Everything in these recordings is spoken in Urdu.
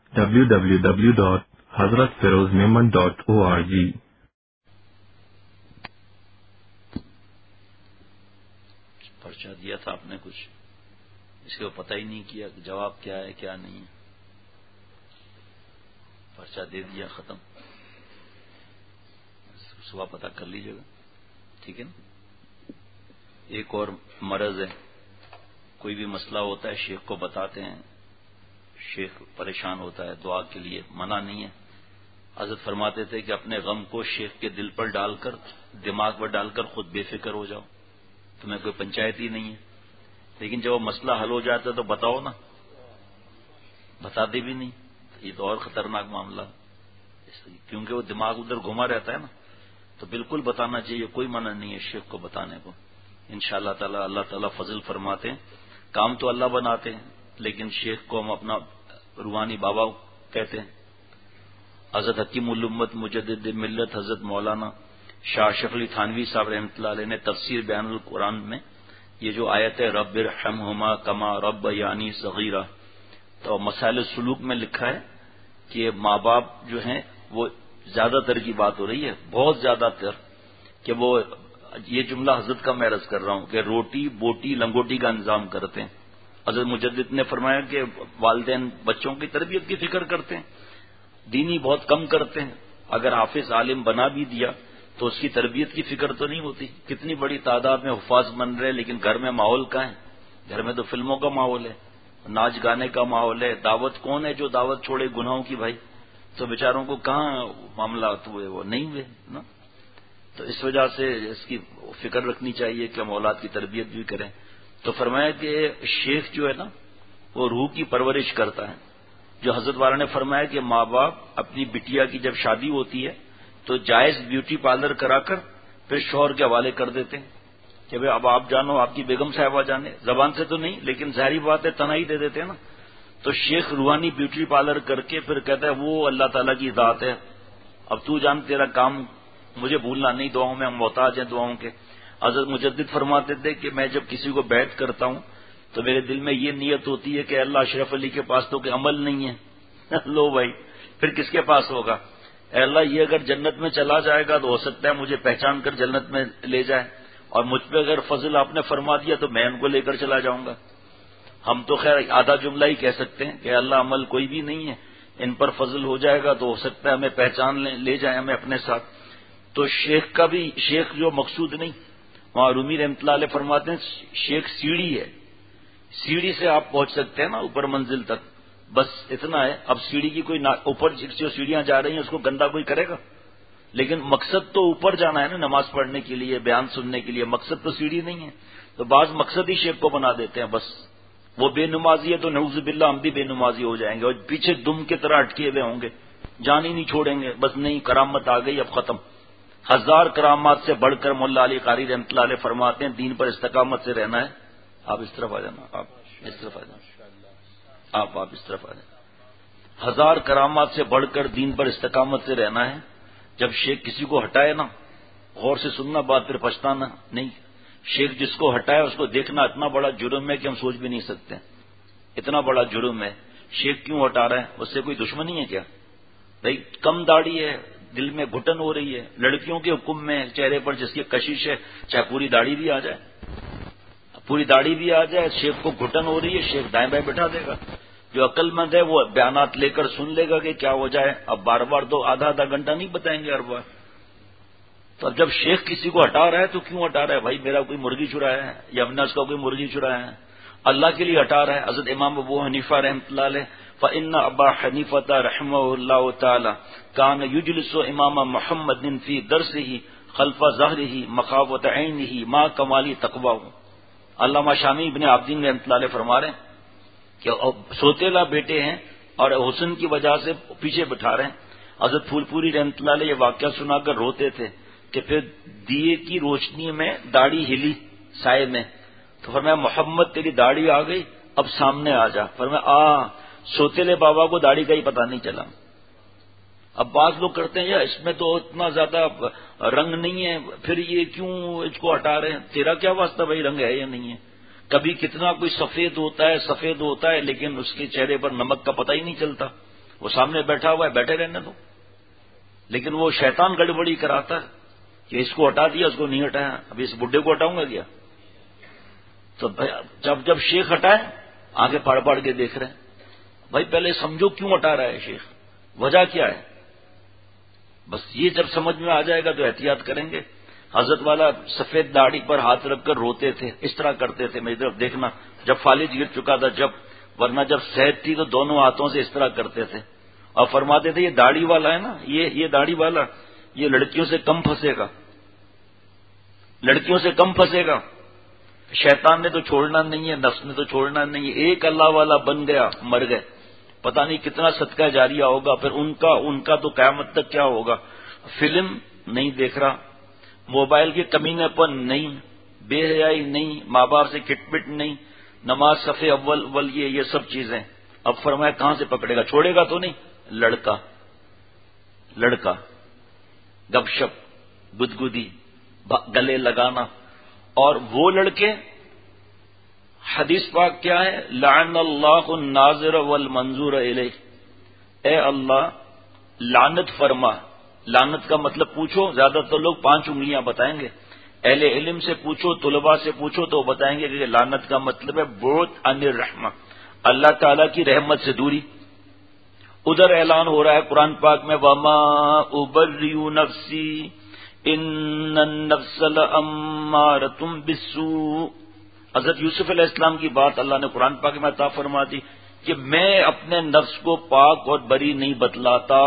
www.hazratfirozmemon.org. پرچہ دیا تھا آپ نے کچھ، اس کو پتہ ہی نہیں کیا کہ جواب کیا ہے کیا نہیں ہے. پرچہ دے دیا، ختم. صبح پتہ کر لیجیے گا، ٹھیک ہے نا. ایک اور مرض ہے، کوئی بھی مسئلہ ہوتا ہے شیخ کو بتاتے ہیں، شیخ پریشان ہوتا ہے، دعا کے لیے منع نہیں ہے. حضرت فرماتے تھے کہ اپنے غم کو شیخ کے دل پر ڈال کر، دماغ پر ڈال کر خود بے فکر ہو جاؤ، تمہیں کوئی پنچایت ہی نہیں ہے. لیکن جب وہ مسئلہ حل ہو جاتا ہے تو بتاؤ نا، بتاتے بھی نہیں. یہ تو اور خطرناک معاملہ، کیونکہ وہ دماغ ادھر گھما رہتا ہے نا. تو بالکل بتانا چاہیے، کوئی منع نہیں ہے شیخ کو بتانے کو. انشاءاللہ تعالی اللہ تعالیٰ فضل فرماتے ہیں. کام تو اللہ بناتے ہیں، لیکن شیخ کو ہم اپنا روحانی بابا کہتے ہیں. حضرت حکیم الامت مجدد ملت حضرت مولانا شاہ اشرف علی تھانوی صاحب رحمۃ اللہ علیہ نے تفسیر بیان القرآن میں یہ جو آیت ہے رب ارحمہما کما ربیانی صغیرہ، تو مسائل سلوک میں لکھا ہے کہ ماں باپ جو ہیں وہ زیادہ تر کی بات ہو رہی ہے، بہت زیادہ تر، کہ وہ یہ جملہ حضرت کا میں عرض کر رہا ہوں کہ روٹی بوٹی لنگوٹی کا انتظام کرتے ہیں. حضرت مجدد نے فرمایا کہ والدین بچوں کی تربیت کی فکر کرتے ہیں، دینی بہت کم کرتے ہیں. اگر حافظ عالم بنا بھی دیا تو اس کی تربیت کی فکر تو نہیں ہوتی. کتنی بڑی تعداد میں حفاظ بن رہے، لیکن گھر میں ماحول کہاں ہے؟ گھر میں تو فلموں کا ماحول ہے، ناچ گانے کا ماحول ہے. دعوت کون ہے جو دعوت چھوڑے گناہوں کی بھائی؟ تو بیچاروں کو کہاں معاملات ہوئے، وہ نہیں ہوئے نا. تو اس وجہ سے اس کی فکر رکھنی چاہیے کہ ہم اولاد کی تربیت بھی کریں. تو فرمایا کہ شیخ جو ہے نا وہ روح کی پرورش کرتا ہے. جو حضرت والا نے فرمایا کہ ماں باپ اپنی بٹیا کی جب شادی ہوتی ہے تو جائز بیوٹی پارلر کرا کر پھر شوہر کے حوالے کر دیتے ہیں کہ بھائی اب آپ جانو، آپ کی بیگم صاحبہ جانے. زبان سے تو نہیں، لیکن ظاہری بات ہے تنہائی دے دیتے ہیں نا. تو شیخ روحانی بیوٹی پارلر کر کے پھر کہتا ہے وہ اللہ تعالیٰ کی ذات ہے، اب تو جان تیرا کام مجھے بھولنا نہیں، دعاؤں میں ہم محتاج ہیں دعاؤں کے. حضرت مجدد فرماتے تھے کہ میں جب کسی کو بیعت کرتا ہوں تو میرے دل میں یہ نیت ہوتی ہے کہ اللہ اشرف علی کے پاس تو کوئی عمل نہیں ہے. لو بھائی پھر کس کے پاس ہوگا؟ اے اللہ یہ اگر جنت میں چلا جائے گا تو ہو سکتا ہے مجھے پہچان کر جنت میں لے جائے، اور مجھ پہ اگر فضل آپ نے فرما دیا تو میں ان کو لے کر چلا جاؤں گا. ہم تو خیر آدھا جملہ ہی کہہ سکتے ہیں کہ اللہ عمل کوئی بھی نہیں ہے، ان پر فضل ہو جائے گا تو ہو سکتا ہے ہمیں پہچان لے جائیں ہمیں اپنے ساتھ. تو شیخ کا بھی، شیخ جو مقصود نہیں، وہاں رومی رحمۃ اللہ علیہ فرماتے ہیں شیخ سیڑھی ہے، سیڑھی سے آپ پہنچ سکتے ہیں نا اوپر منزل تک، بس اتنا ہے. اب سیڑھی کی کوئی اوپر جو سیڑھیاں جا رہی ہیں اس کو گندا کوئی کرے گا؟ لیکن مقصد تو اوپر جانا ہے نا، نماز پڑھنے کے لیے، بیان سننے کے لیے. مقصد تو سیڑھی نہیں ہے. تو بعض مقصد ہی شیخ کو بنا دیتے ہیں. بس وہ بے نمازی ہے تو نعوذ باللہ ہم بھی بے نمازی ہو جائیں گے اور پیچھے دم کی طرح اٹکے ہوئے ہوں گے، جان ہی نہیں چھوڑیں گے. بس نہیں، کرامت آ گئی اب ختم. ہزار کرامات سے بڑھ کر مولا علی قاری رحمۃ اللہ علیہ فرماتے ہیں دین پر استقامت سے رہنا ہے. آپ اس طرف آ جانا، آپ اس طرف آ جانا، آپ اس طرف آ جانا. ہزار کرامات سے بڑھ کر دین پر استقامت سے رہنا ہے. جب شیخ کسی کو ہٹائے نا، غور سے سننا بات، پھر پچھتانا نہیں. شیخ جس کو ہٹائے اس کو دیکھنا اتنا بڑا جرم ہے کہ ہم سوچ بھی نہیں سکتے. اتنا بڑا جرم ہے. شیخ کیوں ہٹا رہا ہے؟ اس سے کوئی دشمنی ہے کیا؟ بھائی کم داڑھی ہے، دل میں گھٹن ہو رہی ہے. لڑکیوں کے حکم میں چہرے پر جس کی کشش ہے چاہے پوری داڑھی بھی آ جائے، پوری داڑھی بھی آ جائے، شیخ کو گھٹن ہو رہی ہے، شیخ دائیں بائیں بٹھا دے گا. جو عقل مند ہے وہ بیانات لے کر سن لے گا کہ کیا ہو جائے. اب بار بار تو آدھا آدھا گھنٹہ نہیں بتائیں گے ہر بار. تو اب جب شیخ کسی کو ہٹا رہا ہے تو کیوں ہٹا رہا ہے؟ بھائی میرا کوئی مرغی چرایا ہے یا اپنا اس کا کوئی مرغی چرایا ہے؟ اللہ کے لیے ہٹا رہا ہے. حضرت امام ابو حنیفہ رحمۃ اللہ علیہ فإن ابا حنیفۃ رحمہ اللہ تعالی کان یجلس امام محمد فی درسہ خلف ظہرہ مخافۃ عینہ ما کمال تقویہ. علامہ شامی ابن عابدین رحمۃ اللہ علیہ فرما رہے ہیں کہ سوتیلا بیٹے ہیں اور حسن کی وجہ سے پیچھے بٹھا رہے ہیں. حضرت پھول پوری رحمۃ اللہ علیہ یہ واقعہ سنا کر روتے تھے کہ پھر دیے کی روشنی میں داڑھی ہلی سائے میں، تو فرمایا محمد تیری داڑھی آ گئی، اب سامنے آ جا. فرمایا سوتیلے بابا کو داڑھی کا ہی پتہ نہیں چلا. اب بعض لوگ کرتے ہیں یا اس میں تو اتنا زیادہ رنگ نہیں ہے، پھر یہ کیوں اس کو ہٹا رہے ہیں؟ تیرا کیا واسطہ بھائی رنگ ہے یا نہیں ہے؟ کبھی کتنا کوئی سفید ہوتا ہے لیکن اس کے چہرے پر نمک کا پتہ ہی نہیں چلتا. وہ سامنے بیٹھا ہوا ہے، بیٹھے رہنے دو. لیکن وہ شیطان گڑبڑی کراتا ہے کہ اس کو ہٹا دیا، اس کو نہیں ہٹایا، ابھی اس بڈھے کو ہٹاؤں گا کیا؟ تو جب شیخ ہٹائے آگے پاڑ پاڑ کے دیکھ رہے ہیں. بھائی پہلے سمجھو کیوں ہٹا رہا ہے شیخ، وجہ کیا ہے. بس یہ جب سمجھ میں آ جائے گا تو احتیاط کریں گے. حضرت والا سفید داڑھی پر ہاتھ رکھ کر روتے تھے، اس طرح کرتے تھے. میری طرف دیکھنا جب فالج گر چکا تھا، ورنہ جب صحت تھی تو دونوں ہاتھوں سے اس طرح کرتے تھے اور فرماتے تھے یہ داڑھی والا ہے نا، یہ داڑھی والا یہ لڑکیوں سے کم پھنسے گا، لڑکیوں سے کم پھنسے گا. شیطان نے تو چھوڑنا نہیں ہے، نفس نے تو چھوڑنا نہیں ہے. ایک اللہ والا بن گیا، مر گئے. پتہ نہیں کتنا صدقہ جاریہ ہوگا پھر ان کا تو قیامت تک کیا ہوگا. فلم نہیں دیکھ رہا، موبائل کے کمینے پر نہیں، بے حیائی نہیں، ماں باپ سے کٹ پٹ نہیں، نماز صفے اول یہ سب چیزیں. اب فرمایا کہاں سے پکڑے گا، چھوڑے گا تو نہیں. لڑکا گپ شپ گدگدی گلے لگانا. اور وہ لڑکے، حدیث پاک کیا ہے، لعن اللہ الناظر والمنظور الیہ. اے اللہ لعنت فرما. لعنت کا مطلب پوچھو، زیادہ تر لوگ 5 انگلیاں بتائیں گے. اہل علم سے پوچھو، طلباء سے پوچھو تو بتائیں گے کہ لعنت کا مطلب ہے بعد عن الرحمہ، اللہ تعالی کی رحمت سے دوری. ادھر اعلان ہو رہا ہے قرآن پاک میں وما ابرئ نفسی ان النفس لامارۃ بالسوء. حضرت یوسف علیہ السلام کی بات اللہ نے قرآن پاک میں عطا فرما دی کہ میں اپنے نفس کو پاک اور بری نہیں بتلاتا.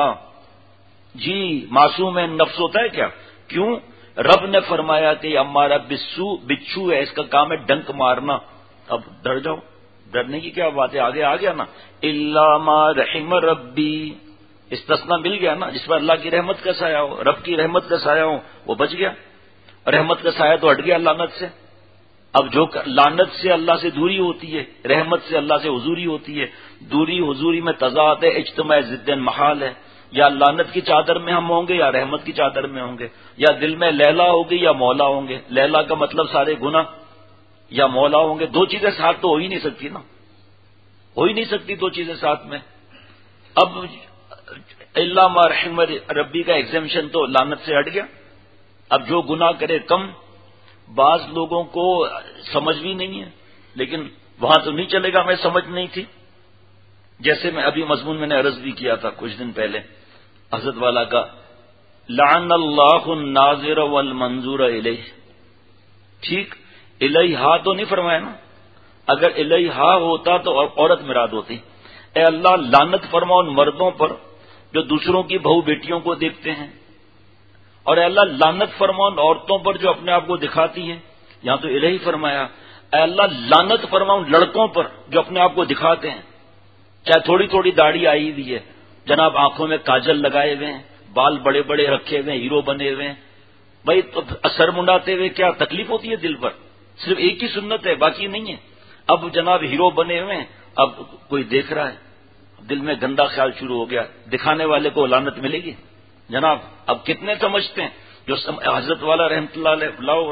جی معصوم نفس ہوتا ہے کیا؟ کیوں؟ رب نے فرمایا کہ ہمارا بچھو ہے، اس کا کام ہے ڈنک مارنا. اب ڈر جاؤ، ڈرنے کی کیا بات ہے، آگے آ گیا نا، الا ما رحم ربی، استثناء مل گیا نا. جس پر اللہ کی رحمت کا سایہ ہو، رب کی رحمت کا سایہ ہو، وہ بچ گیا. رحمت کا سایہ تو ہٹ گیا لعنت سے. اب جو لعنت سے اللہ سے دوری ہوتی ہے، رحمت سے اللہ سے حضوری ہوتی ہے. دوری حضوری میں تضاد ہے، اجتماع ضدن محال ہے. یا لعنت کی چادر میں ہم ہوں گے یا رحمت کی چادر میں ہوں گے، یا دل میں لیلا ہوگی یا مولا ہوں گے. لیلا کا مطلب سارے گناہ، یا مولا ہوں گے. 2 چیزیں ساتھ تو ہو ہی نہیں سکتی نا، ہو ہی نہیں سکتی 2 چیزیں ساتھ میں. اب اللہ ما رحم ربی کا ایگزمشن تو لعنت سے ہٹ گیا. اب جو گناہ کرے کم. بعض لوگوں کو سمجھ بھی نہیں ہے، لیکن وہاں تو نہیں چلے گا، میں سمجھ نہیں تھی. جیسے میں ابھی مضمون میں نے عرض بھی کیا تھا کچھ دن پہلے حضرت والا کا، لعن اللہ الناظر والمنظور الیہ. ٹھیک، الیہا تو نہیں فرمایا نا. اگر الیہا ہوتا تو عورت مراد ہوتی. اے اللہ لعنت فرما ان مردوں پر جو دوسروں کی بہو بیٹیوں کو دیکھتے ہیں، اور اے اللہ لعنت فرما ان عورتوں پر جو اپنے آپ کو دکھاتی ہیں. یہاں تو الہی فرمایا. اے اللہ لعنت فرما ان لڑکوں پر جو اپنے آپ کو دکھاتے ہیں، چاہے تھوڑی تھوڑی داڑھی آئی ہوئی ہے، جناب آنکھوں میں کاجل لگائے ہوئے ہیں، بال بڑے بڑے رکھے ہوئے ہیں، ہیرو بنے ہوئے ہیں. بھائی تو سر منڈاتے ہوئے کیا تکلیف ہوتی ہے دل پر؟ صرف ایک ہی سنت ہے، باقی نہیں ہے. اب جناب ہیرو بنے ہوئے ہیں، اب کوئی دیکھ رہا ہے، دل میں گندا خیال شروع ہو گیا، دکھانے والے کو لعنت ملے گی جناب. اب کتنے سمجھتے ہیں جو حضرت والا رحمت اللہ علیہ لاؤ.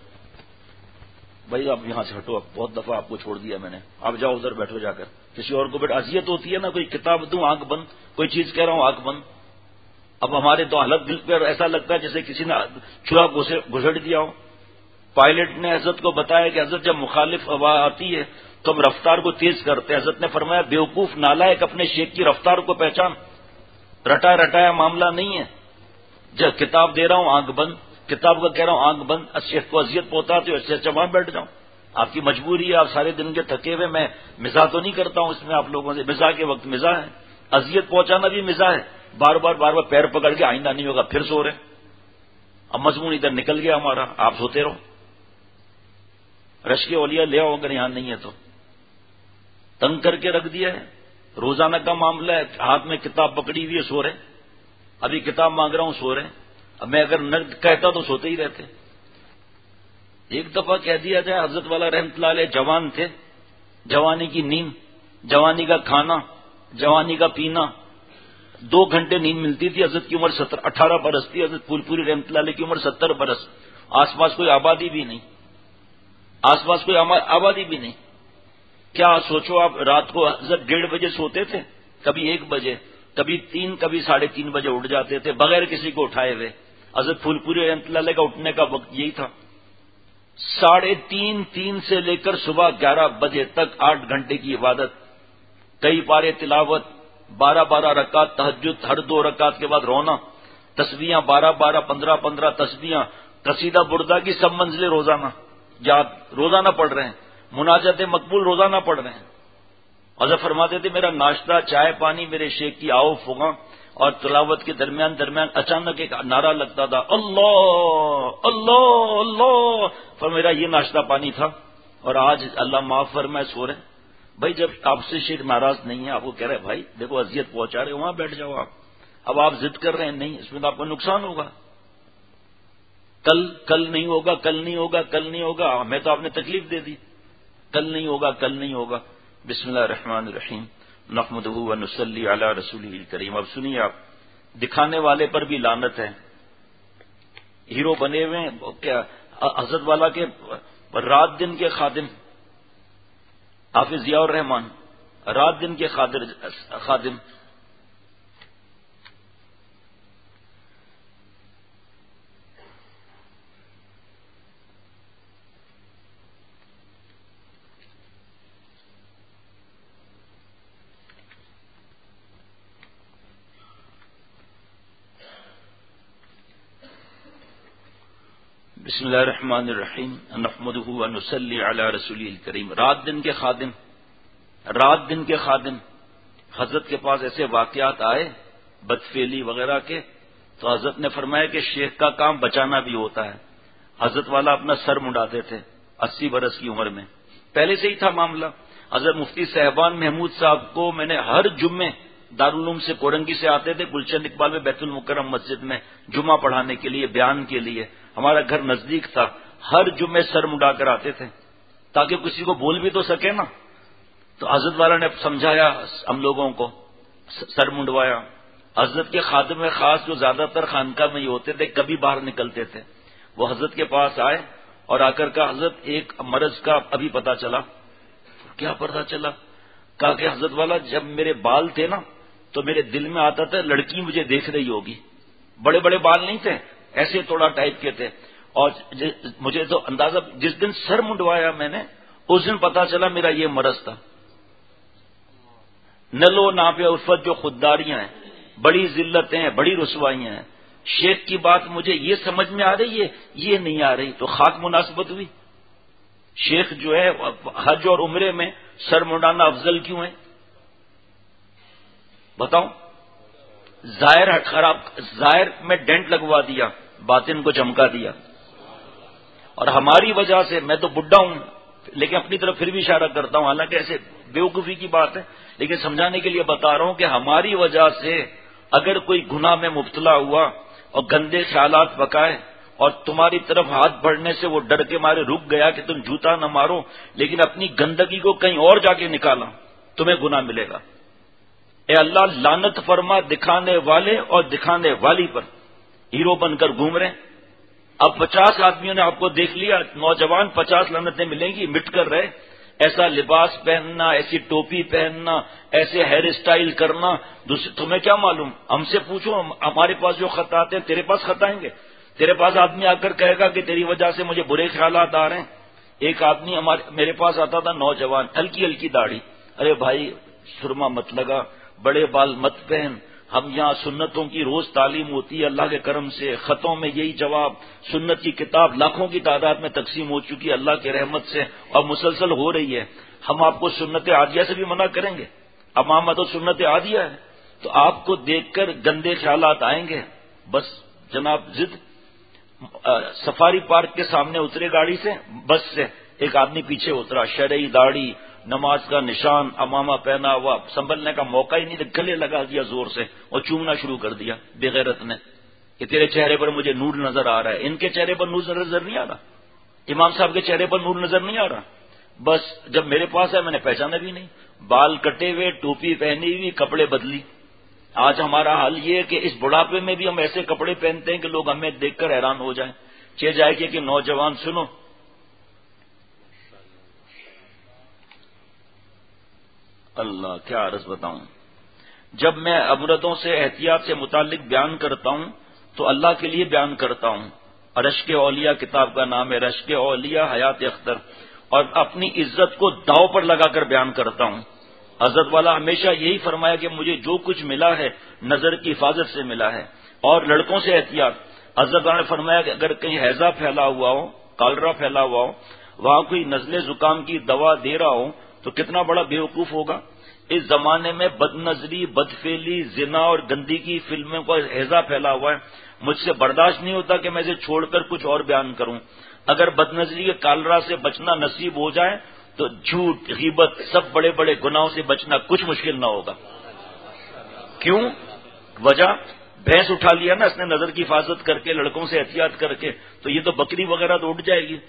بھائی آپ یہاں سے ہٹو، اب بہت دفعہ آپ کو چھوڑ دیا میں نے، آپ جاؤ ادھر بیٹھو جا کر. کسی اور کو بیٹھ اذیت ہوتی ہے نا، کوئی کتاب دوں آنکھ بند، کوئی چیز کہہ رہا ہوں آنکھ بند. اب ہمارے تو حالت دل پہ ایسا لگتا ہے جیسے کسی نے چھڑا گھسٹ دیا ہو. پائلٹ نے حضرت کو بتایا کہ حضرت جب مخالف ہوا آتی ہے تو ہم رفتار کو تیز کرتے ہیں. حضرت نے فرمایا بیوقوف نالائق اپنے شیخ کی رفتار کو پہچان، رٹایا معاملہ نہیں ہے. جب کتاب دے رہا ہوں آنکھ بند، کتاب کا کہہ رہا ہوں آنکھ بند. شیخ کو اذیت پہنچاتے ہو، اس سے وہاں بیٹھ جاؤں. آپ کی مجبوری ہے، آپ سارے دن کے تھکے ہوئے. میں مزاح تو نہیں کرتا ہوں اس میں آپ لوگوں سے، مزاح کے وقت مزاح ہے، اذیت پہنچانا بھی مزاح ہے. بار بار پیر پکڑ کے آئندہ نہیں ہوگا، پھر سو رہے. اب مضمون ادھر نکل گیا ہمارا، آپ سوتے رہو. رش کے اولیاء لے آؤ اگر یہاں نہیں ہے تو. تنگ کر کے رکھ دیا ہے، روزانہ کا معاملہ ہے. ہاتھ میں کتاب پکڑی ہوئی ہے، سو رہے. ابھی کتاب مانگ رہا ہوں، سو رہے. اب میں اگر نہ کہتا تو سوتے ہی رہتے. ایک دفعہ کہہ دیا جائے حضرت والا رحمت اللہ علیہ جوان تھے، جوانی کی نیند، جوانی کا کھانا، جوانی کا پینا. 2 گھنٹے نیند ملتی تھی. حضرت کی عمر 18 برس تھی. حضرت پوری رحمت اللہ علیہ کی عمر 70 برس. آس پاس کوئی آبادی بھی نہیں، آس پاس کوئی آبادی بھی نہیں. کیا سوچو آپ، رات کو حضرت 1:30 بجے سوتے تھے، کبھی 1 بجے. کبھی 3 کبھی 3:30 بجے اٹھ جاتے تھے بغیر کسی کو اٹھائے ہوئے. حضرت پھول پوری رحمۃ اللہ علیہ کا اٹھنے کا وقت یہی تھا. 3:30 سے لے کر صبح 11 بجے تک 8 گھنٹے کی عبادت، کئی پارے تلاوت، 12 رکعت تہجد، ہر 2 رکعت کے بعد رونا، تسبیحاں 12 15 تسبیحاں، قصیدہ بردہ کی سب منزلیں روزانہ یاد روزانہ پڑھ رہے ہیں، مناجات مقبول روزانہ پڑھ رہے ہیں. حضرت فرماتے تھے میرا ناشتہ چائے پانی میرے شیخ کی آؤ فغاں، اور تلاوت کے درمیان اچانک ایک نعرہ لگتا تھا اللہ اللہ اللہ، پر میرا یہ ناشتہ پانی تھا. اور آج اللہ معاف فرمائے سو رہے. بھائی جب آپ سے شیخ ناراض نہیں ہے، آپ کو کہہ رہے بھائی دیکھو اذیت پہنچا رہے وہاں بیٹھ جاؤ آپ. اب آپ ضد کر رہے ہیں نہیں، اس میں تو آپ کو نقصان ہوگا. کل نہیں ہوگا، کل نہیں ہوگا، کل نہیں ہوگا، ہمیں تو آپ نے تکلیف دے دی. کل نہیں ہوگا، کل نہیں ہوگا. بسم اللہ الرحمن الرحیم نحمدہ ونصلی علی رسولہ الکریم. اب سنیے آپ، دکھانے والے پر بھی لعنت ہے. ہیرو بنے ہوئے ہیں کیا حضرت والا کے رات دن کے خادم حافظ ضیاء الرحمان، رات دن کے خادم. بسم اللہ الرحمن الرحیم نحمدہ ونصلی علی رسولہ الکریم. رات دن کے خادم حضرت کے پاس ایسے واقعات آئے بدفعلی وغیرہ کے، تو حضرت نے فرمایا کہ شیخ کا کام بچانا بھی ہوتا ہے. حضرت والا اپنا سر منڈاتے تھے 80 برس کی عمر میں، پہلے سے ہی تھا معاملہ. حضرت مفتی صاحبان محمود صاحب کو میں نے ہر جمعے دارالعلوم سے کورنگی سے آتے تھے گلشن اقبال میں بیت المکرم مسجد میں جمعہ پڑھانے کے لیے، بیان کے لیے. ہمارا گھر نزدیک تھا، ہر جمعے سر منڈا کر آتے تھے تاکہ کسی کو بول بھی تو سکے نا. تو حضرت والا نے سمجھایا ہم لوگوں کو، سر منڈوایا. حضرت کے خادم خاص جو زیادہ تر خانقاہ میں ہی ہوتے تھے کبھی باہر نکلتے تھے، وہ حضرت کے پاس آئے اور آ کر کہا حضرت ایک مرض کا ابھی پتا چلا. کیا پتا چلا؟ کہا کہ حضرت والا جب میرے بال تھے نا تو میرے دل میں آتا تھا لڑکی مجھے دیکھ رہی ہوگی. بڑے بڑے بال نہیں تھے، ایسے تھوڑا ٹائپ کے تھے. اور مجھے تو اندازہ جس دن سر منڈوایا میں نے اس دن پتا چلا میرا یہ مرض تھا. نلو ناپے عرفت جو خودداریاں ہیں، بڑی ذلتیں ہیں، بڑی رسوائیاں ہیں. شیخ کی بات مجھے یہ سمجھ میں آ رہی ہے، یہ نہیں آ رہی، تو خاک مناسبت ہوئی. شیخ جو ہے حج اور عمرے میں سر منڈانا افضل کیوں ہے بتاؤں؟ ظاہر میں ڈینٹ لگوا دیا، باطن کو چمکا دیا. اور ہماری وجہ سے، میں تو بڈھا ہوں لیکن اپنی طرف پھر بھی اشارہ کرتا ہوں، حالانکہ ایسے بیوقوفی کی بات ہے لیکن سمجھانے کے لیے بتا رہا ہوں کہ ہماری وجہ سے اگر کوئی گناہ میں مبتلا ہوا اور گندے خیالات پکائے اور تمہاری طرف ہاتھ بڑھنے سے وہ ڈر کے مارے رک گیا کہ تم جوتا نہ مارو، لیکن اپنی گندگی کو کہیں اور جا کے نکالا، تمہیں گناہ ملے گا. اے اللہ لعنت فرما دکھانے والے اور دکھانے والی پر. ہیرو بن کر گھوم رہے. اب 50 آدمیوں نے آپ کو دیکھ لیا، نوجوان 50 لعنتیں ملیں گی، مٹ کر رہے. ایسا لباس پہننا، ایسی ٹوپی پہننا، ایسے ہیئر اسٹائل کرنا، تمہیں کیا معلوم؟ ہم سے پوچھو، ہمارے پاس جو خط آتے ہیں تیرے پاس خط آئیں گے؟ تیرے پاس آدمی آ کر کہے گا کہ تیری وجہ سے مجھے برے خیالات آ رہے ہیں. ایک آدمی میرے پاس آتا تھا نوجوان، ہلکی ہلکی داڑھی. ارے بھائی سرما مت لگا، بڑے بال مت پہن، ہم یہاں سنتوں کی روز تعلیم ہوتی ہے اللہ کے کرم سے، خطوں میں یہی جواب، سنت کی کتاب لاکھوں کی تعداد میں تقسیم ہو چکی ہے اللہ کے رحمت سے اور مسلسل ہو رہی ہے. ہم آپ کو سنت عادیہ سے بھی منع کریں گے؟ امامت و سنت عادیہ ہے. تو آپ کو دیکھ کر گندے خیالات آئیں گے. بس جناب ضد. سفاری پارک کے سامنے اترے گاڑی سے، بس سے، ایک آدمی پیچھے اترا، شرعی داڑھی، نماز کا نشان، امامہ پہنا ہوا، سنبھلنے کا موقع ہی نہیں، گلے لگا دیا زور سے اور چومنا شروع کر دیا بے غیرت نے کہ تیرے چہرے پر مجھے نور نظر آ رہا ہے. ان کے چہرے پر نور نظر نہیں آ رہا، امام صاحب کے چہرے پر نور نظر نہیں آ رہا. بس جب میرے پاس ہے میں نے پہچانا بھی نہیں، بال کٹے ہوئے، ٹوپی پہنی ہوئی، کپڑے بدلی. آج ہمارا حال یہ ہے کہ اس بڑھاپے میں بھی ہم ایسے کپڑے پہنتے ہیں کہ لوگ ہمیں دیکھ کر حیران ہو جائیں. چہ جائے کہ نوجوان سنو، اللہ کیا عرض بتاؤں. جب میں امرتوں سے احتیاط سے متعلق بیان کرتا ہوں تو اللہ کے لیے بیان کرتا ہوں. رشک اولیاء کتاب کا نام ہے, رشک اولیاء حیات اختر, اور اپنی عزت کو داؤ پر لگا کر بیان کرتا ہوں. حضرت والا ہمیشہ یہی فرمایا کہ مجھے جو کچھ ملا ہے نظر کی حفاظت سے ملا ہے, اور لڑکوں سے احتیاط. حضرت والا نے فرمایا کہ اگر کہیں ہیضہ پھیلا ہوا ہو, کالرا پھیلا ہوا ہو, وہاں کوئی نزلے زکام کی دوا دے رہا ہو تو کتنا بڑا بیوقوف ہوگا. اس زمانے میں بد نظری, بدفعلی, زنا اور گندی کی فلموں کا ہیضہ پھیلا ہوا ہے. مجھ سے برداشت نہیں ہوتا کہ میں اسے چھوڑ کر کچھ اور بیان کروں. اگر بد نظری کے کالرا سے بچنا نصیب ہو جائے تو جھوٹ, غیبت, سب بڑے بڑے گناہوں سے بچنا کچھ مشکل نہ ہوگا. کیوں؟ وجہ بھینس اٹھا لیا نا اس نے نظر کی حفاظت کر کے, لڑکوں سے احتیاط کر کے, تو یہ تو بکری وغیرہ تو اٹھ جائے گی.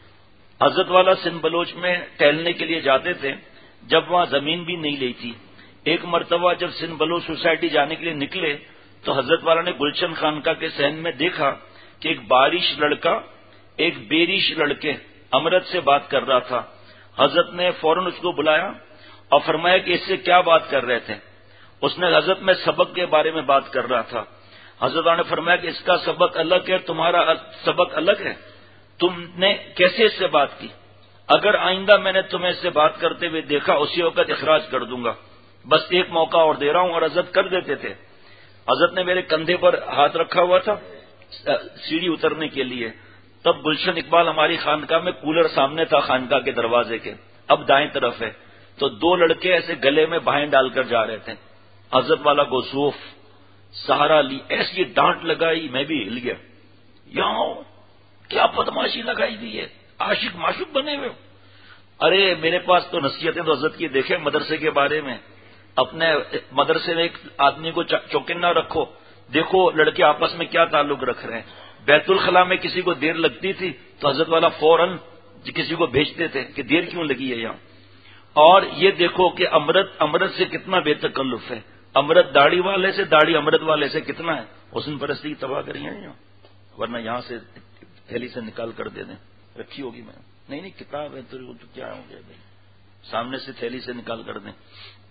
حضرت والا سندھ بلوچ میں ٹہلنے کے لیے جاتے تھے جب وہاں زمین بھی نہیں لی تھی. ایک مرتبہ جب سندھ بلوچ سوسائٹی جانے کے لیے نکلے تو حضرت والا نے گلشن خانقاہ کے صحن میں دیکھا کہ ایک بارش لڑکا ایک بیریش لڑکے امرت سے بات کر رہا تھا. حضرت نے فوراً اس کو بلایا اور فرمایا کہ اس سے کیا بات کر رہے تھے. اس نے حضرت میں سبق کے بارے میں بات کر رہا تھا. حضرت نے فرمایا کہ اس کا سبق الگ ہے, تمہارا سبق الگ ہے, تم نے کیسے اس سے بات کی؟ اگر آئندہ میں نے تمہیں اس سے بات کرتے ہوئے دیکھا اسی وقت اخراج کر دوں گا, بس ایک موقع اور دے رہا ہوں. اور حضرت کر دیتے تھے. حضرت نے میرے کندھے پر ہاتھ رکھا ہوا تھا سیڑھی اترنے کے لیے. تب گلشن اقبال ہماری خانقاہ میں کولر سامنے تھا خانقاہ کے دروازے کے, اب دائیں طرف ہے, تو دو لڑکے ایسے گلے میں بھائیں ڈال کر جا رہے تھے. حضرت والا کو ذوف سہارا لی, ایسی ڈانٹ لگائی میں بھی ہل گیا. یہاں کیا بدماشی لگائی ہوئی ہے, عاشق معشوق بنے ہوئے. ارے میرے پاس تو نصیحتیں تو حضرت کی دیکھیں مدرسے کے بارے میں. اپنے مدرسے میں ایک آدمی کو چوکنا رکھو, دیکھو لڑکے آپس میں کیا تعلق رکھ رہے ہیں. بیت الخلاء میں کسی کو دیر لگتی تھی تو حضرت والا فوراً کسی کو بھیجتے تھے کہ دیر کیوں لگی ہے یہاں. اور یہ دیکھو کہ امرت سے کتنا بے تکلف ہے. امرت داڑھی والے سے, داڑھی امرت والے سے کتنا ہے. حسن پرستی کی تباہ کری ہے یہاں, ورنہ یہاں سے تھیلی سے نکال کر دے دیں, رکھی ہوگی. میں نہیں کتاب ہے تو کیا ہو گیا بھائی, سامنے سے تھیلی سے نکال کر دیں.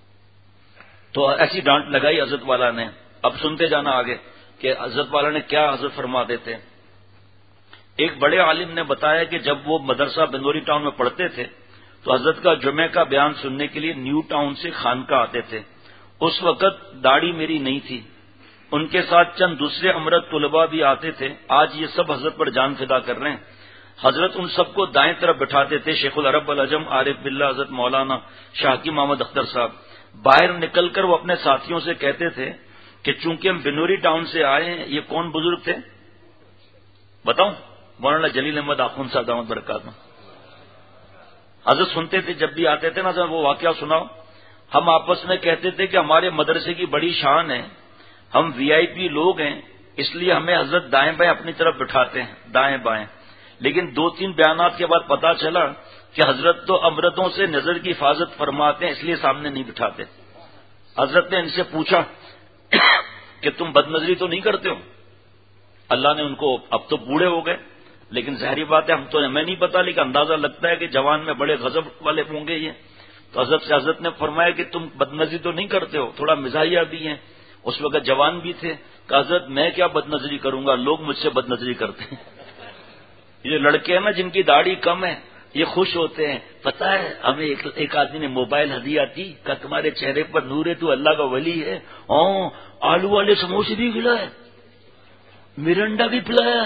تو ایسی ڈانٹ لگائی حضرت والا نے. اب سنتے جانا آگے کہ حضرت والا نے کیا حضرت فرما دیتے. ایک بڑے عالم نے بتایا کہ جب وہ مدرسہ بندوری ٹاؤن میں پڑھتے تھے تو حضرت کا جمعہ کا بیان سننے کے لیے نیو ٹاؤن سے خانقاہ آتے تھے. اس وقت داڑھی میری نہیں تھی. ان کے ساتھ چند دوسرے امرت طلباء بھی آتے تھے. آج یہ سب حضرت پر جان فدا کر رہے ہیں. حضرت ان سب کو دائیں طرف بٹھاتے تھے. شیخ العرب العجم عارف باللہ حضرت مولانا شاہکی محمد اختر صاحب. باہر نکل کر وہ اپنے ساتھیوں سے کہتے تھے کہ چونکہ ہم بنوری ٹاؤن سے آئے ہیں. یہ کون بزرگ تھے بتاؤں؟ مولانا جلیل احمد آخون صاحب دامت برکاتہ. حضرت سنتے تھے جب بھی آتے تھے نا وہ واقعہ سناؤ. ہم آپس میں کہتے تھے کہ ہمارے مدرسے کی بڑی شان ہے, ہم وی آئی پی لوگ ہیں, اس لیے ہمیں حضرت دائیں بائیں اپنی طرف بٹھاتے ہیں, دائیں بائیں. لیکن 2-3 بیانات کے بعد پتا چلا کہ حضرت تو امرتوں سے نظر کی حفاظت فرماتے ہیں, اس لیے سامنے نہیں بٹھاتے. حضرت نے ان سے پوچھا کہ تم بد نظری تو نہیں کرتے ہو؟ اللہ نے ان کو, اب تو بوڑھے ہو گئے لیکن ظاہری بات ہے ہمیں نہیں پتا, لیکن اندازہ لگتا ہے کہ جوان میں بڑے غضب والے ہوں گے یہ. تو حضرت نے فرمایا کہ تم بد نظری تو نہیں کرتے ہو, تھوڑا مزاحیہ بھی ہیں. اس وقت جوان بھی تھے. کہ حضرت میں کیا بد نظری کروں گا, لوگ مجھ سے بد نظری کرتے ہیں. یہ لڑکے ہیں نا جن کی داڑھی کم ہے یہ خوش ہوتے ہیں. پتا ہے ہمیں ایک آدمی نے موبائل ہدیہ دی, کہ تمہارے چہرے پر نور ہے, تو اللہ کا ولی ہے. آلو والے سموسے بھی کھلائے, مرنڈا بھی پلایا,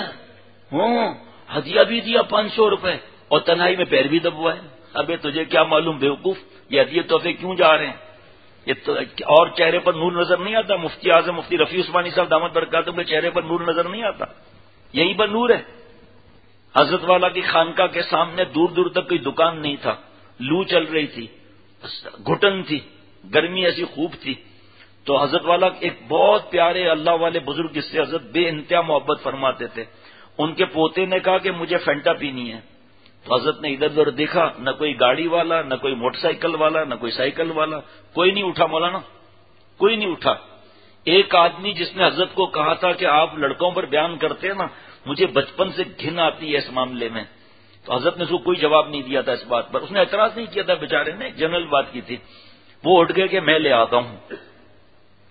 ہدیہ بھی دیا 500 روپے, اور تنہائی میں پیر بھی دبوائے. ابے تجھے کیا معلوم بیوقوف, یہ ہدیے تحفے کیوں جا رہے ہیں؟ یہ تو اور چہرے پر نور نظر نہیں آتا. مفتی اعظم مفتی رفیع عثمانی صاحب دامت برکاتہم کے چہرے پر نور نظر نہیں آتا, یہیں پر نور ہے. حضرت والا کی خانقاہ کے سامنے دور دور تک کوئی دکان نہیں تھا. لو چل رہی تھی, گھٹن تھی, گرمی ایسی خوب تھی. تو حضرت والا ایک بہت پیارے اللہ والے بزرگ جس سے حضرت بے انتہا محبت فرماتے تھے, ان کے پوتے نے کہا کہ مجھے فینٹا پینی ہے. تو حضرت نے ادھر ادھر دیکھا, نہ کوئی گاڑی والا, نہ کوئی موٹر سائیکل والا, نہ کوئی سائیکل والا, کوئی نہیں اٹھا. مولانا کوئی نہیں اٹھا. ایک آدمی جس نے حضرت کو کہا تھا کہ آپ لڑکوں پر بیان کرتے ہیں نا, مجھے بچپن سے گھن آتی ہے اس معاملے میں. تو حضرت نے اس کو کوئی جواب نہیں دیا تھا اس بات پر. اس نے اعتراض نہیں کیا تھا بیچارے نے, جنرل بات کی تھی. وہ اٹھ گئے کہ میں لے آتا ہوں.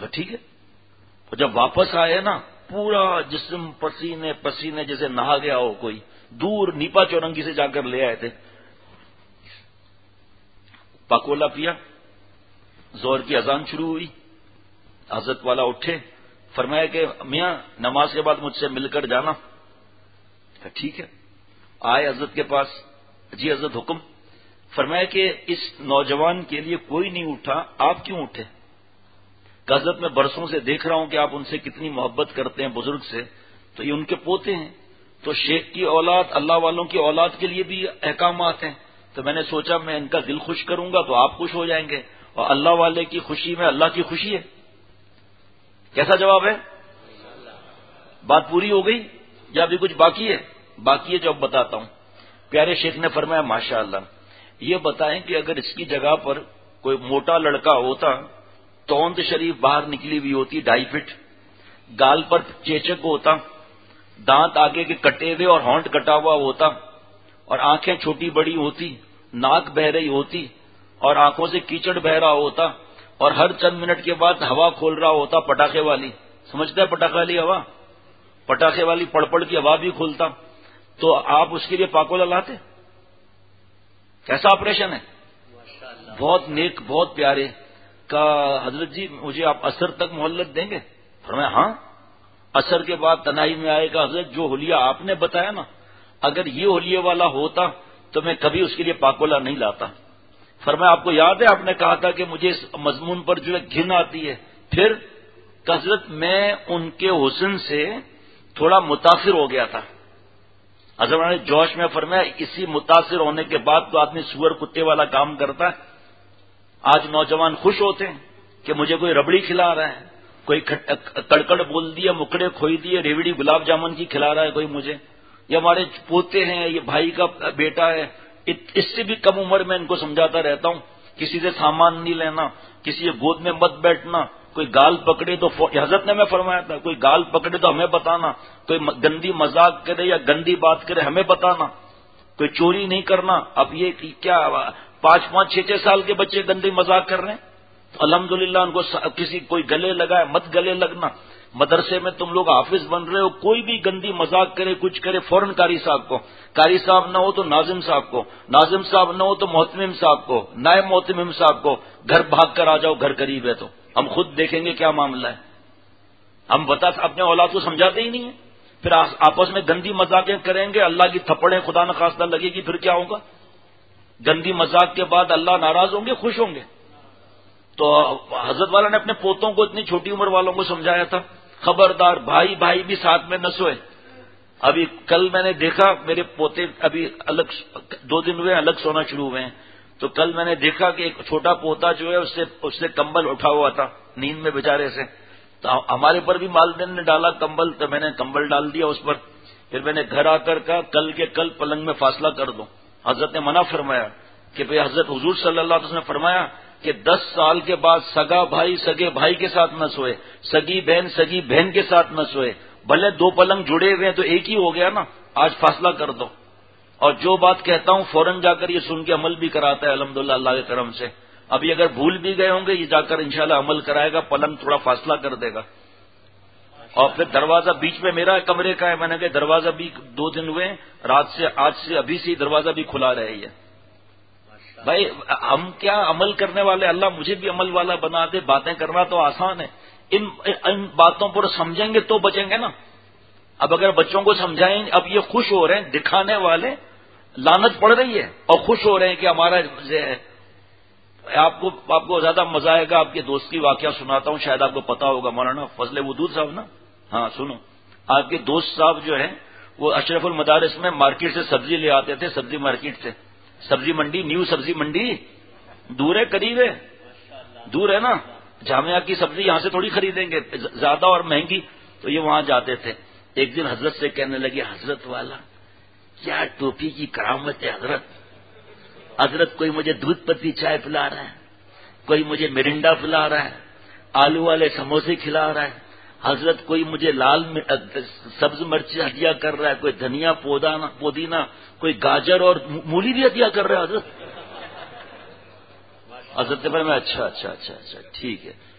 ٹھیک ہے. تو جب واپس آئے نا پورا جسم پسینے پسینے جیسے نہا گیا ہو کوئی, دور نیپا چورنگی سے جا کر لے آئے تھے. پاکولا پیا, زہر کی اذان شروع ہوئی, حضرت والا اٹھے, فرمایا کہ میاں نماز کے بعد مجھ سے مل کر جانا. ٹھیک ہے. آئے حضرت کے پاس, جی حضرت حکم. فرمایا کہ اس نوجوان کے لیے کوئی نہیں اٹھا, آپ کیوں اٹھے؟ کہ حضرت میں برسوں سے دیکھ رہا ہوں کہ آپ ان سے کتنی محبت کرتے ہیں بزرگ سے, تو یہ ان کے پوتے ہیں, تو شیخ کی اولاد اللہ والوں کی اولاد کے لیے بھی احکامات ہیں, تو میں نے سوچا میں ان کا دل خوش کروں گا تو آپ خوش ہو جائیں گے, اور اللہ والے کی خوشی میں اللہ کی خوشی ہے. کیسا جواب ہے؟ بات پوری ہو گئی یا ابھی کچھ باقی ہے؟ باقی ہے جو اب بتاتا ہوں. پیارے شیخ نے فرمایا ماشاء اللہ, یہ بتائیں کہ اگر اس کی جگہ پر کوئی موٹا لڑکا ہوتا, توند شریف باہر نکلی ہوئی ہوتی 2.5 فٹ, گال پر چیچک ہوتا, دانت آگے کے کٹے ہوئے اور ہونٹ کٹا ہوا ہوتا, اور آنکھیں چھوٹی بڑی ہوتی, ناک بہ رہی ہوتی, اور آنکھوں سے کیچڑ بہ رہا ہوتا, اور ہر چند منٹ کے بعد ہوا کھول رہا ہوتا پٹاخے والی. سمجھتا ہے پٹاخے والی ہوا؟ پٹاخے والی پڑ پڑ کی ہوا بھی کھولتا, تو آپ اس کے لیے پاکولا لاتے؟ کیسا آپریشن ہے؟ بہت نیک, بہت پیارے. کہا حضرت جی مجھے آپ عصر تک مہلت دیں گے؟ فرمایا ہاں. عصر کے بعد تنہائی میں آئے گا, حضرت جو حلیہ آپ نے بتایا نا, اگر یہ حلیے والا ہوتا تو میں کبھی اس کے لیے پاکولا نہیں لاتا. فرمایا آپ کو یاد ہے آپ نے کہا تھا کہ مجھے اس مضمون پر جو ہے گھن آتی ہے, پھر حضرت میں ان کے حسن سے تھوڑا متاثر ہو گیا تھا. حضرت نے جوش میں فرمایا اسی متاثر ہونے کے بعد تو آدمی سور کتے والا کام کرتا ہے. آج نوجوان خوش ہوتے ہیں کہ مجھے کوئی ربڑی کھلا رہا ہے, کوئی کڑکڑ بول دیا, مکڑے کھوئی دیے, ریوڑی گلاب جامن کی کھلا رہا ہے کوئی مجھے, یہ ہمارے پوتے ہیں, یہ بھائی کا بیٹا ہے. اس سے بھی کم عمر میں ان کو سمجھاتا رہتا ہوں کسی سے سامان نہیں لینا, کسی کے گود میں مت بیٹھنا, کوئی گال پکڑے تو حضرت نے میں فرمایا تھا کوئی گال پکڑے تو ہمیں بتانا, کوئی گندی مذاق کرے یا گندی بات کرے ہمیں بتانا, کوئی چوری نہیں کرنا. اب یہ کیا 5-5, 6-6 سال کے بچے گندی مذاق کر رہے ہیں, الحمدللہ ان کو کسی کوئی گلے لگائے مت گلے لگنا. مدرسے میں تم لوگ حافظ بن رہے ہو, کوئی بھی گندی مذاق کرے کچھ کرے فوراً قاری صاحب کو, قاری صاحب نہ ہو تو ناظم صاحب کو, ناظم صاحب نہ ہو تو محتمم صاحب کو, نائب محتمم صاحب کو, گھر بھاگ کر آ جاؤ, گھر قریب ہے تو ہم خود دیکھیں گے کیا معاملہ ہے. ہم اپنے اولاد کو سمجھاتے ہی نہیں ہیں, پھر آپس میں گندی مذاقیں کریں گے, اللہ کی تھپڑیں خدا نخواستہ لگے گی, پھر کیا ہوگا؟ گندی مذاق کے بعد اللہ ناراض ہوں گے خوش ہوں گے؟ تو حضرت والا نے اپنے پوتوں کو اتنی چھوٹی عمر والوں کو سمجھایا تھا خبردار بھائی بھائی بھی ساتھ میں نہ سوئے. ابھی کل میں نے دیکھا میرے پوتے ابھی الگ 2 دن ہوئے الگ سونا شروع ہوئے ہیں, تو کل میں نے دیکھا کہ ایک چھوٹا پوتا جو ہے اس سے کمبل اٹھا ہوا تھا نیند میں بیچارے سے, تو ہمارے پر بھی والدین نے ڈالا کمبل, تو میں نے کمبل ڈال دیا اس پر. پھر میں نے گھر آ کر کہا کل کے کل پلنگ میں فاصلہ کر دو. حضرت نے منع فرمایا کہ بھئی حضرت حضور صلی اللہ علیہ وسلم نے فرمایا کہ 10 سال کے بعد سگا بھائی سگے بھائی کے ساتھ نہ سوئے, سگی بہن کے ساتھ نہ سوئے. بھلے 2 پلنگ جڑے ہوئے ہیں تو ایک ہی ہو گیا نا, آج فاصلہ کر دو. اور جو بات کہتا ہوں فوراً جا کر یہ سن کے عمل بھی کراتا ہے الحمدللہ اللہ کے کرم سے. ابھی اگر بھول بھی گئے ہوں گے یہ جا کر انشاءاللہ عمل کرائے گا, پلنگ تھوڑا فاصلہ کر دے گا. اور پھر دروازہ بیچ میں میرا کمرے کا ہے, میں نے کہا دروازہ بھی 2 دن ہوئے رات سے, آج سے ابھی سے دروازہ بھی کھلا رہے ہے. بھائی ہم کیا عمل کرنے والے, اللہ مجھے بھی عمل والا بنا دے. باتیں کرنا تو آسان ہے, ان باتوں پر سمجھیں گے تو بچیں گے نا. اب اگر بچوں کو سمجھائیں, اب یہ خوش ہو رہے ہیں دکھانے والے, لعنت پڑ رہی ہے, اور خوش ہو رہے ہیں کہ ہمارا آپ کو زیادہ مزہ آئے گا. آپ کے دوست کی واقعہ سناتا ہوں, شاید آپ کو پتا ہوگا, مولانا فضل ودود صاحب نا, ہاں سنو. آپ کے دوست صاحب جو ہیں وہ اشرف المدارس میں مارکیٹ سے سبزی لے آتے تھے, سبزی مارکیٹ سے, سبزی منڈی, نیو سبزی منڈی دور ہے قریب ہے؟ دور ہے نا. جامعہ کی سبزی یہاں سے تھوڑی خریدیں گے, زیادہ اور مہنگی, تو یہ وہاں جاتے تھے. ایک دن حضرت سے کہنے لگے حضرت والا کیا ٹوپی کی کرامت ہے حضرت, حضرت کوئی مجھے دودھ پتی چائے پلا رہا ہے, کوئی مجھے مرنڈا پلا رہا ہے, آلو والے سموسے کھلا رہا ہے, حضرت کوئی مجھے سبز مرچ ہدیہ کر رہا ہے, کوئی دھنیا پودینہ, کوئی گاجر اور مولی بھی ہدیہ کر رہا ہے حضرت. حضرت پر میں اچھا ٹھیک ہے,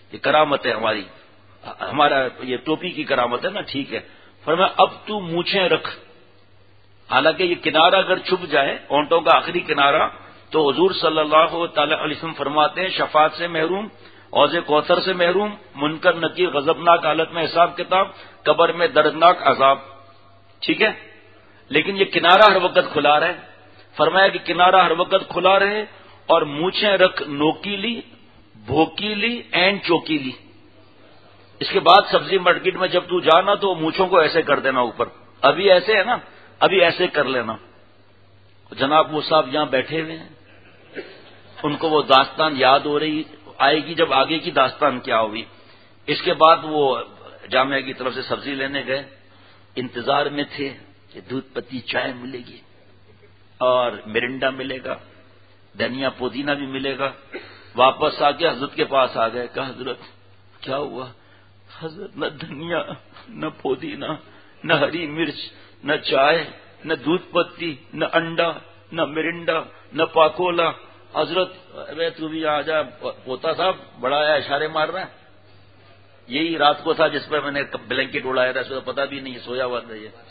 یہ کرامت ہے ہماری، ہمارا یہ ٹوپی کی کرامت ہے نا، ٹھیک ہے۔ فرمایا اب تو مونچھیں رکھ، حالانکہ یہ کنارہ اگر چھپ جائے اونٹوں کا آخری کنارہ تو حضور صلی اللہ تعالی علیہ وسلم فرماتے ہیں شفاعت سے محروم، حوض کوثر سے محروم، منکر نکیر غضبناک حالت میں حساب کتاب، قبر میں دردناک عذاب، ٹھیک ہے۔ لیکن یہ کنارہ ہر وقت کھلا رہے، فرمایا کہ کنارہ ہر وقت کھلا رہے اور مونچھیں رکھ نوکیلی بھوکیلی اینڈ چوکیلی۔ اس کے بعد سبزی مارکیٹ میں جب تو جانا تو مونچھوں کو ایسے کر دینا اوپر، ابھی ایسے ہے نا، ابھی ایسے کر لینا۔ جناب وہ صاحب یہاں بیٹھے ہوئے ہیں، ان کو وہ داستان یاد ہو رہی آئے گی جب آگے کی داستان کیا ہوگی۔ اس کے بعد وہ جامعہ کی طرف سے سبزی لینے گئے، انتظار میں تھے کہ دودھ پتی چائے ملے گی اور مرنڈا ملے گا، دھنیا پودینہ بھی ملے گا۔ واپس آ کے حضرت کے پاس آ گئے، کہا حضرت کیا ہوا؟ حضرت نہ دھنیا نہ پودینہ نہ ہری مرچ نہ چائے نہ دودھ پتی نہ انڈا نہ مرنڈا نہ پاکولا۔ حضرت ارے تو بھی آ جا، پوتا صاحب بڑا آیا اشارے مار رہا ہے۔ یہی رات کو تھا جس پہ میں نے بلینکٹ اڑایا تھا، اس کو پتا بھی نہیں سویا ہوا تھا۔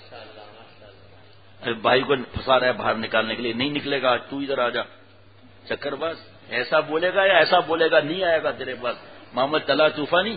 یہ بھائی کو پھنسا رہا ہے باہر نکالنے کے لیے، نہیں نکلے گا تو ادھر آ جا، چکر باز ایسا بولے گا یا ایسا بولے گا، نہیں آئے گا تیرے پاس محمد طلع طوفانی۔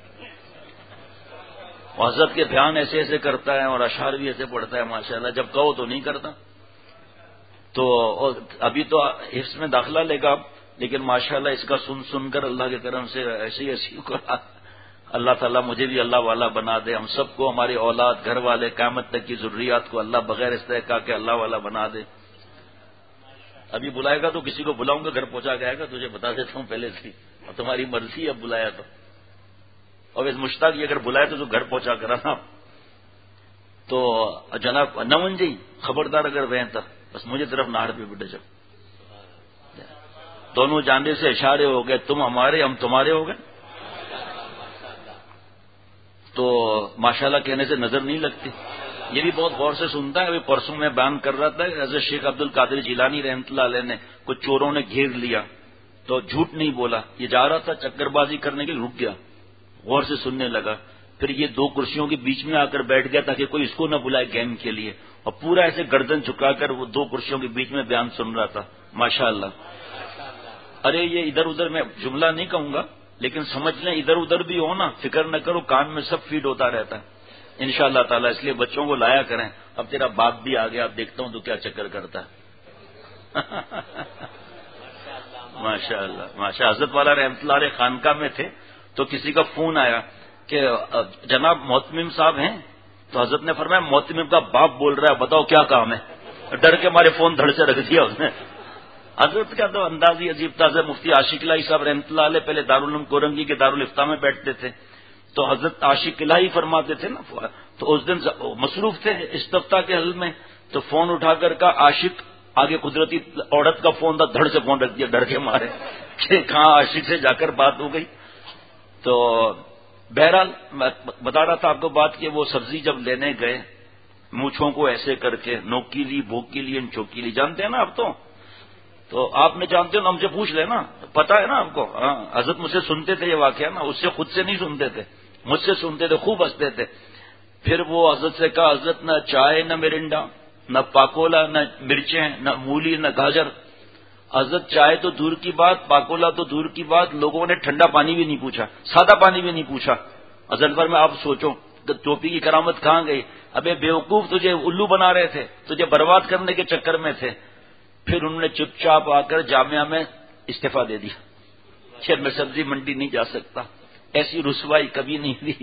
حضرت کے دھیان ایسے ایسے کرتا ہے اور اشعار بھی ایسے پڑھتا ہے ماشاءاللہ، جب کہو تو نہیں کرتا۔ تو ابھی تو حفظ میں داخلہ لے گا، لیکن ماشاءاللہ اس کا سن سن کر اللہ کے کرم سے ایسی ایسی اللہ تعالیٰ مجھے بھی اللہ والا بنا دے، ہم سب کو، ہماری اولاد گھر والے قیامت تک کی ذریات کو اللہ بغیر استحقاق کے اللہ والا بنا دے۔ ابھی بلائے گا تو کسی کو بلاؤں گا، گھر پہنچا کے آئے گا، تجھے بتا دیتا ہوں پہلے سے، اور تمہاری مرضی اب بلایا تو، اور اس مشتاق یہ اگر بلایا تو گھر پہنچا کرانا۔ تو جناب نمن جی خبردار اگر وہیں تھا بس مجھے طرف نہر پہ بیٹھے جب دونوں جانب سے اشارے ہو گئے، تم ہمارے ہم تمہارے ہو گئے، تو ماشاءاللہ کہنے سے نظر نہیں لگتی۔ یہ بھی بہت غور سے سنتا ہے۔ ابھی پرسوں میں بیان کر رہا تھا حضرت شیخ عبد القادر جیلانی رحمۃ اللہ علیہ نے کچھ چوروں نے گھیر لیا تو جھوٹ نہیں بولا، یہ جا رہا تھا چکر بازی کرنے کے لیے، رک گیا، غور سے سننے لگا، پھر یہ دو کرسیوں کے بیچ میں آ کر بیٹھ گیا تاکہ کوئی اس کو نہ بلائے گیم کے لیے، اور پورا ایسے گردن چکا کر وہ دو کرسیوں کے بیچ میں بیان سن رہا تھا ماشاءاللہ۔ ارے یہ ادھر ادھر میں جملہ نہیں کہوں گا، لیکن سمجھ لیں ادھر ادھر بھی ہو نا، فکر نہ کرو، کان میں سب فیڈ ہوتا رہتا ہے انشاءاللہ تعالی۔ اس لیے بچوں کو لایا کریں۔ اب تیرا باپ بھی آ گیا، اب دیکھتا ہوں تو کیا چکر کرتا ہے۔ ماشاءاللہ ماشاء حضرت والا رحمۃ اللہ علیہ خانقاہ میں تھے تو کسی کا فون آیا کہ جناب محتمم صاحب ہیں، تو حضرت نے فرمایا محتمم کا باپ بول رہا ہے، بتاؤ کیا کام ہے؟ ڈر کے مارے فون دھڑ سے رکھ دیا اس نے۔ حضرت کا تو انداز ہی عجیب تھا۔ مفتی عاشق الہی صاحب رحمۃ اللہ علیہ پہلے دارالعلوم کورنگی کے دارالفتاح میں بیٹھتے تھے، تو حضرت عاشق الہی فرماتے تھے نا، تو اس دن مصروف تھے استفتاء کے حل میں، تو فون اٹھا کر کا عاشق، آگے قدرتی عورت کا فون تھا، دھڑ سے فون رکھ دیا ڈر کے مارے کہ کہاں عاشق سے جا کر بات ہو گئی۔ تو بہرحال میں بتا رہا تھا آپ کو بات کہ وہ سبزی جب لینے گئے، مونچھوں کو ایسے کر کے نوکیلی بھوکیلی اینڈ چوکیلی، جانتے ہیں نا آپ تو آپ نے جانتے ہو نا، ہم سے پوچھ لینا، پتا ہے نا آپ کو۔ ہاں حضرت مجھ سے سنتے تھے یہ واقعہ نا، اس سے خود سے نہیں سنتے تھے، مجھ سے سنتے تھے، خوب ہنستے تھے۔ پھر وہ حضرت سے کہا حضرت نہ چائے نہ مرنڈا نہ پاکولا نہ مرچیں نہ مولی نہ گاجر۔ حضرت چائے تو دور کی بات، پاکولا تو دور کی بات، لوگوں نے ٹھنڈا پانی بھی نہیں پوچھا، سادہ پانی بھی نہیں پوچھا۔ حضرت پر میں آپ سوچو کہ ٹوپی کی کرامت کہاں گئی؟ ابے بیوقوف، تجھے الو بنا رہے تھے، تجھے برباد کرنے کے چکر میں تھے۔ پھر انہوں نے چپ چاپ آ کر جامعہ میں استعفیٰ دے دیا کہ میں سبزی منڈی نہیں جا سکتا، ایسی رسوائی کبھی نہیں دی،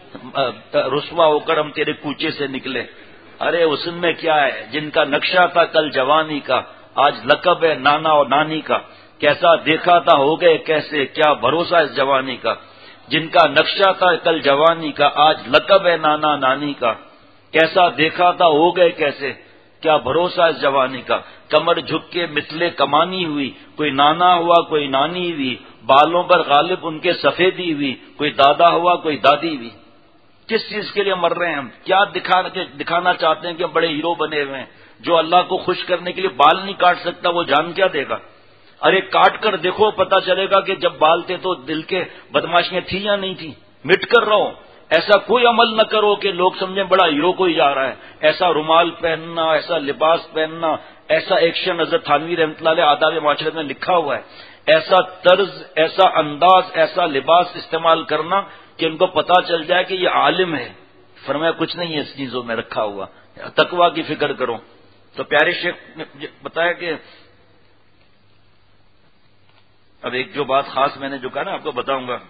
رسوا ہو کر ہم تیرے کوچے سے نکلے۔ ارے حسن میں کیا ہے، جن کا نقشہ تھا کل جوانی کا، آج لقب ہے نانا اور نانی کا، کیسا دیکھا تھا ہو گئے کیسے، کیا بھروسہ اس جوانی کا۔ جن کا نقشہ تھا کل جوانی کا، آج لقب ہے نانا نانی کا، کیسا دیکھا تھا ہو گئے کیسے، کیا بھروسہ اس جوانی کا۔ کمر جھک کے مثلے کمانی ہوئی، کوئی نانا ہوا کوئی نانی ہوئی، بالوں پر غالب ان کے سفیدی ہوئی، کوئی دادا ہوا کوئی دادی ہوئی۔ کس چیز کے لیے مر رہے ہیں ہم؟ کیا دکھانا چاہتے ہیں کہ ہم بڑے ہیرو بنے ہوئے ہیں؟ جو اللہ کو خوش کرنے کے لیے بال نہیں کاٹ سکتا وہ جان کیا دے گا؟ ارے کاٹ کر دیکھو، پتا چلے گا کہ جب بال تھے تو دل کے بدماشیاں تھی یا نہیں تھی. مٹ کر رہو. ایسا کوئی عمل نہ کرو کہ لوگ سمجھیں بڑا ہیرو کوئی جا رہا ہے. ایسا رومال پہننا، ایسا لباس پہننا، ایسا ایکشن حضرت تھانوی رحمۃ اللہ علیہ آداب معاشرت میں لکھا ہوا ہے. ایسا طرز، ایسا انداز، ایسا لباس استعمال کرنا کہ ان کو پتا چل جائے کہ یہ عالم ہے. فرمایا کچھ نہیں ہے اس چیزوں میں رکھا ہوا، تقویٰ کی فکر کرو. تو پیارے شیخ نے بتایا کہ اب ایک جو بات خاص میں نے جو کہا نا آپ کو بتاؤں گا.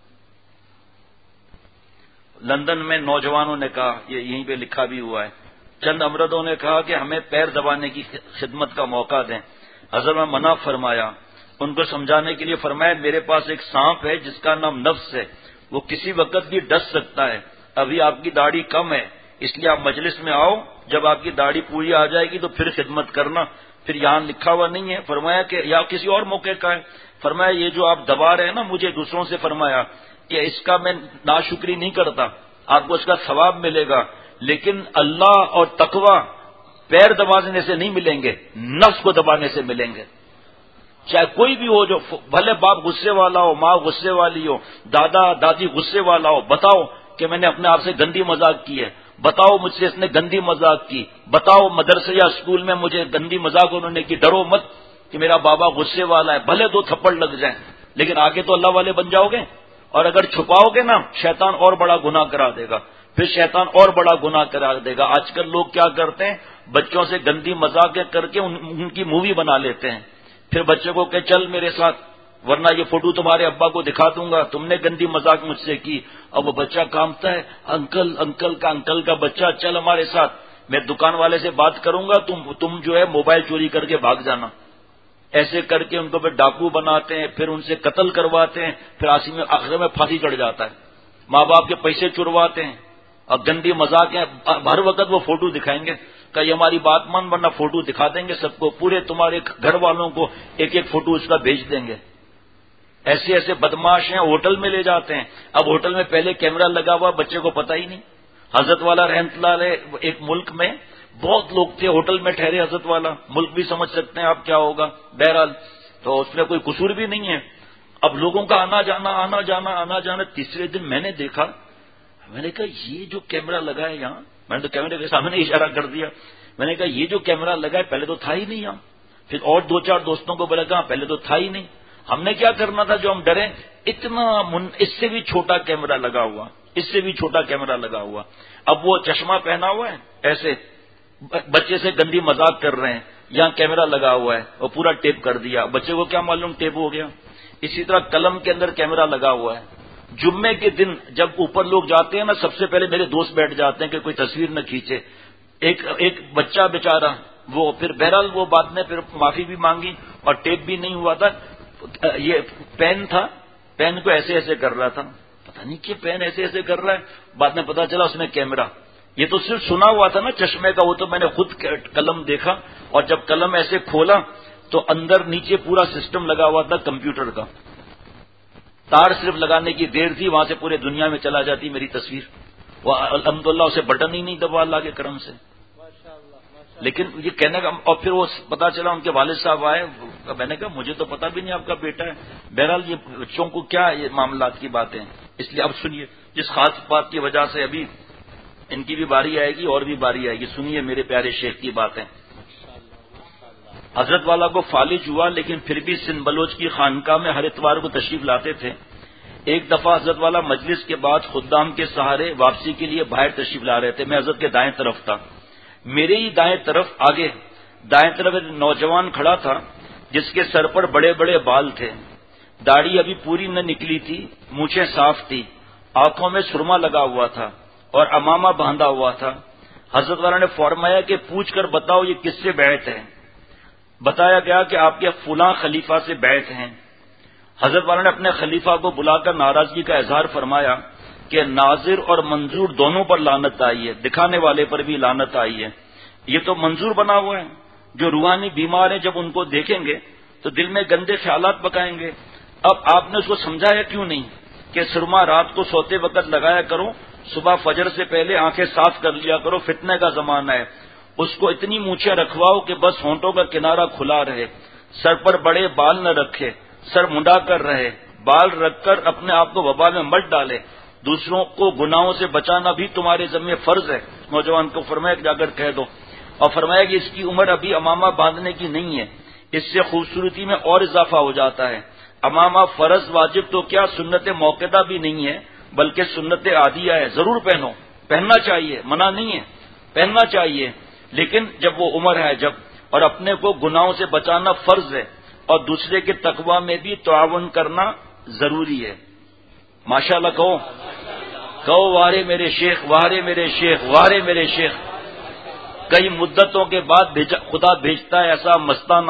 لندن میں نوجوانوں نے کہا، یہ یہیں پہ لکھا بھی ہوا ہے، چند امردوں نے کہا کہ ہمیں پیر دبانے کی خدمت کا موقع دیں. حضرت نے منع فرمایا. ان کو سمجھانے کے لیے فرمایا میرے پاس ایک سانپ ہے جس کا نام نفس ہے، وہ کسی وقت بھی ڈس سکتا ہے. ابھی آپ کی داڑھی کم ہے، اس لیے آپ مجلس میں آؤ، جب آپ کی داڑھی پوری آ جائے گی تو پھر خدمت کرنا. پھر یہاں لکھا ہوا نہیں ہے. فرمایا کہ یا کسی اور موقع کا ہے. فرمایا یہ جو آپ دبا رہے ہیں نا مجھے دوسروں سے، فرمایا کہ اس کا میں ناشکری نہیں کرتا، آپ کو اس کا ثواب ملے گا، لیکن اللہ اور تقویٰ پیر دبانے سے نہیں ملیں گے، نفس کو دبانے سے ملیں گے. چاہے کوئی بھی ہو، جو بھلے باپ غصے والا ہو، ماں غصے والی ہو، دادا دادی غصے والا ہو، بتاؤ کہ میں نے اپنے آپ سے گندی مذاق کی ہے، بتاؤ مجھ سے اس نے گندی مذاق کی، بتاؤ مدرسے یا اسکول میں مجھے گندی مذاق انہوں نے کی، ڈرو مت کہ میرا بابا غصے والا ہے، بھلے 2 تھپڑ لگ جائیں، لیکن آگے تو اللہ والے بن جاؤ گے. اور اگر چھپاؤ گے نا شیطان اور بڑا گناہ کرا دے گا، پھر شیطان اور بڑا گناہ کرا دے گا. آج کل لوگ کیا کرتے ہیں، بچوں سے گندی مذاقیں کر کے ان کی مووی بنا لیتے ہیں، پھر بچے کو کہ چل میرے ساتھ ورنہ یہ فوٹو تمہارے ابا کو دکھا دوں گا، تم نے گندی مذاق مجھ سے کی. اب وہ بچہ کانپتا ہے، انکل کا بچہ، چل ہمارے ساتھ، میں دکان والے سے بات کروں گا، تم جو ہے موبائل چوری کر کے بھاگ جانا. ایسے کر کے ان کو پھر ڈاکو بناتے ہیں، پھر ان سے قتل کرواتے ہیں، پھر آخر میں پھانسی چڑھ جاتا ہے. ماں باپ کے پیسے چرواتے ہیں اور گندی مذاق ہیں، ہر وقت وہ فوٹو دکھائیں گے کہ یہ ہماری بات مان، ورنہ فوٹو دکھا دیں گے سب کو، پورے تمہارے گھر والوں کو ایک فوٹو اس کا بھیج دیں گے. ایسے بدماش ہیں، ہوٹل میں لے جاتے ہیں. اب ہوٹل میں پہلے کیمرہ لگا ہوا، بچے کو پتہ ہی نہیں. حضرت والا رحمۃ اللہ علیہ ایک ملک میں بہت لوگ تھے ہوٹل میں ٹھہرے، حضرت والا ملک بھی سمجھ سکتے ہیں آپ کیا ہوگا. بہرحال تو اس میں کوئی قصور بھی نہیں ہے. اب لوگوں کا آنا جانا. تیسرے دن میں نے دیکھا، میں نے کہا یہ جو کیمرہ لگا ہے یہاں، میں نے تو کیمرے کے سامنے اشارہ کر دیا، میں نے کہا یہ جو کیمرہ لگا ہے پہلے تو تھا ہی نہیں یہاں. پھر اور 2-4 دوستوں کو بولا کہا پہلے تو تھا ہی نہیں. ہم نے کیا کرنا تھا جو ہم ڈرے، اتنا اس سے بھی چھوٹا کیمرہ لگا ہوا، اس سے بھی چھوٹا کیمرہ لگا ہوا. اب وہ چشمہ پہنا ہوا ہے، ایسے بچے سے گندی مذاق کر رہے ہیں، یہاں کیمرہ لگا ہوا ہے اور پورا ٹیپ کر دیا. بچے کو کیا معلوم ٹیپ ہو گیا. اسی طرح قلم کے اندر کیمرہ لگا ہوا ہے. جمعے کے دن جب اوپر لوگ جاتے ہیں نا، سب سے پہلے میرے دوست بیٹھ جاتے ہیں کہ کوئی تصویر نہ کھینچے. ایک بچہ بیچارہ، وہ پھر بہرحال وہ بعد میں پھر معافی بھی مانگی اور ٹیپ بھی نہیں ہوا تھا. یہ پین تھا، پین کو ایسے کر رہا تھا، پتہ نہیں کہ پین ایسے کر رہا ہے. بعد میں پتا چلا اس میں کیمرہ. یہ تو صرف سنا ہوا تھا نا چشمے کا، وہ تو میں نے خود قلم دیکھا. اور جب قلم ایسے کھولا تو اندر نیچے پورا سسٹم لگا ہوا تھا کمپیوٹر کا. تار صرف لگانے کی دیر تھی، وہاں سے پورے دنیا میں چلا جاتی میری تصویر. وہ الحمدللہ اسے بٹن ہی نہیں دبا اللہ کے کرم سے. لیکن یہ کہنے کا، اور پھر وہ پتا چلا ان کے والد صاحب آئے، میں نے کہا مجھے تو پتا بھی نہیں آپ کا بیٹا ہے. بہرحال یہ بچوں کو کیا یہ معاملات کی باتیں. اس لیے اب سنیے، جس خاص بات کی وجہ سے ابھی ان کی بھی باری آئے گی اور بھی باری آئے گی، سنیے میرے پیارے شیخ کی باتیں. حضرت والا کو فالج ہوا، لیکن پھر بھی سندھ بلوچ کی خانقاہ میں ہر اتوار کو تشریف لاتے تھے. ایک دفعہ حضرت والا مجلس کے بعد خدام کے سہارے واپسی کے لیے باہر تشریف لا رہے تھے. میں حضرت کے دائیں طرف تھا. میرے ہی دائیں طرف آگے دائیں طرف ایک نوجوان کھڑا تھا جس کے سر پر بڑے بڑے بال تھے. داڑھی ابھی پوری نہ نکلی تھی، مونچھیں صاف تھی، آنکھوں میں سرما لگا ہوا تھا اور امامہ باندھا ہوا تھا. حضرت والا نے فرمایا کہ پوچھ کر بتاؤ یہ کس سے بیعت ہے. بتایا گیا کہ آپ کے فلاں خلیفہ سے بیعت ہیں. حضرت والا نے اپنے خلیفہ کو بلا کر ناراضگی کا اظہار فرمایا کہ ناظر اور منظور دونوں پر لعنت آئی ہے، دکھانے والے پر بھی لعنت آئی ہے. یہ تو منظور بنا ہوا ہے، جو روحانی بیمار ہیں جب ان کو دیکھیں گے تو دل میں گندے خیالات پکائیں گے. اب آپ نے اس کو سمجھایا کیوں نہیں کہ سرما رات کو سوتے وقت لگایا کرو، صبح فجر سے پہلے آنکھیں صاف کر لیا کرو، فتنے کا زمانہ ہے. اس کو اتنی مونچھیں رکھواؤ کہ بس ہونٹوں کا کنارہ کھلا رہے، سر پر بڑے بال نہ رکھے، سر منڈا کر رہے، بال رکھ کر اپنے آپ کو وبال میں مت ڈالے، دوسروں کو گناہوں سے بچانا بھی تمہارے ذمہ فرض ہے۔ نوجوان کو فرمایا کہ جا کر کہہ دو، اور فرمایا کہ اس کی عمر ابھی امامہ باندھنے کی نہیں ہے، اس سے خوبصورتی میں اور اضافہ ہو جاتا ہے۔ امامہ فرض واجب تو کیا سنت موقدہ بھی نہیں ہے، بلکہ سنت عادیہ ہے، ضرور پہنو، پہننا چاہیے، منع نہیں ہے، پہننا چاہیے، لیکن جب وہ عمر ہے جب، اور اپنے کو گناہوں سے بچانا فرض ہے، اور دوسرے کے تقویٰ میں بھی تعاون کرنا ضروری ہے۔ ماشاءاللہ کہو وارے میرے شیخ، وارے میرے شیخ، وارے میرے شیخ۔ کئی مدتوں کے بعد خدا بھیجتا ہے ایسا مستانہ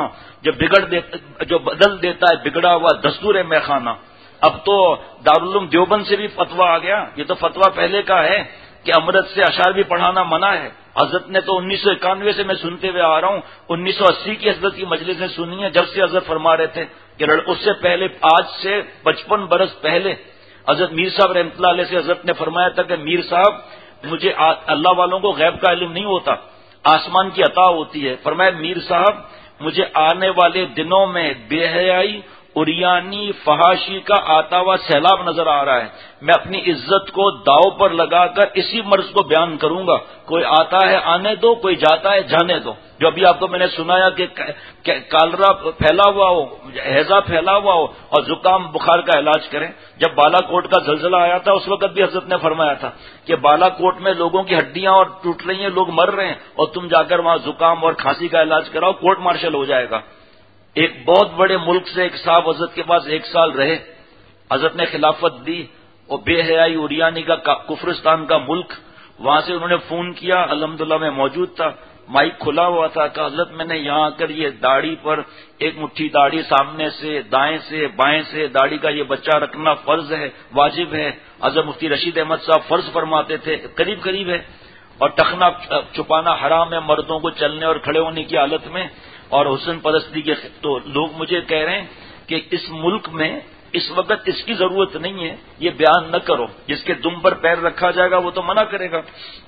جو بدل دیتا ہے بگڑا ہوا دستور میخانہ۔ اب تو دارالعلوم دیوبند سے بھی فتویٰ آ گیا، یہ تو فتویٰ پہلے کا ہے کہ امرت سے اشعار بھی پڑھانا منع ہے۔ حضرت نے تو 1991 سے میں سنتے ہوئے آ رہا ہوں، 1980 کی حضرت کی مجلسیں سنی ہیں، جب سے حضرت فرما رہے تھے کہ اس سے پہلے، آج سے 55 برس پہلے حضرت میر صاحب رحمۃ اللہ علیہ سے حضرت نے فرمایا تھا کہ میر صاحب مجھے اللہ والوں کو غیب کا علم نہیں ہوتا، آسمان کی عطا ہوتی ہے۔ فرمایا میر صاحب مجھے آنے والے دنوں میں بے حیائی، اریانی، فحاشی کا آتا ہوا سیلاب نظر آ رہا ہے، میں اپنی عزت کو داؤ پر لگا کر اسی مرض کو بیان کروں گا، کوئی آتا ہے آنے دو، کوئی جاتا ہے جانے دو۔ جو ابھی آپ کو میں نے سنایا کہ کالرا پھیلا ہوا ہو، ہیضہ پھیلا ہوا ہو اور زکام بخار کا علاج کریں۔ جب بالا کوٹ کا زلزلہ آیا تھا اس وقت بھی حضرت نے فرمایا تھا کہ بالا کوٹ میں لوگوں کی ہڈیاں اور ٹوٹ رہی ہیں، لوگ مر رہے ہیں، اور تم جا کر وہاں زکام اور کھانسی کا علاج کراؤ، کورٹ مارشل ہو جائے گا۔ ایک بہت بڑے ملک سے ایک صاحب حضرت کے پاس 1 سال رہے، حضرت نے خلافت دی، اور بے حیائی اریانی کا کفرستان کا ملک، وہاں سے انہوں نے فون کیا، الحمدللہ میں موجود تھا، مائک کھلا ہوا تھا، کہ حضرت میں نے یہاں آ کر یہ داڑھی پر ایک مٹھی داڑھی سامنے سے، دائیں سے، بائیں سے داڑھی کا یہ بچہ رکھنا فرض ہے، واجب ہے۔ حضرت مفتی رشید احمد صاحب فرض فرماتے تھے، قریب قریب ہے، اور ٹخنا چھپانا حرام ہے مردوں کو چلنے اور کھڑے ہونے کی حالت میں، اور حسن پرستی کے۔ تو لوگ مجھے کہہ رہے ہیں کہ اس ملک میں اس وقت اس کی ضرورت نہیں ہے، یہ بیان نہ کرو، جس کے دم پر پیر رکھا جائے گا وہ تو منع کرے گا۔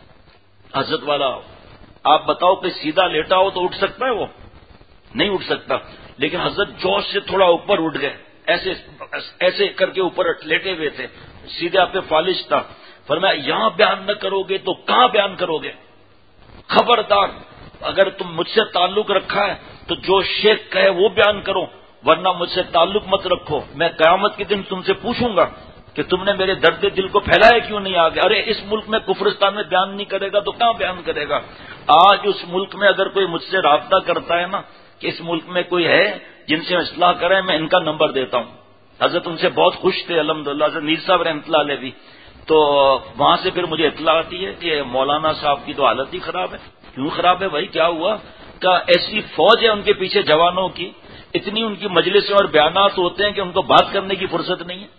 حضرت والا آپ بتاؤ کہ سیدھا لیٹا ہو تو اٹھ سکتا ہے؟ وہ نہیں اٹھ سکتا، لیکن حضرت جوش سے تھوڑا اوپر اٹھ گئے، ایسے کر کے اوپر لیٹے ہوئے تھے، سیدھے آپ پہ فالش تھا۔ فرمایا یہاں بیان نہ کرو گے تو کہاں بیان کرو گے؟ خبردار، اگر تم مجھ سے تعلق رکھا ہے تو جو شیخ کہے وہ بیان کرو، ورنہ مجھ سے تعلق مت رکھو، میں قیامت کے دن تم سے پوچھوں گا کہ تم نے میرے درد دل کو پھیلایا کیوں نہیں آگے؟ ارے اس ملک میں کفرستان میں بیان نہیں کرے گا تو کہاں بیان کرے گا؟ آج اس ملک میں اگر کوئی مجھ سے رابطہ کرتا ہے نا کہ اس ملک میں کوئی ہے جن سے اصلاح کریں، میں ان کا نمبر دیتا ہوں۔ حضرت ان سے بہت خوش تھے الحمدللہ، حضرت میر صاحب رحمۃ اللہ علیہ بھی۔ تو وہاں سے پھر مجھے اطلاع آتی ہے کہ مولانا صاحب کی تو حالت ہی خراب ہے۔ کیوں خراب ہے بھائی، کیا ہوا؟ کہ ایسی فوج ہے ان کے پیچھے جوانوں کی، اتنی ان کی مجلسیں اور بیانات ہوتے ہیں کہ ان کو بات کرنے کی فرصت نہیں ہے۔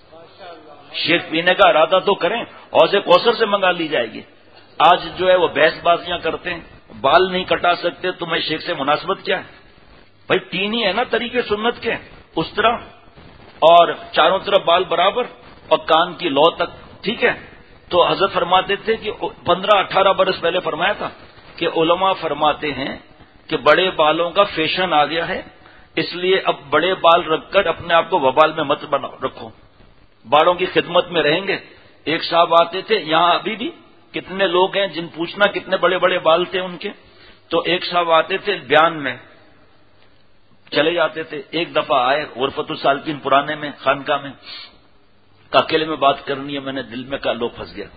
شیخ پینے کا ارادہ تو کریں، حوض کوثر سے منگا لی جائے گی۔ آج جو ہے وہ بحث بازیاں کرتے ہیں، بال نہیں کٹا سکتے، تمہیں شیخ سے مناسبت کیا ہے؟ بھائی 3 ہی ہے نا طریقے سنت کے، اس طرح اور چاروں طرف بال برابر اور کان کی لو تک، ٹھیک ہے؟ تو حضرت فرماتے تھے کہ 15-18 برس پہلے فرمایا تھا کہ علماء فرماتے ہیں کہ بڑے بالوں کا فیشن آ گیا ہے، اس لیے اب بڑے بال رکھ کر اپنے آپ کو وبال میں مت رکھو، بالوں کی خدمت میں رہیں گے۔ ایک صاحب آتے تھے یہاں، ابھی بھی کتنے لوگ ہیں جن پوچھنا کتنے بڑے بڑے بال تھے ان کے، تو ایک صاحب آتے تھے بیان میں چلے جاتے تھے۔ ایک دفعہ آئے غرفت السالکین پرانے میں خانقاہ میں، اکیلے میں بات کرنی ہے، میں نے دل میں کہا لو پھنس گیا،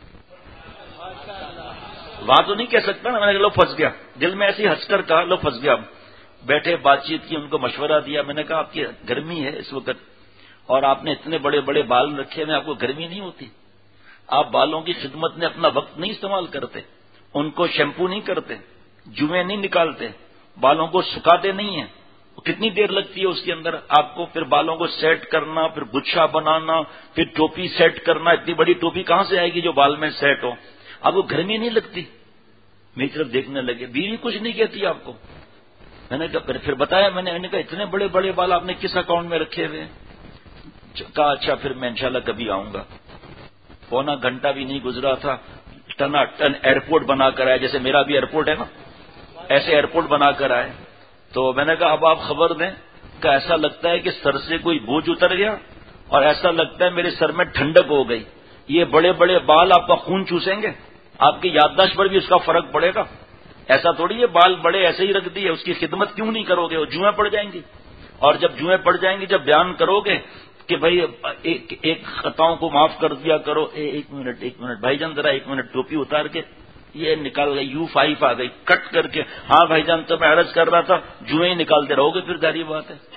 وہاں تو نہیں کہہ سکتا نا، میں نے کہا لو پھنس گیا، دل میں ایسی ہنس کر کہا لو پھنس گیا۔ بیٹھے بات چیت کی، ان کو مشورہ دیا، میں نے کہا آپ کی گرمی ہے اس وقت اور آپ نے اتنے بڑے بڑے بال رکھے ہوئے، آپ کو گرمی نہیں ہوتی؟ آپ بالوں کی خدمت میں اپنا وقت نہیں استعمال کرتے، ان کو شیمپو نہیں کرتے، جوئیں نہیں نکالتے، بالوں کو سکھاتے نہیں ہیں، کتنی دیر لگتی ہے اس کے اندر آپ کو؟ پھر بالوں کو سیٹ کرنا، پھر گچھا بنانا، پھر ٹوپی سیٹ کرنا، اتنی بڑی ٹوپی کہاں سے آئے گی جو بال میں سیٹ ہو؟ آپ کو گرمی نہیں لگتی؟ میری طرف دیکھنے لگے، بیوی کچھ نہیں کہتی آپ کو؟ میں نے کہا پھر بتایا، میں نے کہا اتنے بڑے بڑے بال آپ نے کس اکاؤنٹ میں رکھے ہوئے؟ کہا اچھا پھر میں انشاءاللہ کبھی آؤں گا۔ پونا گھنٹہ بھی نہیں گزرا تھا، ٹن ایئرپورٹ بنا کر آئے، جیسے میرا بھی ایئرپورٹ ہے نا، ایسے ایئرپورٹ بنا کر آئے۔ تو میں نے کہا اب آپ خبر دیں کہ ایسا لگتا ہے کہ سر سے کوئی بوجھ اتر گیا اور ایسا لگتا ہے میرے سر میں ٹھنڈک ہو گئی. یہ بڑے بڑے بال آپ کا خون چوسیں گے, آپ کی یادداشت پر بھی اس کا فرق پڑے گا. ایسا تھوڑی یہ بال بڑے ایسے ہی رکھ دیے, اس کی خدمت کیوں نہیں کرو گے, وہ جوئیں پڑ جائیں گی. اور جب جوئیں پڑ جائیں گی, جب بیان کرو گے کہ بھائی ایک خطاؤں کو معاف کر دیا کرو, ایک منٹ بھائی جان ذرا ایک منٹ ٹوپی اتار کے, یہ نکال گئی U5 آ گئی کٹ کر کے, ہاں بھائی جان تو میں عرض کر رہا تھا, جوئیں نکالتے رہو گے پھر ظاہری بات ہے.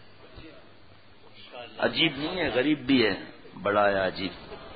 عجیب نہیں ہے, غریب بھی ہے, بڑا ہے عجیب.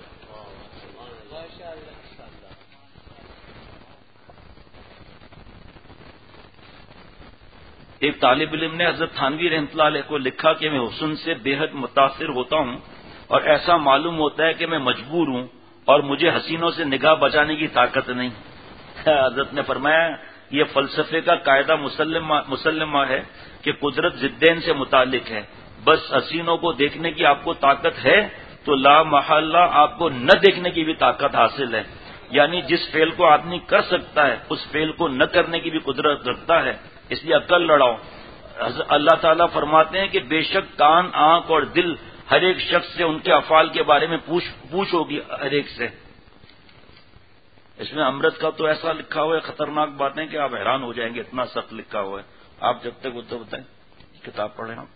ایک طالب علم نے حضرت تھانوی رحمۃ اللہ علیہ کو لکھا کہ میں حسن سے بے حد متاثر ہوتا ہوں اور ایسا معلوم ہوتا ہے کہ میں مجبور ہوں اور مجھے حسینوں سے نگاہ بچانے کی طاقت نہیں. حضرت نے فرمایا یہ فلسفے کا قاعدہ مسلمہ ہے کہ قدرت ضدین سے متعلق ہے. بس حسینوں کو دیکھنے کی آپ کو طاقت ہے تو لا محالہ آپ کو نہ دیکھنے کی بھی طاقت حاصل ہے. یعنی جس فعل کو آدمی کر سکتا ہے اس فعل کو نہ کرنے کی بھی قدرت رکھتا ہے, اس لیے عقل لڑاؤ. اللہ تعالیٰ فرماتے ہیں کہ بے شک کان, آنکھ اور دل ہر ایک شخص سے ان کے افعال کے بارے میں پوچھ ہوگی ہر ایک سے. اس میں امرت کا تو ایسا لکھا ہوا ہے, خطرناک باتیں کہ آپ حیران ہو جائیں گے, اتنا سخت لکھا ہوا ہے. آپ جب تک ہوتے بتائیں کتاب پڑھیں آپ.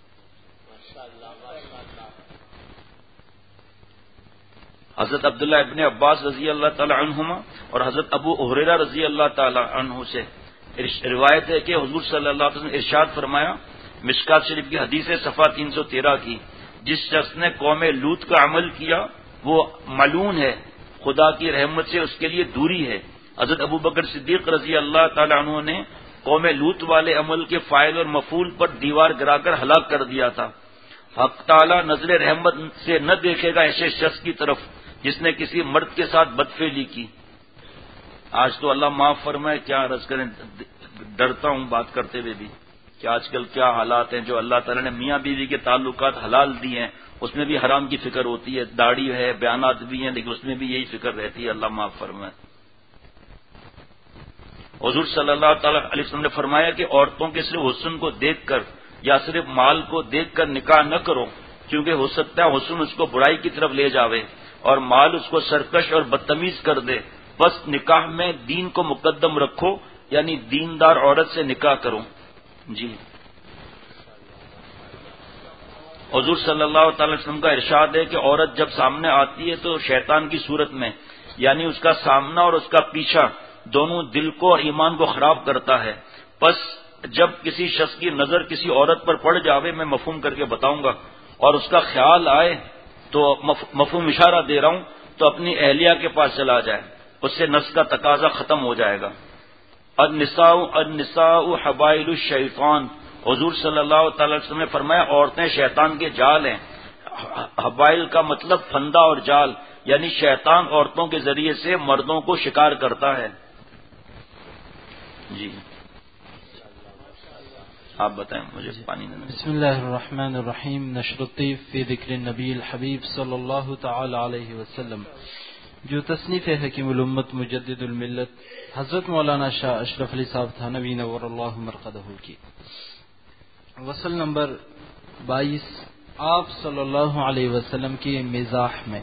حضرت عبداللہ ابن عباس رضی اللہ تعالی عنہما اور حضرت ابو ہریرہ رضی اللہ تعالی عنہ سے روایت ہے کہ حضور صلی اللہ علیہ وسلم نے ارشاد فرمایا, مشکات شریف کی حدیث ہے صفحہ 313 کی, جس شخص نے قوم لوط کا عمل کیا وہ ملعون ہے, خدا کی رحمت سے اس کے لیے دوری ہے. حضرت ابو بکر صدیق رضی اللہ تعالی عنہ نے قوم لوط والے عمل کے فاعل اور مفعول پر دیوار گرا کر ہلاک کر دیا تھا. حق تعالی نظر رحمت سے نہ دیکھے گا ایسے شخص کی طرف جس نے کسی مرد کے ساتھ بدفعلی کی. آج تو اللہ معاف فرمائے, کیا عرض کریں, ڈرتا ہوں بات کرتے ہوئے بھی کہ آج کل کیا حالات ہیں. جو اللہ تعالی نے میاں بیوی کے تعلقات حلال دیے ہیں اس میں بھی حرام کی فکر ہوتی ہے. داڑھی ہے, بیانات بھی ہیں, لیکن اس میں بھی یہی فکر رہتی ہے. اللہ معاف فرمائے. حضور صلی اللہ تعالی علیہ وسلم نے فرمایا کہ عورتوں کے صرف حسن کو دیکھ کر یا صرف مال کو دیکھ کر نکاح نہ کرو, کیونکہ ہو سکتا ہے حسن اس کو برائی کی طرف لے جاوے اور مال اس کو سرکش اور بدتمیز کر دے. بس نکاح میں دین کو مقدم رکھو, یعنی دیندار عورت سے نکاح کرو. جی حضور صلی اللہ تعالی وسلم کا ارشاد ہے کہ عورت جب سامنے آتی ہے تو شیطان کی صورت میں, یعنی اس کا سامنا اور اس کا پیچھا دونوں دل کو اور ایمان کو خراب کرتا ہے. پس جب کسی شخص کی نظر کسی عورت پر پڑ جاوے, میں مفہوم کر کے بتاؤں گا, اور اس کا خیال آئے تو مفہوم اشارہ دے رہا ہوں, تو اپنی اہلیہ کے پاس چلا جائے, اس سے نفس کا تقاضا ختم ہو جائے گا. النساء حبائل الشیطان, حضور صلی اللہ تعالی وسلم نے فرمایا عورتیں شیطان کے جال ہیں. حبائل کا مطلب پھندا اور جال, یعنی شیطان عورتوں کے ذریعے سے مردوں کو شکار کرتا ہے. جی آپ بتائیں مجھے پانی دینا. بسم اللہ الرحمن الرحیم. نشر الطیف فی ذکر النبی الحبیب صلی اللہ تعالی علیہ وسلم, جو تصنیف حکیم الامت مجدد الملت حضرت مولانا شاہ اشرف علی صاحب تھانوی نور اللہ مرقدہ کی. وصل نمبر 22, آپ صلی اللہ علیہ وسلم کی مزاح میں.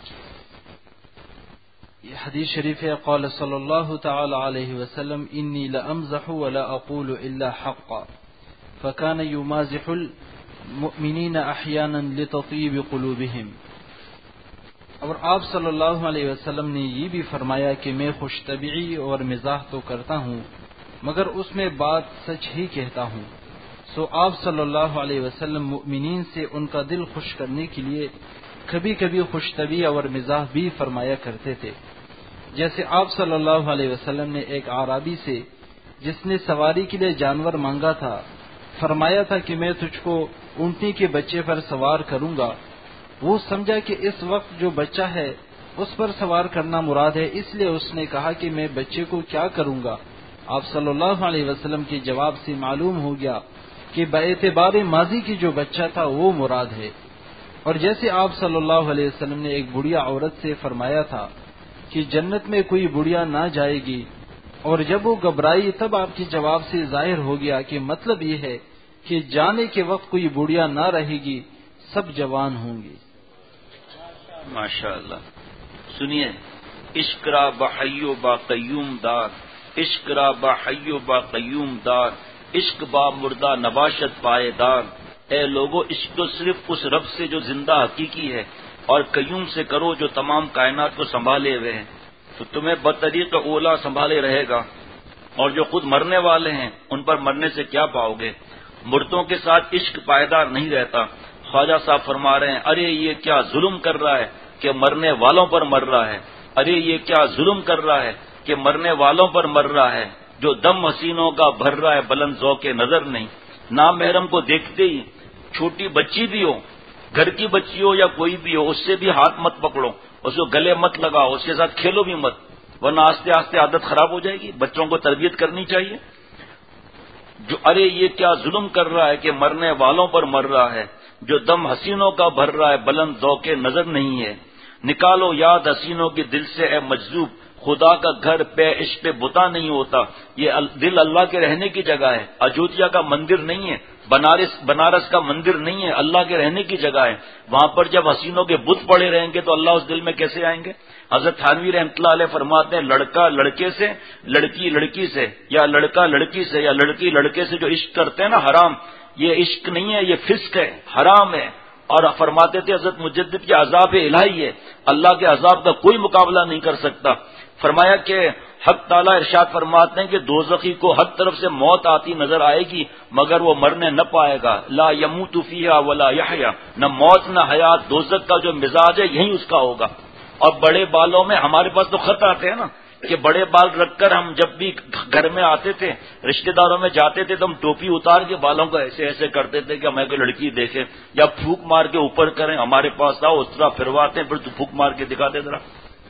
یہ حدیث شریف ہے, قال صلی اللہ تعالی علیہ وسلم انی لامزح ولا اقول الا حقا فكان يمازح المؤمنين احيانا لتطيب قلوبهم. اور آپ صلی اللہ علیہ وسلم نے یہ بھی فرمایا کہ میں خوش طبعی اور مزاح تو کرتا ہوں مگر اس میں بات سچ ہی کہتا ہوں. سو آپ صلی اللہ علیہ وسلم مؤمنین سے ان کا دل خوش کرنے کے لیے کبھی کبھی خوش طبعی اور مزاح بھی فرمایا کرتے تھے. جیسے آپ صلی اللہ علیہ وسلم نے ایک اعرابی سے جس نے سواری کے لیے جانور مانگا تھا فرمایا تھا کہ میں تجھ کو اونٹنی کے بچے پر سوار کروں گا. وہ سمجھا کہ اس وقت جو بچہ ہے اس پر سوار کرنا مراد ہے, اس لیے اس نے کہا کہ میں بچے کو کیا کروں گا. آپ صلی اللہ علیہ وسلم کے جواب سے معلوم ہو گیا کہ باعتبار ماضی کی جو بچہ تھا وہ مراد ہے. اور جیسے آپ صلی اللہ علیہ وسلم نے ایک بڑھیا عورت سے فرمایا تھا کہ جنت میں کوئی بڑھیا نہ جائے گی اور جب وہ گھبرائی تب آپ کے جواب سے ظاہر ہو گیا کہ مطلب یہ ہے کہ جانے کے وقت کوئی بوڑھیا نہ رہے گی، سب جوان ہوں گے۔ ماشاء اللہ۔ سنیے، عشق را بحیو با قیوم دار، عشق را بحیو با قیوم دار، عشق با مردہ نباشت پائے دار۔ اے لوگو، عشق تو صرف اس رب سے جو زندہ حقیقی ہے، اور قیوم سے کرو جو تمام کائنات کو سنبھالے ہوئے ہیں، تو تمہیں بطریق اولا سنبھالے رہے گا۔ اور جو خود مرنے والے ہیں ان پر مرنے سے کیا پاؤ گے؟ مردوں کے ساتھ عشق پائیدار نہیں رہتا۔ خواجہ صاحب فرما رہے ہیں، ارے یہ کیا ظلم کر رہا ہے کہ مرنے والوں پر مر رہا ہے، ارے یہ کیا ظلم کر رہا ہے کہ مرنے والوں پر مر رہا ہے، جو دم حسینوں کا بھر رہا ہے بلند ذوق نظر نہیں۔ نامحرم کو دیکھتے ہی، چھوٹی بچی بھی ہو، گھر کی بچی ہو یا کوئی بھی ہو، اس سے بھی ہاتھ مت پکڑو، اس کو گلے مت لگاؤ، اس کے ساتھ کھیلو بھی مت، ورنہ آہستہ آہستہ عادت خراب ہو جائے گی۔ بچوں کو تربیت کرنی چاہیے۔ جو ارے یہ کیا ظلم کر رہا ہے کہ مرنے والوں پر مر رہا ہے، جو دم حسینوں کا بھر رہا ہے بلند ذوق نظر نہیں ہے۔ نکالو یاد حسینوں کے دل سے اے مجذوب، خدا کا گھر پہ عشق پہ بتا نہیں ہوتا، یہ دل اللہ کے رہنے کی جگہ ہے، اجودھیا کا مندر نہیں ہے، بنارس کا مندر نہیں ہے، اللہ کے رہنے کی جگہ ہے۔ وہاں پر جب حسینوں کے بت پڑے رہیں گے تو اللہ اس دل میں کیسے آئیں گے؟ حضرت تھانوی رحمۃ اللہ علیہ فرماتے ہیں، لڑکا لڑکے سے، لڑکی لڑکی سے، یا لڑکا لڑکی سے، یا لڑکی لڑکے سے جو عشق کرتے ہیں نا حرام، یہ عشق نہیں ہے، یہ فسق ہے، حرام ہے۔ اور فرماتے تھے حضرت مجدد کے عذاب الہی ہے، اللہ کے عذاب کا کوئی مقابلہ نہیں کر سکتا۔ فرمایا کہ حق تعالیٰ ارشاد فرماتے ہیں کہ دوزخی کو ہر طرف سے موت آتی نظر آئے گی مگر وہ مرنے نہ پائے گا، لا یموت فیہا ولا یحیا، نہ موت نہ حیات، دوزخ کا جو مزاج ہے یہی اس کا ہوگا۔ اور بڑے بالوں میں ہمارے پاس تو خط آتے ہیں نا کہ بڑے بال رکھ کر ہم جب بھی گھر میں آتے تھے، رشتہ داروں میں جاتے تھے تو ہم ٹوپی اتار کے بالوں کو ایسے ایسے کرتے تھے کہ ہمیں کوئی لڑکی دیکھے، یا پھونک مار کے اوپر کریں، ہمارے پاس آؤ، اس طرح پھرواتے ہیں، پھر تو پھونک مار کے دکھاتے ذرا۔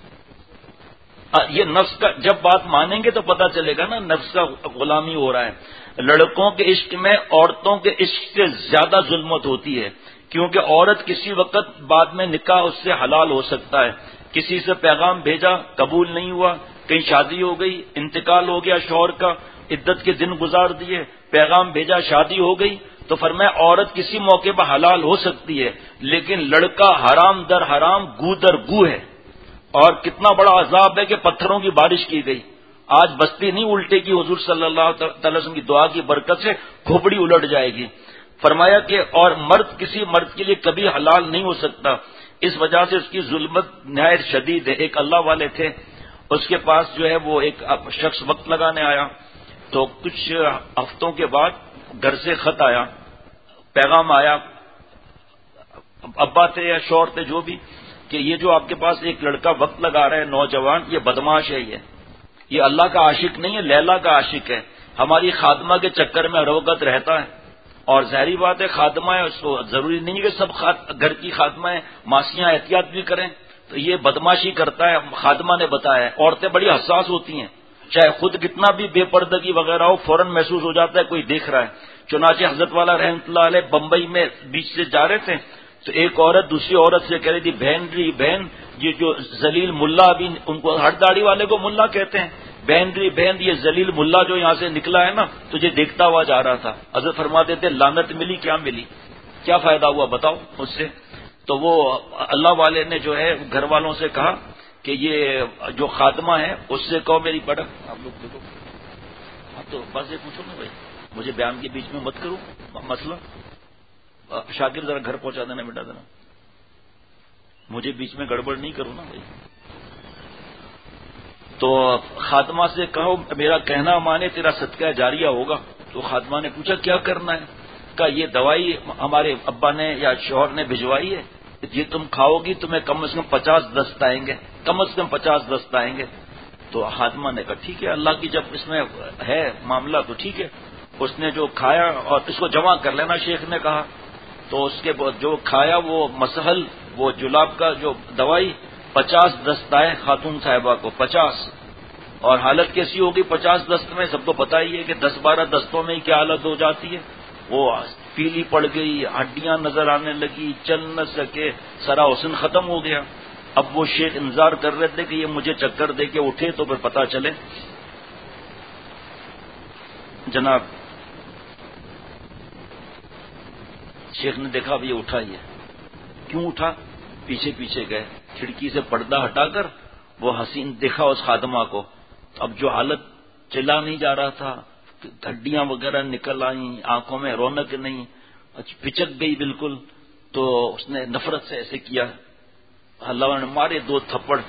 یہ نفس کا جب بات مانیں گے تو پتہ چلے گا نا نفس کا غلامی ہو رہا ہے۔ لڑکوں کے عشق میں عورتوں کے عشق سے زیادہ ظلمت ہوتی ہے، کیونکہ عورت کسی وقت بعد میں نکاح اس سے حلال ہو سکتا ہے۔ کسی سے پیغام بھیجا، قبول نہیں ہوا، کہیں شادی ہو گئی، انتقال ہو گیا شوہر کا، عدت کے دن گزار دیے، پیغام بھیجا، شادی ہو گئی، تو فرمایا عورت کسی موقع پر حلال ہو سکتی ہے، لیکن لڑکا حرام در حرام، گو در گو ہے۔ اور کتنا بڑا عذاب ہے کہ پتھروں کی بارش کی گئی، آج بستی نہیں الٹے گی، حضور صلی اللہ تعالی وسلم کی دعا کی برکت سے کھوپڑی الٹ جائے گی۔ فرمایا کہ اور مرد کسی مرد کے لیے کبھی حلال نہیں ہو سکتا، اس وجہ سے اس کی ظلمت نہایت شدید ہے۔ ایک اللہ والے تھے، اس کے پاس جو ہے وہ ایک شخص وقت لگانے آیا، تو کچھ ہفتوں کے بعد گھر سے خط آیا، پیغام آیا، ابا تھے یا شوہر تھے جو بھی، کہ یہ جو آپ کے پاس ایک لڑکا وقت لگا رہا ہے نوجوان، یہ بدماش ہے، یہ اللہ کا عاشق نہیں ہے، لیلا کا عاشق ہے، ہماری خادمہ کے چکر میں ہر وقت رہتا ہے۔ اور ظاہری بات ہے خادمہ ہے، اس کو ضروری نہیں ہے کہ سب گھر کی خادمہ ہیں، ماسیاں احتیاط بھی کریں، تو یہ بدماشی کرتا ہے، خادمہ نے بتایا ہے۔ عورتیں بڑی حساس ہوتی ہیں، چاہے خود کتنا بھی بے پردگی وغیرہ ہو، فوراً محسوس ہو جاتا ہے کوئی دیکھ رہا ہے۔ چنانچہ حضرت والا رحمۃ اللہ علیہ بمبئی میں بیچ سے جا رہے تھے، تو ایک عورت دوسری عورت سے کہہ رہی تھی، بہن یہ جو ذلیل ملا، بھی ان کو ہر داڑھی والے کو ملا کہتے ہیں، بہن یہ ذلیل ملا جو یہاں سے نکلا ہے نا، تجھے دیکھتا ہوا جا رہا تھا۔ حضرت فرماتے تھے لعنت ملی، کیا ملی، کیا فائدہ ہوا بتاؤ اس سے؟ تو وہ اللہ والے نے جو ہے گھر والوں سے کہا کہ یہ جو خاتمہ ہے اس سے کہو میری پڑک، آپ لوگ دیکھو، آپ تو بس یہ پوچھو نا بھائی، مجھے بیان کے بیچ میں مت کرو مسئلہ، شاکر ذرا گھر پہنچا دینا بیٹا، ذرا مجھے بیچ میں گڑبڑ نہیں کرو نا بھائی۔ تو خاتمہ سے کہو میرا کہنا مانے، تیرا صدقہ جاریہ ہوگا۔ تو خاتمہ نے پوچھا کیا کرنا ہے؟ کہا یہ دوائی ہمارے ابا نے یا شوہر نے بھجوائی ہے، یہ تم کھاؤ گی تمہیں کم از کم 50 دست آئیں گے، کم از کم 50 دست آئیں گے۔ تو خاتمہ نے کہا ٹھیک ہے، اللہ کی جب اس میں ہے معاملہ تو ٹھیک ہے۔ اس نے جو کھایا، اور اس کو جمع کر لینا شیخ نے کہا، تو اس کے جو کھایا وہ مسحل، وہ جلاب کا جو دوائی، 50 دست آئے خاتون صاحبہ کو، 50۔ اور حالت کیسی ہوگی 50 دست میں؟ سب کو پتا ہی ہے کہ 10-12 دستوں میں ہی کیا حالت ہو جاتی ہے۔ وہ پیلی پڑ گئی، ہڈیاں نظر آنے لگی، چل نہ سکے، سارا حسن ختم ہو گیا۔ اب وہ شیخ انتظار کر رہے تھے کہ یہ مجھے چکر دے کے اٹھے تو پھر پتہ چلے۔ جناب شیخ نے دیکھا اب یہ اٹھا ہی ہے. کیوں اٹھا؟ پیچھے پیچھے گئے, کھڑکی سے پردہ ہٹا کر وہ حسین دیکھا اس خادمہ کو. اب جو حالت, چلا نہیں جا رہا تھا, ہڈیاں وغیرہ نکل آئیں, آنکھوں میں رونق نہیں, پچک گئی بالکل. تو اس نے نفرت سے ایسے کیا, اللہ نے مارے 2 تھپڑ.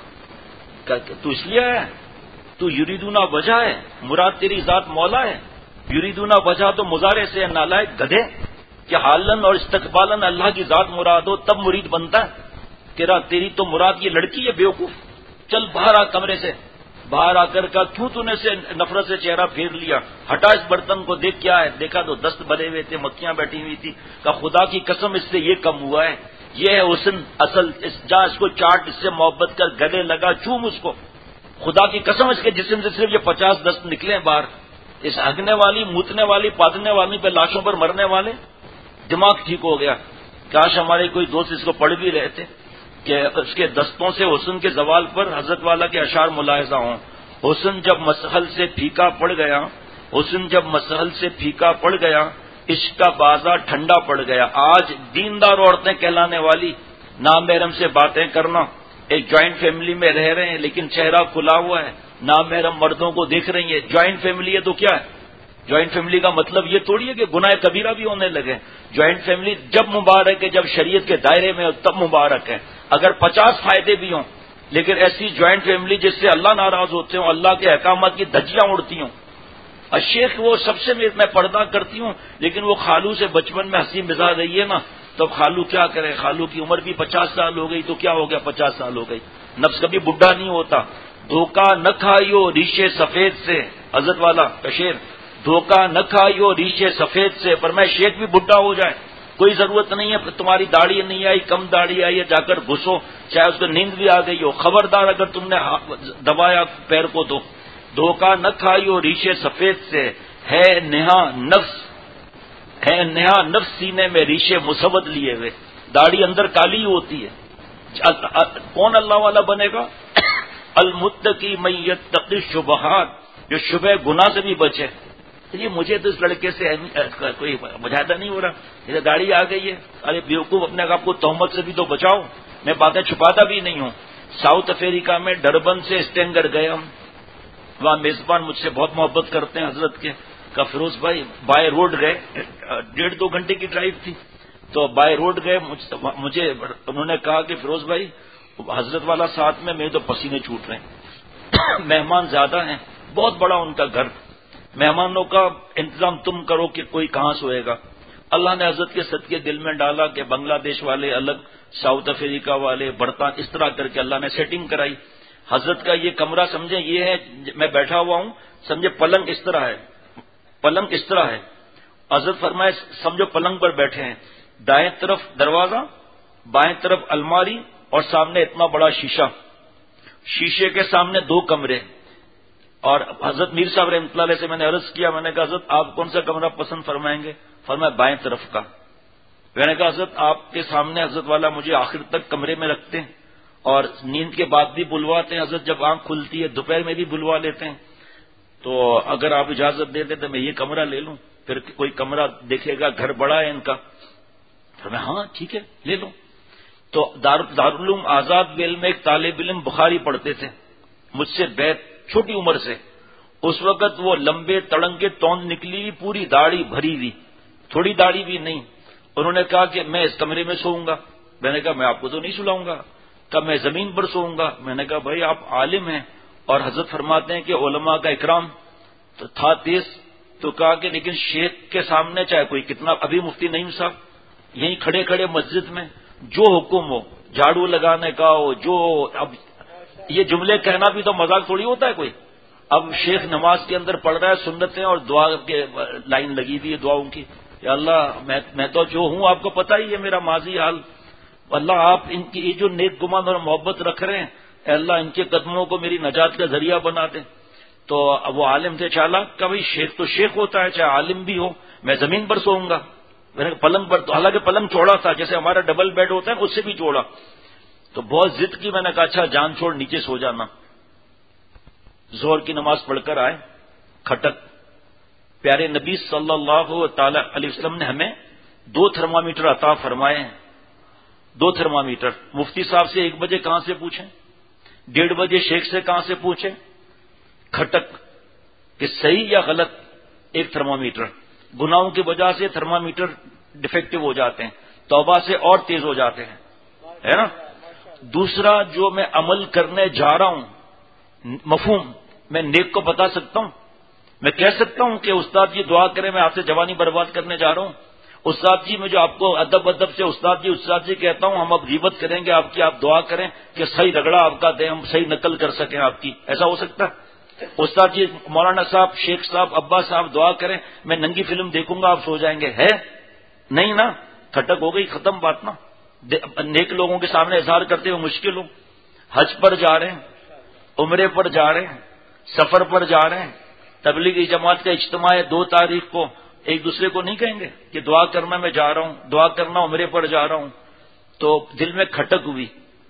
تو اس لیے ہے, تو یریدونا وجہ ہے, مراد تیری ذات مولا ہے. یریدونا وجہ تو مضارع سے نالائق گدھے, کہ حالن اور استقبالن اللہ کی ذات مراد ہو تب مرید بنتا ہے. تیری تو مراد یہ لڑکی ہے بیوقوف. چل باہر آ کمرے سے. باہر آ کر کا کیوں تو نے سے نفرت سے چہرہ پھیر لیا؟ ہٹا اس برتن کو, دیکھ کیا ہے. دیکھا تو دست بھرے ہوئے تھے, مکھیاں بیٹھی ہوئی تھی. کہ خدا کی قسم اس سے یہ کم ہوا ہے, یہ ہے حسن اصل. جا اس کو چاٹ, اس سے محبت کر, گلے لگا, چوم اس کو. خدا کی قسم اس کے جسم سے صرف یہ 50 دست نکلے باہر. اس ہگنے والی, موتنے والی, پادنے والی پہ لاشوں پر مرنے والے. دماغ ٹھیک ہو گیا. کاش ہمارے کوئی دوست اس کو پڑھ بھی رہے تھے کہ اس کے دستوں سے حسن کے زوال پر حضرت والا کے اشعار ملاحظہ ہوں. حسن جب مسحل سے پھیکا پڑ گیا, حسن جب مسحل سے پھیکا پڑ گیا, عشق کا بازار ٹھنڈا پڑ گیا. آج دیندار عورتیں کہلانے والی نامحرم سے باتیں کرنا. ایک جوائنٹ فیملی میں رہ رہے ہیں لیکن چہرہ کھلا ہوا ہے, نامحرم مردوں کو دیکھ رہی ہیں. جوائنٹ فیملی ہے تو کیا ہے؟ جوائنٹ فیملی کا مطلب یہ تھوڑی ہے کہ گناہ کبیرہ بھی ہونے لگے. جوائنٹ فیملی جب مبارک ہے, جب شریعت کے دائرے میں ہو تب مبارک ہے. اگر 50 فائدے بھی ہوں, لیکن ایسی جوائنٹ فیملی جس سے اللہ ناراض ہوتے ہوں, اللہ کے احکامات کی دھجیاں اڑتی ہوں. الشیخ وہ سب سے میں پردہ کرتی ہوں, لیکن وہ خالو سے بچپن میں ہنسی مزاح رہی ہے نا, تو خالو کیا کرے. خالو کی عمر بھی 50 سال ہو گئی, تو کیا ہو گیا 50 سال ہو گئی. نفس کبھی بڈھا نہیں ہوتا. دھوکہ نہ کھائیو ریشے سفید سے, حضرت والا کا شعر. دھوکہ نہ کھائیو ریشے سفید سے, پر میں شیخ بھی بڈھا ہو جائے کوئی ضرورت نہیں ہے. تمہاری داڑھی نہیں آئی, کم داڑھی آئی ہے, جا کر گھسو, چاہے اس کو نیند بھی آ گئی ہو. خبردار اگر تم نے دبایا پیر کو تو. دھوکہ نہ کھائیو ریشے سفید سے, ہے نہا نفس سینے میں ریشے مسود لیے ہوئے. داڑھی اندر کالی ہوتی ہے. کون اللہ والا بنے گا؟ المتقی من یتقی الشبہات, جو شبہ گناہ سے بھی بچے. یہ مجھے تو اس لڑکے سے کوئی مجاہدہ نہیں ہو رہا. جیسے داڑھی آ گئی ہے, ارے بیوقوف اپنے آپ کو تہمت سے بھی تو بچاؤ. میں باتیں چھپاتا بھی نہیں ہوں. ساؤتھ افریقہ میں ڈربن سے اسٹینگر گئے ہم, وہاں میزبان مجھ سے بہت محبت کرتے ہیں حضرت کے. کہ فیروز بھائی بائی روڈ گئے, 1.5-2 گھنٹے کی ڈرائیو تھی, تو بائی روڈ گئے. مجھے انہوں نے کہا کہ فیروز بھائی حضرت والا ساتھ میں, میرے تو پسینے چھوٹ رہے ہیں. مہمان زیادہ ہیں, بہت بڑا ان کا گھر, مہمانوں کا انتظام تم کرو کہ کوئی کہاں سوئے گا. اللہ نے حضرت کے صدقے دل میں ڈالا کہ بنگلہ دیش والے الگ, ساؤتھ افریقہ والے, برطانیہ, اس طرح کر کے اللہ نے سیٹنگ کرائی. حضرت کا یہ کمرہ سمجھے یہ ہے, میں بیٹھا ہوا ہوں, سمجھے پلنگ اس طرح ہے, پلنگ اس طرح ہے. حضرت فرمائے سمجھو پلنگ پر بیٹھے ہیں, دائیں طرف دروازہ, بائیں طرف الماری, اور سامنے اتنا بڑا شیشہ, شیشے کے سامنے 2 کمرے. اور حضرت میر صاحب رحمۃ اللہ علیہ سے میں نے عرض کیا, میں نے کہا حضرت آپ کون سا کمرہ پسند فرمائیں گے؟ فرمایا بائیں طرف کا. میں نے کہا حضرت آپ کے سامنے حضرت والا مجھے آخر تک کمرے میں رکھتے ہیں, اور نیند کے بعد بھی بلواتے ہیں. حضرت جب آنکھ کھلتی ہے دوپہر میں بھی بلوا لیتے ہیں. تو اگر آپ اجازت دے دیں تو میں یہ کمرہ لے لوں, پھر کوئی کمرہ دیکھے گا گھر بڑا ہے ان کا. فرمایا ہاں ٹھیک ہے لے لو. تو دارالعلوم آزاد ویل میں ایک طالب علم بخاری پڑھتے تھے مجھ سے بیت, چھوٹی عمر سے. اس وقت وہ لمبے تڑنگے توند نکلی ہوئی, پوری داڑھی بھری ہوئی, تھوڑی داڑھی بھی نہیں. انہوں نے کہا کہ میں اس کمرے میں سوؤں گا. میں نے کہا میں آپ کو تو نہیں سلاؤں گا. کہا میں زمین پر سوؤں گا. میں نے کہا بھائی آپ عالم ہیں, اور حضرت فرماتے ہیں کہ علماء کا اکرام تو تھا تیز. تو کہا کہ لیکن شیخ کے سامنے چاہے کوئی کتنا, ابھی مفتی نعیم صاحب یہیں کھڑے کھڑے مسجد میں جو حکم ہو, جھاڑو لگانے کا ہو, جو اب یہ جملے کہنا بھی تو مذاق تھوڑی ہوتا ہے کوئی. اب شیخ نماز کے اندر پڑھ رہا ہے سنتیں, اور دعا کے لائن لگی ہوئی ہے دعاؤں کی. یا اللہ میں تو جو ہوں آپ کو پتہ ہی ہے میرا ماضی حال. اللہ آپ ان کی یہ جو نیک گمان اور محبت رکھ رہے ہیں, اے اللہ ان کے قدموں کو میری نجات کا ذریعہ بنا دیں. تو اب وہ عالم تھے چالاک کا, بھائی شیخ تو شیخ ہوتا ہے چاہے عالم بھی ہو. میں زمین پر سوؤں گا. میں نے پلنگ پر, تو حالانکہ پلنگ چوڑا تھا جیسے ہمارا ڈبل بیڈ ہوتا ہے اس سے بھی چوڑا. تو بہت ضد کی. میں نے کہا اچھا جان چھوڑ نیچے سو جانا. زہر کی نماز پڑھ کر آئے, کھٹک پیارے نبی صلی اللہ تعالی علیہ وسلم نے ہمیں 2 تھرمامیٹر عطا فرمائے ہیں. 2 تھرمامیٹر. مفتی صاحب سے 1 بجے کہاں سے پوچھیں, 1:30 بجے شیخ سے کہاں سے پوچھیں, کھٹک کہ صحیح یا غلط. ایک تھرمامیٹر. گناہوں کی وجہ سے تھرمامیٹر ڈیفیکٹو ہو جاتے ہیں, توبہ سے اور تیز ہو جاتے ہیں, ہے نا. دوسرا جو میں عمل کرنے جا رہا ہوں, مفہوم میں نیک کو بتا سکتا ہوں. میں کہہ سکتا ہوں کہ استاد جی دعا کریں, میں آپ سے جوانی برباد کرنے جا رہا ہوں. استاد جی میں جو آپ کو ادب سے استاد جی کہتا ہوں, ہم اب غیبت کریں گے آپ کی, آپ دعا کریں کہ صحیح رگڑا آپ کا دیں, ہم صحیح نقل کر سکیں آپ کی. ایسا ہو سکتا ہے؟ استاد جی مولانا صاحب, شیخ صاحب, ابا صاحب دعا کریں, میں ننگی فلم دیکھوں گا آپ سو جائیں گے. ہے نہیں نا, کھٹک ہو گئی, ختم بات نا. نیک لوگوں کے سامنے اظہار کرتے ہوئے مشکل ہو. حج پر جا رہے ہیں, عمرے پر جا رہے ہیں, سفر پر جا رہے ہیں, تبلیغی جماعت کا اجتماع ہے 2 تاریخ کو, ایک دوسرے کو نہیں کہیں گے کہ دعا کرنا میں جا رہا ہوں, دعا کرنا عمرے پر جا رہا ہوں. تو دل میں کھٹک ہوئی,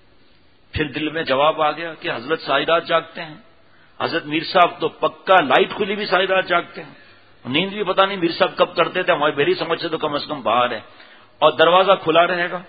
پھر دل میں جواب آ گیا کہ حضرت ساری رات جاگتے ہیں. حضرت میر صاحب تو پکا لائٹ کھلی بھی ساری رات جاگتے ہیں, نیند بھی پتہ نہیں میر صاحب کب کرتے تھے, ہماری میری سمجھ سے تو کم از کم باہر ہے, اور دروازہ کھلا رہے گا.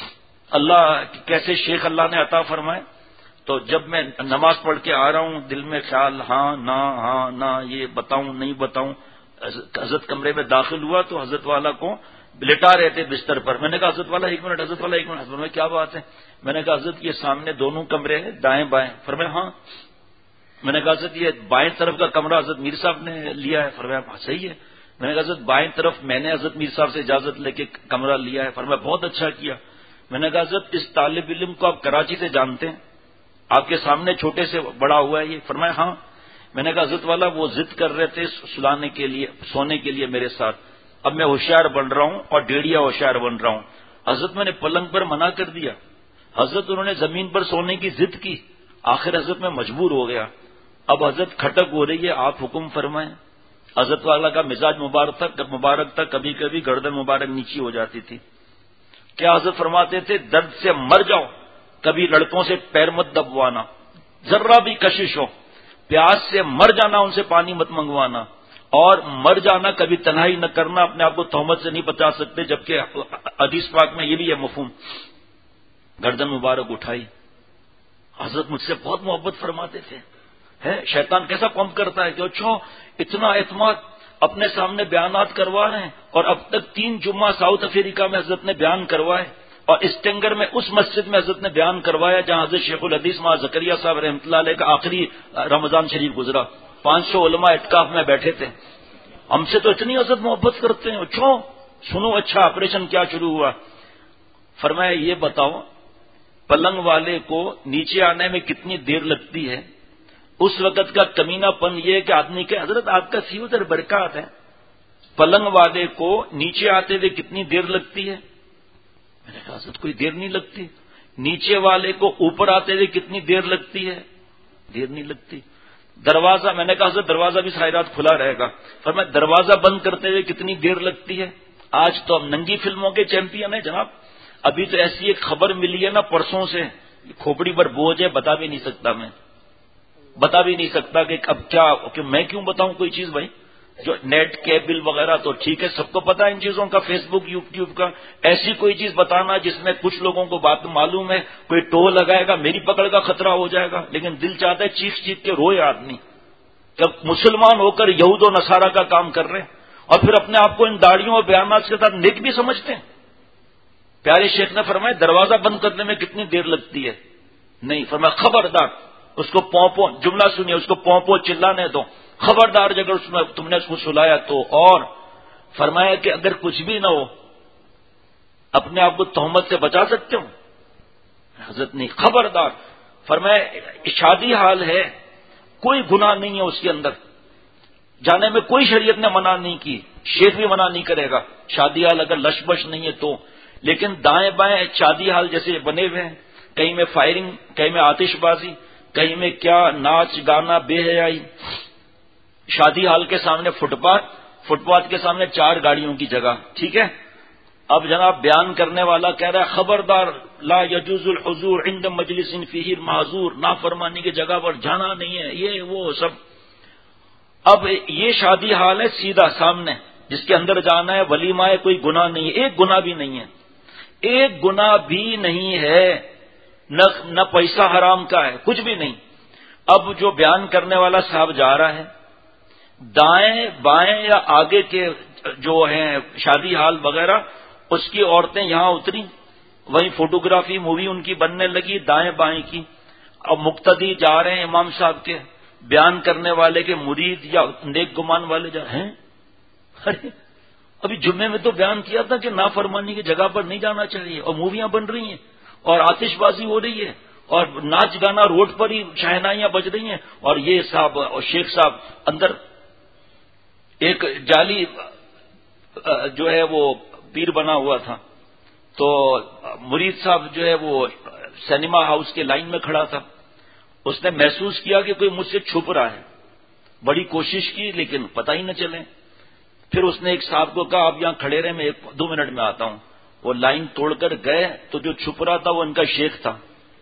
اللہ کیسے شیخ اللہ نے عطا فرمائے. تو جب میں نماز پڑھ کے آ رہا ہوں, دل میں خیال ہاں نہ, یہ بتاؤں نہیں بتاؤں. حضرت کمرے میں داخل ہوا تو حضرت والا کو لٹا رہے تھے بستر پر. میں نے کہا حضرت والا 1 منٹ, حضرت والا 1 منٹ. حضرت میں کیا بات ہے؟ میں نے کہا حضرت یہ سامنے دونوں کمرے ہیں, دائیں بائیں. فرمایا ہاں. میں نے کہا حضرت یہ بائیں طرف کا کمرہ حضرت میر صاحب نے لیا ہے. فرمایا ہاں صحیح ہے. میں نے کہا حضرت بائیں طرف میں نے حضرت میر صاحب سے اجازت لے کے کمرہ لیا ہے. فرمایا بہت اچھا کیا. میں نے کہا حضرت اس طالب علم کو آپ کراچی سے جانتے ہیں, آپ کے سامنے چھوٹے سے بڑا ہوا ہے یہ. فرمایا ہاں. میں نے کہا حضرت والا وہ ضد کر رہے تھے سلانے کے لیے, سونے کے لیے میرے ساتھ. اب میں ہوشیار بن رہا ہوں اور ڈیڑیا ہوشیار بن رہا ہوں. حضرت میں نے پلنگ پر منع کر دیا, حضرت انہوں نے زمین پر سونے کی ضد کی, آخر حضرت میں مجبور ہو گیا. اب حضرت کھٹک ہو رہی ہے, آپ حکم فرمائیں. حضرت والا کا مزاج مبارک تھا, کبھی کبھی گردن مبارک نیچی ہو جاتی تھی. کیا حضرت فرماتے تھے درد سے مر جاؤ, کبھی لڑکوں سے پیر مت دبوانا, ذرا بھی کشش ہو. پیاس سے مر جانا, ان سے پانی مت منگوانا, اور مر جانا کبھی تنہائی نہ کرنا. اپنے آپ کو تہمت سے نہیں بچا سکتے, جبکہ حدیث پاک میں یہ بھی ہے مفہوم. گردن مبارک اٹھائی. حضرت مجھ سے بہت محبت فرماتے تھے. ہے شیطان کیسا پمپ کرتا ہے کہ اچھا اتنا اعتماد, اپنے سامنے بیانات کروا رہے ہیں. اور اب تک 3 جمعہ ساؤتھ افریقہ میں حضرت نے بیان کروائے, اور اسٹینگر میں اس مسجد میں حضرت نے بیان کروایا جہاں حضرت شیخ الحدیث ماں زکریہ صاحب رحمۃ اللہ علیہ کا آخری رمضان شریف گزرا. 500 علماء اعتکاف میں بیٹھے تھے. ہم سے تو اتنی حضرت محبت کرتے ہیں. اچھا سنو, اچھا آپریشن کیا شروع ہوا. فرمایا یہ بتاؤ پلنگ والے کو نیچے آنے میں کتنی دیر لگتی ہے. اس وقت کا کمینہ پن یہ کہ آدمی کے حضرت آپ کا سی ادھر برکات ہے, پلنگ والے کو نیچے آتے ہوئے کتنی دیر لگتی ہے. میں نے کہا حضرت کوئی دیر نہیں لگتی. نیچے والے کو اوپر آتے ہوئے کتنی دیر لگتی ہے. دیر نہیں لگتی. دروازہ, میں نے کہا حضرت دروازہ بھی ساری رات کھلا رہے گا. فرمایا دروازہ بند کرتے ہوئے کتنی دیر لگتی ہے. آج تو ہم ننگی فلموں کے چیمپئن ہیں جناب. ابھی تو ایسی ایک خبر ملی ہے نا پرسوں سے, کھوپڑی پر بوجھ ہے, بتا بھی نہیں سکتا کہ اب کیا, کہ میں کیوں بتاؤں کوئی چیز. بھائی جو نیٹ کیبل وغیرہ تو ٹھیک ہے, سب کو پتا ہے ان چیزوں کا, فیس بک یوٹیوب کا. ایسی کوئی چیز بتانا جس میں کچھ لوگوں کو بات معلوم ہے, کوئی ٹو لگائے گا, میری پکڑ کا خطرہ ہو جائے گا. لیکن دل چاہتا ہے چیخ چیخ کے روئے آدمی, جب مسلمان ہو کر یہود و نصارہ کا کام کر رہے ہیں, اور پھر اپنے آپ کو ان داڑیوں اور بیانات کے ساتھ نیک بھی سمجھتے ہیں. پیارے شیخ نے فرمایا دروازہ بند کرنے میں کتنی دیر لگتی ہے. نہیں, فرمایا خبردار, اس کو پونپو, جملہ سنیے, اس کو پونپو چلانے دو, خبردار اگر تم نے اس کو سلایا تو. اور فرمایا کہ اگر کچھ بھی نہ ہو اپنے آپ کو تہمت سے بچا سکتے ہو. حضرت نہیں, خبردار. فرمایا شادی حال ہے, کوئی گناہ نہیں ہے اس کے اندر, جانے میں کوئی شریعت نے منع نہیں کی, شیخ بھی منع نہیں کرے گا. شادی حال اگر لش بش نہیں ہے تو, لیکن دائیں بائیں شادی حال جیسے بنے ہوئے ہیں, کہیں میں فائرنگ, کہیں میں آتش بازی, کہیں میں کیا ناچ گانا, بے حیائی. شادی حال کے سامنے فٹ پاتھ کے سامنے 4 گاڑیوں کی جگہ, ٹھیک ہے. اب جناب بیان کرنے والا کہہ رہا ہے خبردار, لا یجوز الحضور عند مجلس فیہ معذور, نافرمانی کی جگہ پر جانا نہیں ہے, یہ وہ سب. اب یہ شادی حال ہے سیدھا سامنے، جس کے اندر جانا ہے، ولیمہ ہے، کوئی گناہ نہیں ہے، ایک گناہ بھی نہیں ہے، ایک گناہ بھی نہیں ہے، نہ پیسہ حرام کا ہے، کچھ بھی نہیں۔ اب جو بیان کرنے والا صاحب جا رہا ہے، دائیں بائیں یا آگے کے جو ہیں شادی حال وغیرہ، اس کی عورتیں یہاں اتری، وہیں فوٹوگرافی مووی ان کی بننے لگی دائیں بائیں کی۔ اب مقتدی جا رہے ہیں امام صاحب کے، بیان کرنے والے کے مرید یا نیک گمان والے جا رہے ہیں۔ ارے ابھی جمعے میں تو بیان کیا تھا کہ نافرمانی کی جگہ پر نہیں جانا چاہیے، اور موویاں بن رہی ہیں اور آتش بازی ہو رہی ہے اور ناچ گانا روڈ پر ہی شہنائیاں بج رہی ہیں، اور یہ صاحب اور شیخ صاحب اندر ایک جعلی جو ہے وہ پیر بنا ہوا تھا، تو مرید صاحب جو ہے وہ سینما ہاؤس کے لائن میں کھڑا تھا، اس نے محسوس کیا کہ کوئی مجھ سے چھپ رہا ہے، بڑی کوشش کی لیکن پتہ ہی نہ چلے۔ پھر اس نے ایک صاحب کو کہا آپ یہاں کھڑے رہے، میں 2 منٹ میں آتا ہوں۔ وہ لائن توڑ کر گئے تو جو چھپ رہا تھا وہ ان کا شیخ تھا۔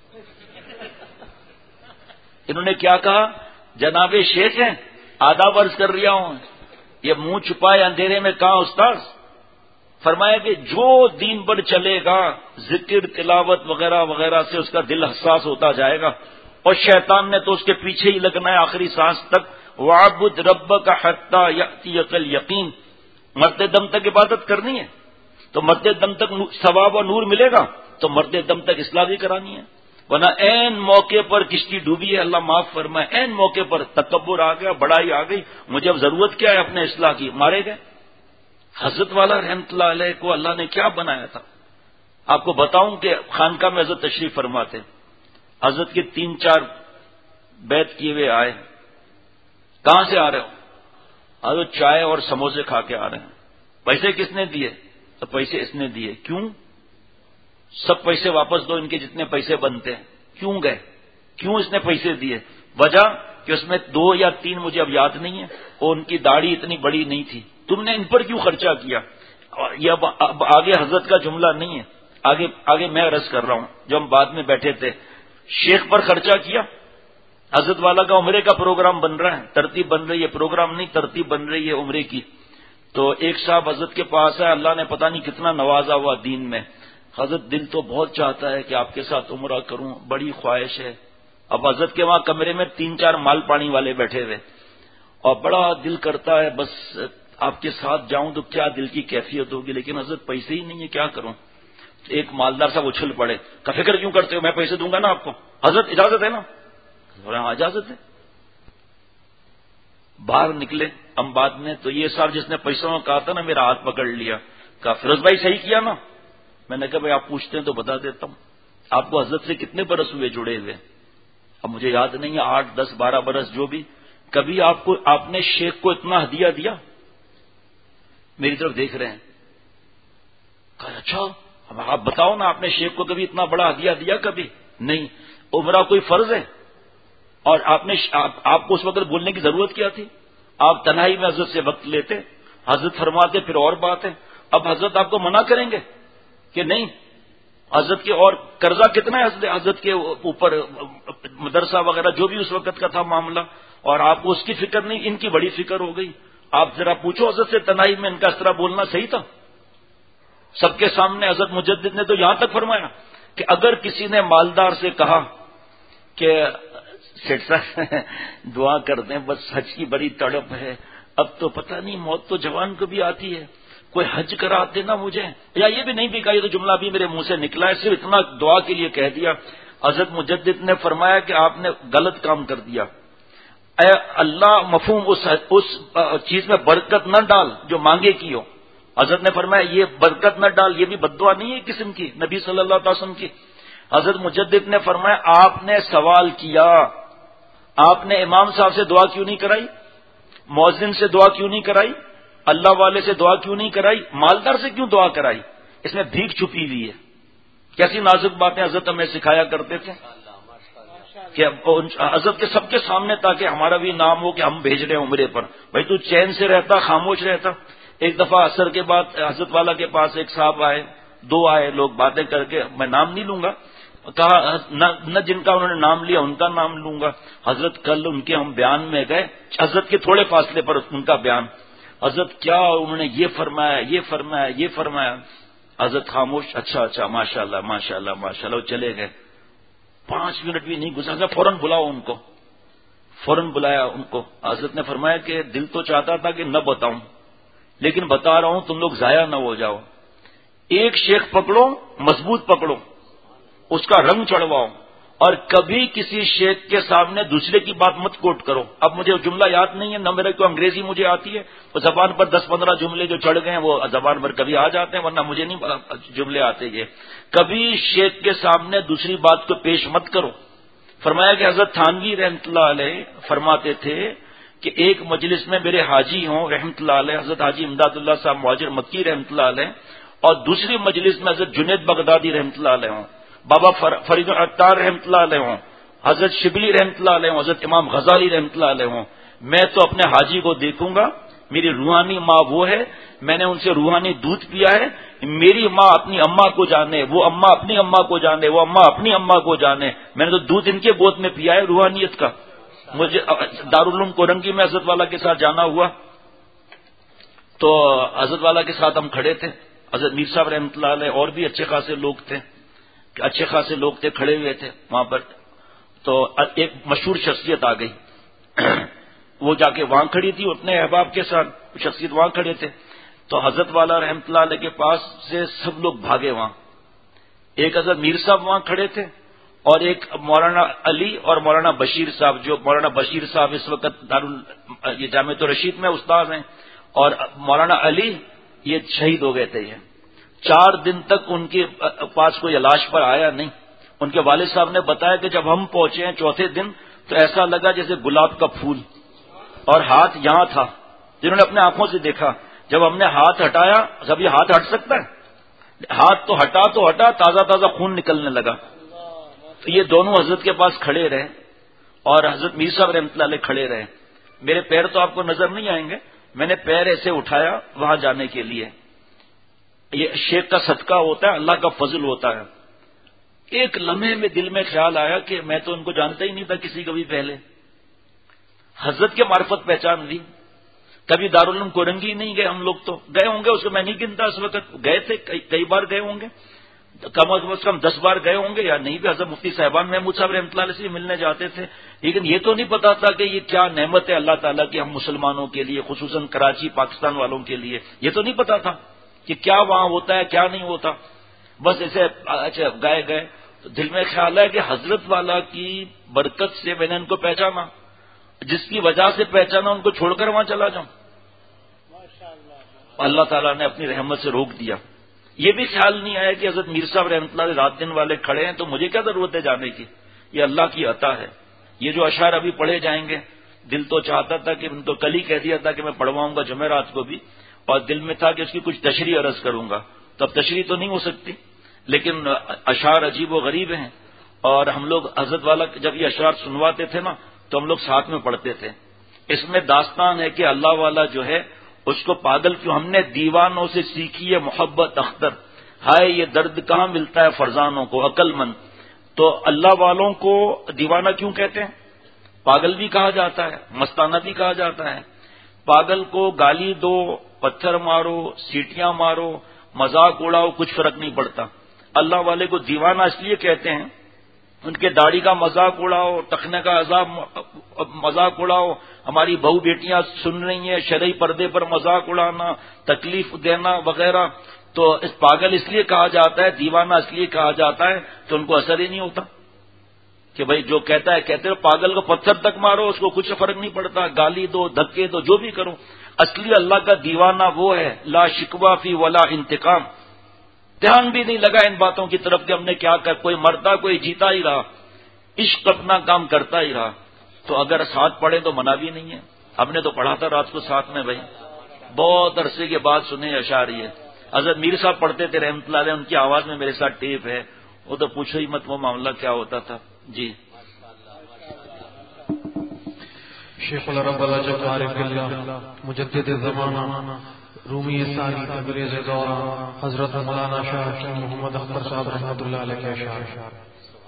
انہوں نے کیا کہا، جناب شیخ ہیں، آداب عرض کر رہا ہوں، یہ منہ چھپائے اندھیرے میں کہاں استاذ؟ فرمایا کہ جو دین پر چلے گا ذکر تلاوت وغیرہ وغیرہ سے اس کا دل حساس ہوتا جائے گا، اور شیطان نے تو اس کے پیچھے ہی لگنا ہے آخری سانس تک۔ وَاعْبُدْ رَبَّكَ حَتَّى يَأْتِيَكَ الْيَقِينُ، مرتے دم تک عبادت کرنی ہے تو مرتے دم تک ثواب و نور ملے گا، تو مرتے دم تک اصلاح بھی کرانی ہے، ورنہ عین موقع پر کشتی ڈوبی ہے، اللہ معاف فرمائے، عین موقع پر تکبر آ گیا، بڑائی آ گئی، مجھے اب ضرورت کیا ہے اپنے اصلاح کی، مارے گئے۔ حضرت والا رحمت اللہ علیہ کو اللہ نے کیا بنایا تھا؟ آپ کو بتاؤں کہ خانقاہ میں حضرت تشریف فرماتے، حضرت کے 3-4 بیعت کیے ہوئے آئے، کہاں سے آ رہے ہو؟ حضرت چائے اور سموسے کھا کے آ رہے ہیں۔ پیسے کس نے دیے؟ تو پیسے اس نے دیے۔ کیوں؟ سب پیسے واپس دو، ان کے جتنے پیسے بنتے ہیں۔ کیوں گئے؟ کیوں اس نے پیسے دیے؟ وجہ کہ اس میں 2 یا 3 مجھے اب یاد نہیں ہے، اور ان کی داڑھی اتنی بڑی نہیں تھی، تم نے ان پر کیوں خرچہ کیا؟ اور یہ اب آگے حضرت کا جملہ نہیں ہے، آگے میں عرض کر رہا ہوں، جو ہم بعد میں بیٹھے تھے، شیخ پر خرچہ کیا۔ حضرت والا کا عمرے کا پروگرام بن رہا ہے، ترتیب بن رہی ہے، پروگرام نہیں ترتیب بن رہی ہے عمرے کی۔ تو ایک صاحب حضرت کے پاس ہے، اللہ نے پتہ نہیں کتنا نوازا ہوا دین میں، حضرت دل تو بہت چاہتا ہے کہ آپ کے ساتھ عمرہ کروں، بڑی خواہش ہے۔ اب حضرت کے وہاں کمرے میں 3-4 مال پانی والے بیٹھے ہوئے، اور بڑا دل کرتا ہے بس آپ کے ساتھ جاؤں تو کیا دل کی کیفیت ہوگی، لیکن حضرت پیسے ہی نہیں ہے، کیا کروں؟ ایک مالدار صاحب اچھل پڑے، کہ فکر کیوں کرتے ہو، میں پیسے دوں گا نا آپ کو، حضرت اجازت ہے نا؟ ہاں اجازت ہے۔ باہر نکلے ہم بعد میں، تو یہ صاحب جس نے پیسوں میں کہا تھا نا، میرا ہاتھ پکڑ لیا، کہا فیروز بھائی صحیح کیا نا؟ میں نے کہا بھائی آپ پوچھتے ہیں تو بتا دیتا ہوں، آپ کو حضرت سے کتنے برس ہوئے جڑے ہوئے؟ اب مجھے یاد نہیں ہے، 8, 10, 12 برس جو بھی۔ کبھی آپ نے شیخ کو اتنا ہدیہ دیا؟ میری طرف دیکھ رہے ہیں، کہا اچھا اب آپ بتاؤ نا، آپ نے شیخ کو کبھی اتنا بڑا ہدیہ دیا؟ کبھی نہیں۔ عمرہ کوئی فرض ہے؟ اور آپ کو اس وقت بولنے کی ضرورت کیا تھی؟ آپ تنہائی میں حضرت سے وقت لیتے، حضرت فرماتے، پھر اور بات ہے۔ اب حضرت آپ کو منع کریں گے کہ نہیں؟ حضرت کے اور قرضہ کتنا ہے حضرت کے اوپر، مدرسہ وغیرہ جو بھی اس وقت کا تھا معاملہ، اور آپ کو اس کی فکر نہیں، ان کی بڑی فکر ہو گئی۔ آپ ذرا پوچھو حضرت سے، تنہائی میں ان کا اس طرح بولنا صحیح تھا؟ سب کے سامنے حضرت مجدد نے تو یہاں تک فرمایا کہ اگر کسی نے مالدار سے کہا کہ سیٹ صاحب دعا کر دیں، بس حج کی بڑی تڑپ ہے، اب تو پتہ نہیں موت تو جوان کو بھی آتی ہے، کوئی حج کرا دینا مجھے، یا یہ بھی نہیں بھی کہا، یہ تو جملہ بھی میرے منہ سے نکلا ہے، صرف اتنا دعا کے لیے کہہ دیا۔ حضرت مجدد نے فرمایا کہ آپ نے غلط کام کر دیا، اے اللہ مفہوم اس چیز میں برکت نہ ڈال جو مانگے کی ہو۔ حضرت نے فرمایا یہ برکت نہ ڈال، یہ بھی بد دعا نہیں ہے قسم کی نبی صلی اللہ علیہ وسلم کی۔ حضرت مجدد نے فرمایا آپ نے سوال کیا، آپ نے امام صاحب سے دعا کیوں نہیں کرائی؟ مؤذن سے دعا کیوں نہیں کرائی؟ اللہ والے سے دعا کیوں نہیں کرائی؟ مالدار سے کیوں دعا کرائی؟ اس میں بھیک چھپی ہوئی ہے۔ کیسی نازک باتیں حضرت ہمیں سکھایا کرتے تھے کہ حضرت کے سب کے سامنے، تاکہ ہمارا بھی نام ہو کہ ہم بھیج رہے ہیں عمرے پر۔ بھائی تو چین سے رہتا، خاموش رہتا۔ ایک دفعہ عصر کے بعد حضرت والا کے پاس ایک صاحب آئے، 2 آئے لوگ باتیں کر کے، میں نام نہیں لوں گا، کہا نہ جن کا انہوں نے نام لیا ان کا نام لوں گا. حضرت کل ان کے ہم بیان میں گئے, حضرت کے تھوڑے فاصلے پر ان کا بیان, حضرت کیا انہوں نے یہ فرمایا یہ فرمایا یہ فرمایا. حضرت خاموش, اچھا ماشاء اللہ ماشاء اللہ ماشاء اللہ, وہ چلے گئے. 5 منٹ بھی نہیں گزرا, فوراً بلاؤ ان کو. فوراً بلایا ان کو. حضرت نے فرمایا کہ دل تو چاہتا تھا کہ نہ بتاؤں, لیکن بتا رہا ہوں تم لوگ ضائع نہ ہو جاؤ. ایک شیخ پکڑو, مضبوط پکڑو, اس کا رنگ چڑھواؤ, اور کبھی کسی شیخ کے سامنے دوسرے کی بات مت کوٹ کرو. اب مجھے جملہ یاد نہیں ہے, نہ میرے کو انگریزی مجھے آتی ہے, وہ زبان پر 10-15 جملے جو چڑھ گئے ہیں وہ زبان پر کبھی آ جاتے ہیں, ورنہ مجھے نہیں جملے آتے. یہ کبھی شیخ کے سامنے دوسری بات کو پیش مت کرو. فرمایا کہ حضرت تھانوی رحمۃ اللہ علیہ فرماتے تھے کہ ایک مجلس میں میرے حاجی ہوں رحمۃ اللہ علیہ, حضرت حاجی امداد اللہ صاحب مہاجر مکی رحمۃ اللہ علیہ, اور دوسری مجلس میں حضرت جنید بغدادی رحمۃ اللہ علیہ ہوں, بابا فرید العطار رحمۃ اللہ علیہ ہوں, حضرت شبلی رحمۃ اللہ علیہ ہوں, حضرت امام غزالی رحمۃ اللہ علیہ ہوں. میں تو اپنے حاجی کو دیکھوں گا, میری روحانی ماں وہ ہے, میں نے ان سے روحانی دودھ پیا ہے. میری ماں اپنی اماں کو جانے, وہ اماں اپنی اماں کو جانے, وہ اماں اپنی اماں کو جانے. میں نے تو دودھ ان کے گود میں پیا ہے روحانیت کا. مجھے دارالعلوم کورنگی میں حضرت والا کے ساتھ جانا ہوا, تو حضرت والا کے ساتھ ہم کھڑے تھے. حضرت میر صاحب رحمۃ اللہ علیہ اور بھی اچھے خاصے لوگ تھے کھڑے ہوئے تھے وہاں پر. تو ایک مشہور شخصیت آ گئی, وہ جا کے وہاں کھڑی تھی اپنے احباب کے ساتھ, شخصیت وہاں کھڑے تھے. تو حضرت والا رحمۃ اللہ علیہ کے پاس سے سب لوگ بھاگے وہاں. ایک حضرت میر صاحب وہاں کھڑے تھے, اور ایک مولانا علی اور مولانا بشیر صاحب, جو مولانا بشیر صاحب اس وقت یہ جامعۃ الرشید میں استاد ہیں, اور مولانا علی یہ شہید ہو گئے تھے. یہ 4 دن تک ان کے پاس کوئی علاج پر آیا نہیں. ان کے والد صاحب نے بتایا کہ جب ہم پہنچے ہیں 4تھے دن تو ایسا لگا جیسے گلاب کا پھول, اور ہاتھ یہاں تھا, جنہوں نے اپنے آنکھوں سے دیکھا. جب ہم نے ہاتھ ہٹایا, جب یہ ہاتھ ہٹ سکتا ہے, ہاتھ تو ہٹا تازہ خون نکلنے لگا. تو یہ دونوں حضرت کے پاس کھڑے رہے, اور حضرت میر صاحب رحمۃ اللہ علیہ کھڑے رہے. میرے پیر تو آپ کو نظر نہیں آئیں گے, میں نے پیر ایسے اٹھایا وہاں جانے کے لیے. یہ شیخ کا صدقہ ہوتا ہے, اللہ کا فضل ہوتا ہے. ایک لمحے میں دل میں خیال آیا کہ میں تو ان کو جانتا ہی نہیں تھا کسی کبھی پہلے. حضرت کے معرفت پہچان لی. کبھی دارالعلوم کورنگی نہیں گئے ہم لوگ, تو گئے ہوں گے, اس کو میں نہیں گنتا اس وقت, گئے تھے کئی بار گئے ہوں گے, کم از کم 10 بار گئے ہوں گے یا نہیں بھی. حضرت مفتی صاحبان محمود صاحب رحمۃ اللہ علیہ سے ملنے جاتے تھے, لیکن یہ تو نہیں پتا تھا کہ یہ کیا نعمت ہے اللہ تعالیٰ کی ہم مسلمانوں کے لیے, خصوصاً کراچی پاکستان والوں کے لیے. یہ تو نہیں پتا تھا کہ کیا وہاں ہوتا ہے کیا نہیں ہوتا. بس ایسے اچھا گئے تو دل میں خیال ہے کہ حضرت والا کی برکت سے میں نے ان کو پہچانا, جس کی وجہ سے پہچانا ان کو چھوڑ کر وہاں چلا جاؤں. اللہ تعالیٰ نے اپنی رحمت سے روک دیا. یہ بھی خیال نہیں آیا کہ حضرت میر صاحب رحمۃ اللہ رات دن والے کھڑے ہیں تو مجھے کیا ضرورت ہے جانے کی, یہ اللہ کی عطا ہے. یہ جو اشعار ابھی پڑھے جائیں گے, دل تو چاہتا تھا کہ ان کو کل ہی کہہ دیا تھا کہ میں پڑھواؤں گا جمعرات کو بھی, اور دل میں تھا کہ اس کی کچھ تشریح عرض کروں گا. تو اب تشریح تو نہیں ہو سکتی, لیکن اشعار عجیب و غریب ہیں. اور ہم لوگ حضرت والا جب یہ اشعار سنواتے تھے نا تو ہم لوگ ساتھ میں پڑھتے تھے. اس میں داستان ہے کہ اللہ والا جو ہے اس کو پاگل کیوں, ہم نے دیوانوں سے سیکھی ہے محبت اختر, ہائے یہ درد کہاں ملتا ہے فرزانوں کو عقل مند. تو اللہ والوں کو دیوانہ کیوں کہتے ہیں؟ پاگل بھی کہا جاتا ہے, مستانہ بھی کہا جاتا ہے. پاگل کو گالی دو, پتھر مارو, سیٹیاں مارو, مذاق اڑاؤ, کچھ فرق نہیں پڑتا. اللہ والے کو دیوانہ اس لیے کہتے ہیں, ان کے داڑھی کا مذاق اڑاؤ, ٹخنے کا عذاب مذاق اڑاؤ, ہماری بہو بیٹیاں سن رہی ہیں شرعی پردے پر مذاق اڑانا, تکلیف دینا وغیرہ. تو اس پاگل اس لیے کہا جاتا ہے, دیوانہ اس لیے کہا جاتا ہے کہ ان کو اثر ہی نہیں ہوتا کہ بھائی جو کہتا ہے کہتے ہو. پاگل کو پتھر تک مارو, اس کو کچھ فرق نہیں پڑتا, گالی دو, دھکے دو, جو بھی کرو. اصلی اللہ کا دیوانہ وہ ہے لا شکوہ فی ولا انتقام, دھیان بھی نہیں لگا ان باتوں کی طرف کہ ہم نے کیا کر, کوئی مرتا کوئی جیتا ہی رہا, عشق اپنا کام کرتا ہی رہا. تو اگر ساتھ پڑھے تو منع بھی نہیں ہے. ہم نے تو پڑھا تھا رات کو ساتھ میں, بھائی بہت عرصے کے بعد سنے اشعار. یہ حضرت میر صاحب پڑھتے تھے رحمۃ اللہ علیہ, ان کی آواز میں میرے ساتھ ٹیپ ہے, وہ تو پوچھو ہی مت وہ معاملہ کیا ہوتا تھا. جی شیخ العرب العجب عارف اللہ مجدد زمانہ رومی ثانی تبریز دورہ حضرت مولانا شاہ محمد اختر صاحب رحمۃ اللہ علیہ کے اشعار.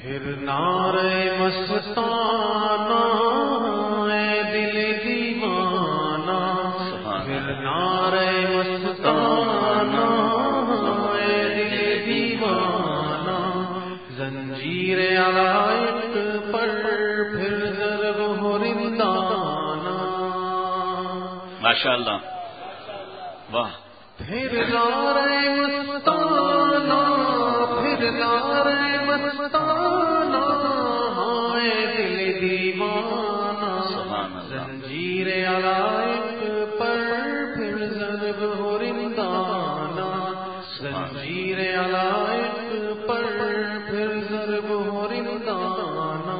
پھر نعرے مستانہ اے دل دیوانہ، پھر نعرے مستانہ اے دل دیوانہ، زنجیر علائق پر پھر ضرب ہو رندانہ۔ ماشاء اللہ، واہ۔ پھر نعرے مستانہ، پھر نعرے مستانہ اے دل دیوانہ، زنجیر علائق پر پھر ضرب ہو رندانہ، زنجیر علائق پر پھر ضرب ہو رندانہ۔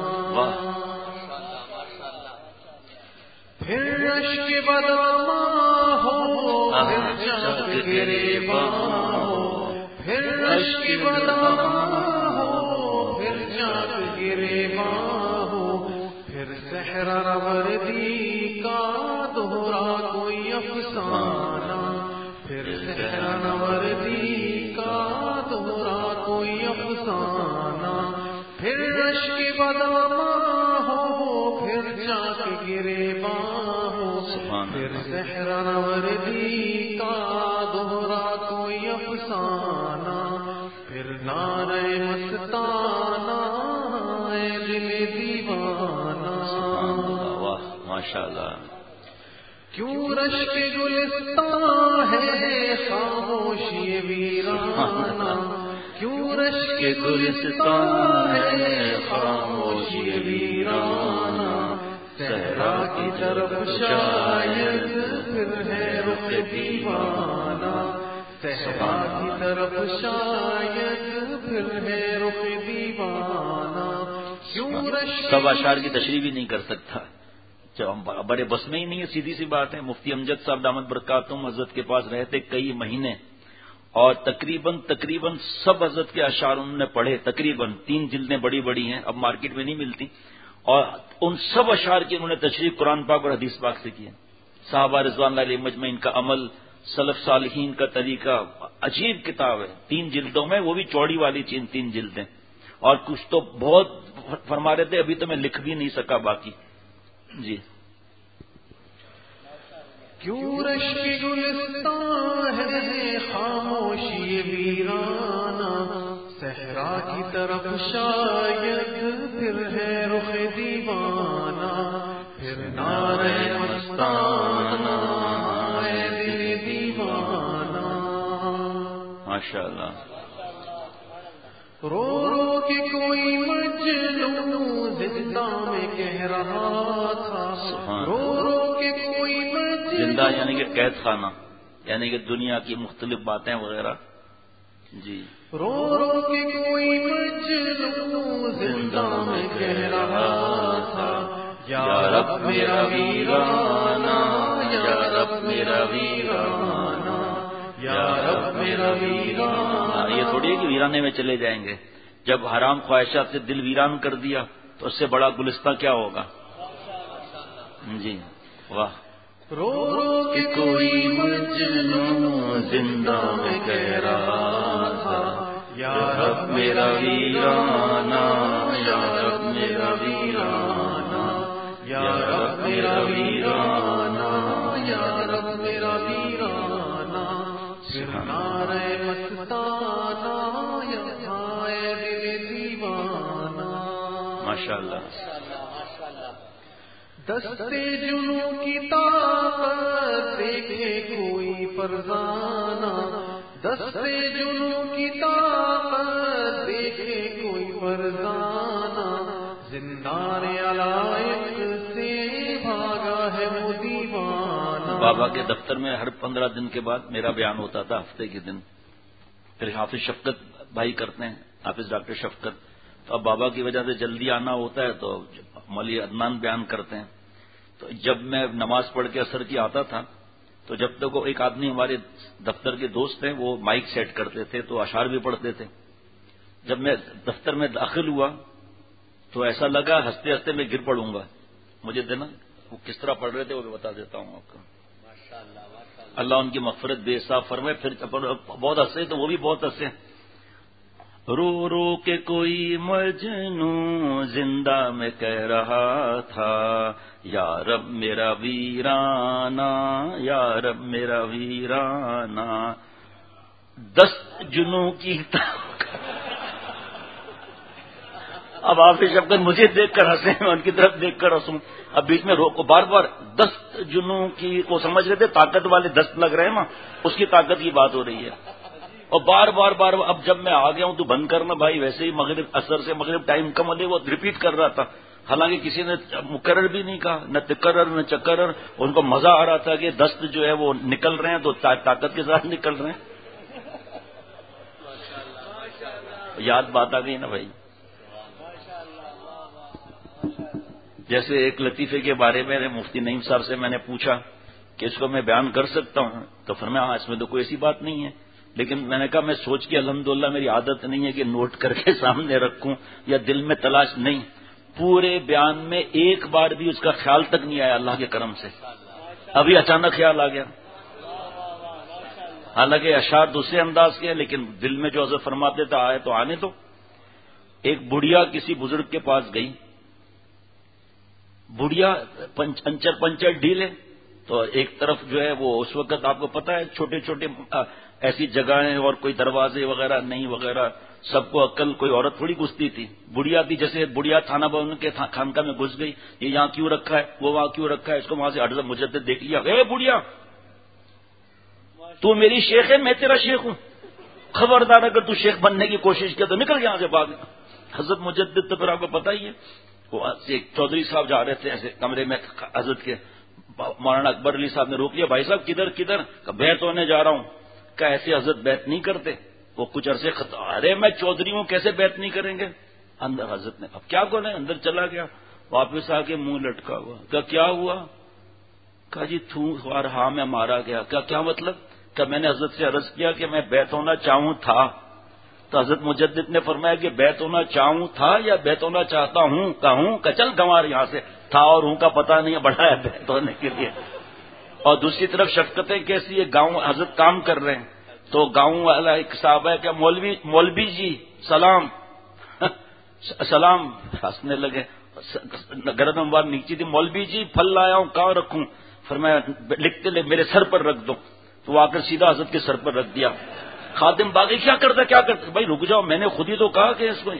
پھر اشک بداماں ہو، پھر جاگ گریباں ہو، پھر اشک بداماں ہو، پھر جاگ گریباں ہو، پھر صحرا وردی کا دوہرا کوئی افسانہ، پھر صحرا وردی کا دوہرا کوئی افسانہ، پھر اشک بداماں ہو، پھر جاگ گریباں ہو، پھر صحرا وردی کا دوہرا کوئی افسانہ، پھر نعرے مستانہ اے دل دیوانہ۔ واہ ماشاء اللہ۔ کیوں رشک گلستان ہے خاموشی ویرانہ، کیوں رشک گلستان ہے خاموشی ویرانہ، صحرا کی طرف شاید پھر ہے رخ دیوانہ، صحرا کی طرف شاید پھر ہے رخ دیوانہ، کیوں رشک۔ سب اشعار کی تشریح بھی نہیں کر سکتا، جب ہم بڑے بس میں ہی نہیں ہے، سیدھی سی بات ہے۔ مفتی امجد صاحب دامت برکاتہم حضرت کے پاس رہتے کئی مہینے، اور تقریباً سب حضرت کے اشعار انہوں نے پڑھے، تقریباً 3 جلدیں بڑی بڑی ہیں، اب مارکیٹ میں نہیں ملتی، اور ان سب اشعار کی انہوں نے تشریح قرآن پاک اور حدیث پاک سے کی ہے۔ صحابہ رضوان اللہ علیہم اجمعین کا عمل، سلف صالحین کا طریقہ، عجیب کتاب ہے، 3 جلدوں میں، وہ بھی چوڑی والی 3 جلدیں، اور کچھ تو بہت فرما رہے تھے ابھی تو میں لکھ بھی نہیں سکا باقی۔ جی کیوں رشک گلستان ہے خاموشی ویرانہ، صحرا کی طرف شاید پھر ہے رخ دیوانہ، پھر نعرے مستانہ اے دل دیوانہ۔ ماشاء اللہ۔ رو رو کے کوئی مجنوں زندہ میں کہہ رہا تھا، رو رو کے کوئی زندہ یعنی کہ قید خانہ، یعنی کہ دنیا کی مختلف باتیں وغیرہ۔ جی رو رو کے کوئی مجنوں زندہ میں کہہ رہا تھا، یا رب میرا ویرانہ، یا رب میرا ویرانہ، یا رب میرا ویرانہ۔ یہ تھوڑی ہے کہ ویرانے میں چلے جائیں گے، جب حرام خواہشات سے دل ویران کر دیا تو اس سے بڑا گلستہ کیا ہوگا۔ جی واہ۔ رو رو کے کوئی مجنوں زندہ میں کہہ رہا تھا، یا رب میرا ویرانہ، یا رب میرا ویرانہ، یا رب میرا ویرانہ، یا رب میرا ویرانہ، پھر نعرے مستانہ یہاں اے دل دیوانہ۔ ماشاء اللہ۔ دستے جنوں کی طاقت دیکھے کوئی فرزانہ، دستے جنوں کی طاقت دیکھے کوئی فرزانہ، زندان علائق سے بھاگا ہے وہ دیوانہ۔ بابا کے دفتر میں ہر 15 دن کے بعد میرا بیان ہوتا تھا، ہفتے کے دن، پھر حافظ شفقت بھائی کرتے ہیں، حافظ ڈاکٹر شفقت، تو اب بابا کی وجہ سے جلدی آنا ہوتا ہے تو مولوی عدنان بیان کرتے ہیں۔ تو جب میں نماز پڑھ کے عصر کی آتا تھا تو جب تک وہ ایک آدمی ہمارے دفتر کے دوست ہیں وہ مائک سیٹ کرتے تھے تو اشعار بھی پڑھتے تھے۔ جب میں دفتر میں داخل ہوا تو ایسا لگا ہنستے ہنستے میں گر پڑوں گا، مجھے دینا وہ کس طرح پڑھ رہے تھے وہ بھی بتا دیتا ہوں آپ کو۔ اللہ ان کی مغفرت بے حساب فرمائے۔ پھر بہت ہنسے تو وہ بھی بہت ہنسے، رو رو کے کوئی مجنو زندہ میں کہہ رہا تھا، یا رب میرا ویرانہ، یا رب میرا ویرانہ، دست جنوں کی اب آپ شفقت مجھے دیکھ کر ہنسیں، میں ان کی طرف دیکھ کر ہنسوں، اب بیچ میں روکو، بار بار دست جنوں کی کو سمجھ رہے تھے طاقت والے دست لگ رہے ہیں نا، اس کی طاقت کی بات ہو رہی ہے، اور بار بار اب جب میں آ گیا ہوں تو بند کرنا بھائی، ویسے ہی مغرب اثر سے مغرب ٹائم کم ہونے وہ ریپیٹ کر رہا تھا، حالانکہ کسی نے مقرر بھی نہیں کہا، نہ تکرر نہ چکرر، ان کو مزہ آ رہا تھا کہ دست جو ہے وہ نکل رہے ہیں تو طاقت کے ساتھ نکل رہے ہیں، یاد بات آ گئی نا بھائی۔ جیسے ایک لطیفے کے بارے میں مفتی نعیم صاحب سے میں نے پوچھا کہ اس کو میں بیان کر سکتا ہوں، تو فرمایا ہاں اس میں تو کوئی ایسی بات نہیں ہے، لیکن میں نے کہا میں سوچ کے الحمدللہ میری عادت نہیں ہے کہ نوٹ کر کے سامنے رکھوں یا دل میں تلاش نہیں، پورے بیان میں ایک بار بھی اس کا خیال تک نہیں آیا اللہ کے کرم سے، ابھی اچانک خیال آ گیا، حالانکہ اشعار دوسرے انداز کے ہیں لیکن دل میں جو حضرت فرماتے تھے آئے تو آنے دو۔ ایک بڑھیا کسی بزرگ کے پاس گئی، بڑھیا پنچر ڈھیلے، تو ایک طرف جو ہے وہ اس وقت آپ کو پتا ہے چھوٹے چھوٹے ایسی جگہیں اور کوئی دروازے وغیرہ نہیں وغیرہ، سب کو عقل، کوئی عورت تھوڑی گھستی تھی، بڑھیا بھی جیسے بڑھیا تھانہ بھون کے خانقاہ میں گھس گئی، یہ یہاں کیوں رکھا ہے وہ وہاں کیوں رکھا ہے، اس کو وہاں سے حضرت مجدد دیکھ لیا، اے بڑھیا تو میری شیخ ہے، میں تیرا شیخ ہوں، خبردار اگر تو شیخ بننے کی کوشش کیا تو نکل یہاں سے بھاگ۔ حضرت مجدد تو پھر آپ کو پتہ ہی ہے، وہ ایک چودھری صاحب جا رہے تھے ایسے کمرے میں حضرت کے، مولانا اکبر علی صاحب نے روک لیا، بھائی صاحب کدھر کدھر، بیعت ہونے جا رہا ہوں، کہ ایسے حضرت بیعت نہیں کرتے، وہ کچھ عرصے ارے میں چودھری ہوں کیسے بیعت نہیں کریں گے، اندر حضرت نے اب کیا بولے، اندر چلا گیا، واپس آ کے منہ لٹکا ہوا، کیا ہوا، کہا جی اور ہاں میں مارا گیا، کیا مطلب، کہ میں نے حضرت سے عرض کیا کہ میں بیعت ہونا چاہوں تھا، تو حضرت مجدد نے فرمایا کہ بیعت ہونا چاہوں تھا یا بیعت ہونا چاہتا ہوں، کہوں کہ چل گنوار یہاں سے، تھا اور ہوں کا پتہ نہیں ہے، بڑا ہے بیعت ہونے کے لیے۔ اور دوسری طرف شفقتیں کیسی ہے، گاؤں حضرت کام کر رہے ہیں تو گاؤں والا ایک صاحب ہے کہ مولوی جی سلام سلام، ہنسنے لگے، گردن بار نیچی تھی، مولوی جی پھل لایا ہوں کہاں رکھوں، فرمایا لکھتے لے میرے سر پر رکھ دو، تو وہ آ کر سیدھا حضرت کے سر پر رکھ دیا۔ خادم باغی کیا کرتا بھائی رک جاؤ، میں نے خود ہی تو کہا کہ اس کو،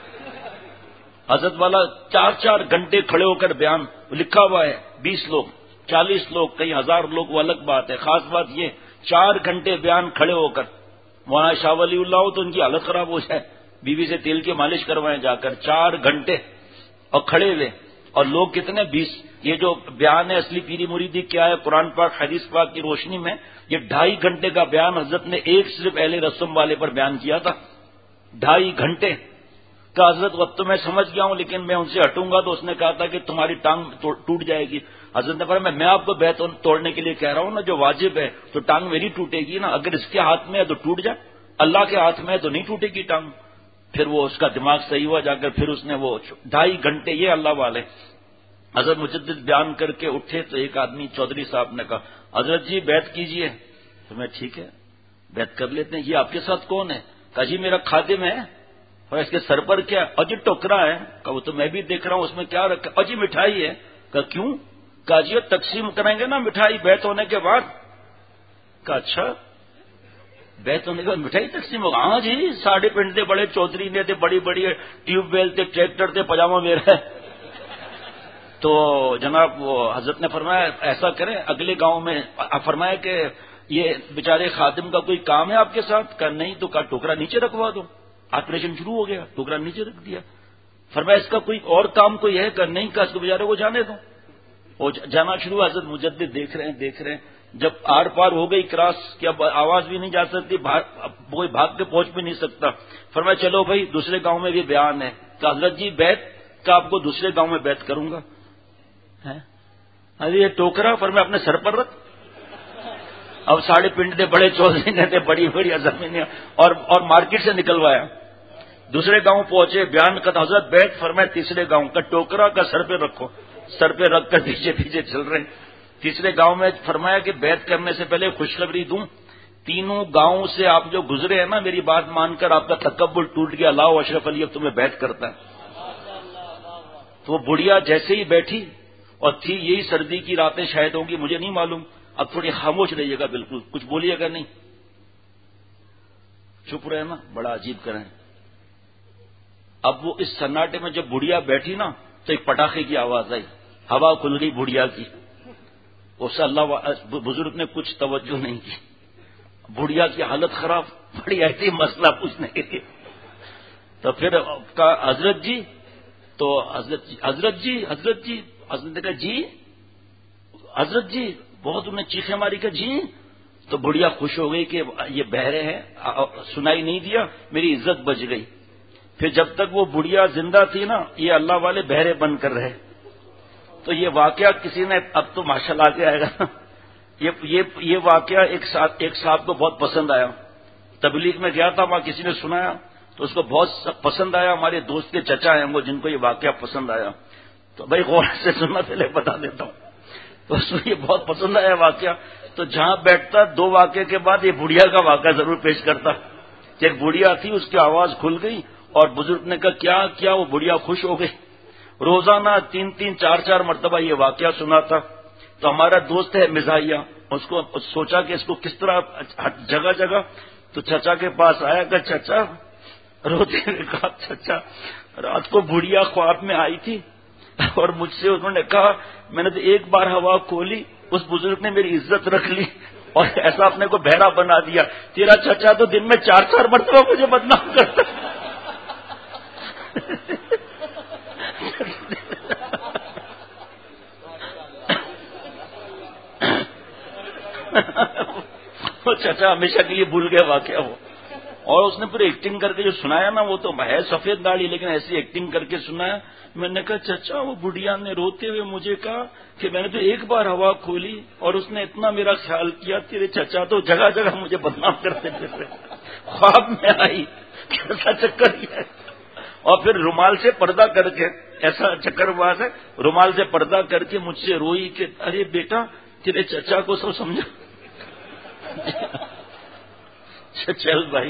حضرت والا 4 گھنٹے کھڑے ہو کر بیان لکھا ہوا ہے، 20 لوگ 40 لوگ کئی 1000 لوگ وہ الگ بات ہے، خاص بات یہ 4 گھنٹے بیان کھڑے ہو کر، مولانا شاہ ولی اللہ ہو تو ان کی حالت خراب ہو جائے، بیوی سے تیل کی مالش کروائیں جا کر، 4 گھنٹے اور کھڑے ہوئے، اور لوگ کتنے 20۔ یہ جو بیان ہے اصلی پیری مریدی کیا ہے، قرآن پاک حدیث پاک کی روشنی میں یہ 2.5 گھنٹے کا بیان حضرت نے ایک صرف اہل رسم والے پر بیان کیا تھا، 2.5 گھنٹے کا۔ حضرت وقت تو میں سمجھ گیا ہوں لیکن میں ان سے ہٹوں گا تو اس نے کہا تھا کہ تمہاری ٹانگ ٹوٹ جائے گی، حضرت نے فرمایا میں آپ کو بیعت توڑنے کے لیے کہہ رہا ہوں نا، جو واجب ہے تو ٹانگ میری ٹوٹے گی نا، اگر اس کے ہاتھ میں ہے تو ٹوٹ جائے، اللہ کے ہاتھ میں ہے تو نہیں ٹوٹے گی ٹانگ۔ پھر وہ اس کا دماغ صحیح ہوا جا کر، پھر اس نے وہ 2.5 گھنٹے یہ اللہ والے۔ حضرت مجدد بیان کر کے اٹھے تو ایک آدمی چودھری صاحب نے کہا حضرت جی بیعت کیجئے، تو میں ٹھیک ہے بیعت کر لیتے ہیں، یہ آپ کے ساتھ کون ہے، کہا جی میرا خادم ہے، اور اس کے سر پر کیا، اور جی ٹوکرا ہے، کہا وہ تو میں بھی دیکھ رہا ہوں اس میں کیا رکھا، اور جی مٹھائی ہے، کہا کیوں، کہا جی تقسیم کریں گے نا مٹھائی بیعت ہونے کے بعد، کہا اچھا بیعت ہونے کے بعد مٹھائی تقسیم ہوگا، ہاں جی ساڑھے پنڈ تھے، بڑے چودھری نے تھے، بڑی بڑی ٹیوب ویل تھے، ٹریکٹر تھے، پاجامہ میرا۔ تو جناب وہ حضرت نے فرمایا ایسا کریں اگلے گاؤں میں، فرمایا کہ یہ بیچارے خادم کا کوئی کام ہے آپ کے ساتھ، کہا نہیں، تو کہا ٹوکرا نیچے رکھوا دو، آپریشن شروع ہو گیا، ٹوکرا نیچے رکھ دیا۔ فرمایا اس کا کوئی اور کام کوئی ہے، کہا نہیں، کہا اس کو بیچارے کو جانے دو، وہ جانا شروع۔ حضرت مجدد دیکھ رہے ہیں، جب آر پار ہو گئی کراس کہ اب آواز بھی نہیں جا سکتی، کوئی بھاگ کے پہنچ بھی نہیں سکتا، فرمایا چلو بھائی دوسرے گاؤں میں بھی بیان ہے، کہ حضرت جی بیعت کا آپ کو دوسرے گاؤں میں بیعت کروں گا، ارے یہ ٹوکرا فرمایا اپنے سر پر رکھ، اب ساڑھے پنڈ تھے، بڑے چودھری نے تھے، بڑی بڑی زمینیں، اور مارکیٹ سے نکلوایا، دوسرے گاؤں پہنچے، بیان کا حضرت بیعت، فرمایا تیسرے گاؤں کا ٹوکرا کا سر پہ رکھو، سر پہ رکھ کر پیچھے پیچھے چل رہے ہیں۔ تیسرے گاؤں میں فرمایا کہ بیعت کرنے سے پہلے خوشخبری دوں تینوں گاؤں سے آپ جو گزرے ہیں نا، میری بات مان کر آپ کا تکبر ٹوٹ گیا، لاؤ اشرف علی اب تمہیں بیعت کرتا ہے. تو وہ بڑھیا جیسے ہی بیٹھی، اور تھی یہی سردی کی راتیں شاید ہوں گی، مجھے نہیں معلوم. اب تھوڑی خاموش رہیے گا، بالکل کچھ بولیے گا نہیں، چپ رہے نا، بڑا عجیب کریں. اب وہ اس سناٹے میں جب بڑھیا بیٹھی نا تو ایک پٹاخے کی آواز آئی، ہوا کھل گئی بڑھیا کی. اس اللہ بزرگ نے کچھ توجہ نہیں کی، بڑھیا کی حالت خراب، بڑی ایسی مسئلہ پوچھنے کے لیے. تو پھر کہا حضرت جی، تو حضرت جی نے کہا جی حضرت جی، بہت انہیں چیخیں ماری کہ جی. تو بڑھیا خوش ہو گئی کہ یہ بہرے ہیں، سنائی نہیں دیا، میری عزت بچ گئی. پھر جب تک وہ بڑھیا زندہ تھی نا، یہ اللہ والے بہرے بن کر رہے. تو یہ واقعہ کسی نے، اب تو ماشاءاللہ آگے آئے گا، یہ واقعہ ایک صاحب کو بہت پسند آیا. تبلیغ میں گیا تھا، وہاں کسی نے سنایا تو اس کو بہت پسند آیا. ہمارے دوست کے چچا ہیں وہ، جن کو یہ واقعہ پسند آیا. تو بھائی غور سے سننا، پہلے بتا دیتا ہوں. تو اس کو یہ بہت پسند آیا واقعہ. تو جہاں بیٹھتا دو واقعے کے بعد یہ بڑھیا کا واقعہ ضرور پیش کرتا کہ ایک بڑھیا تھی، اس کی آواز کھل گئی اور بزرگ نے کہا کیا وہ بڑھیا خوش ہو گئی. روزانہ 3 4 مرتبہ یہ واقعہ سنا تھا. تو ہمارا دوست ہے مزاحیہ، اس کو سوچا کہ اس کو کس طرح جگہ جگہ. تو چچا کے پاس آیا کہ چچا، روتے ہوئے کہا چچا رات کو بڑھیا خواب میں آئی تھی اور مجھ سے انہوں نے کہا، میں نے تو ایک بار ہوا کھولی، اس بزرگ نے میری عزت رکھ لی اور ایسا اپنے کو بہرا بنا دیا. تیرا چچا تو دن میں 4 مرتبہ مجھے بدنام کرتا. وہ چچا ہمیشہ کے لیے بھول گئے واقعہ وہ. اور اس نے پھر ایکٹنگ کر کے جو سنایا نا، وہ تو ہے سفید داڑھی لیکن ایسی ایکٹنگ کر کے سنایا. میں نے کہا چچا، وہ بڑھیا نے روتے ہوئے مجھے کہا کہ میں نے تو ایک بار ہوا کھولی اور اس نے اتنا میرا خیال کیا. تیرے چچا تو جگہ جگہ مجھے بدنام کرتے تھے، خواب میں آئی، کیسا چکر یہ ہے. اور پھر رومال سے پردہ کر کے، ایسا چکر ہوا ہے، رومال سے پردہ کر کے مجھ سے روئی کہ ارے بیٹا تیرے چچا کو سب سمجھا. چل بھائی،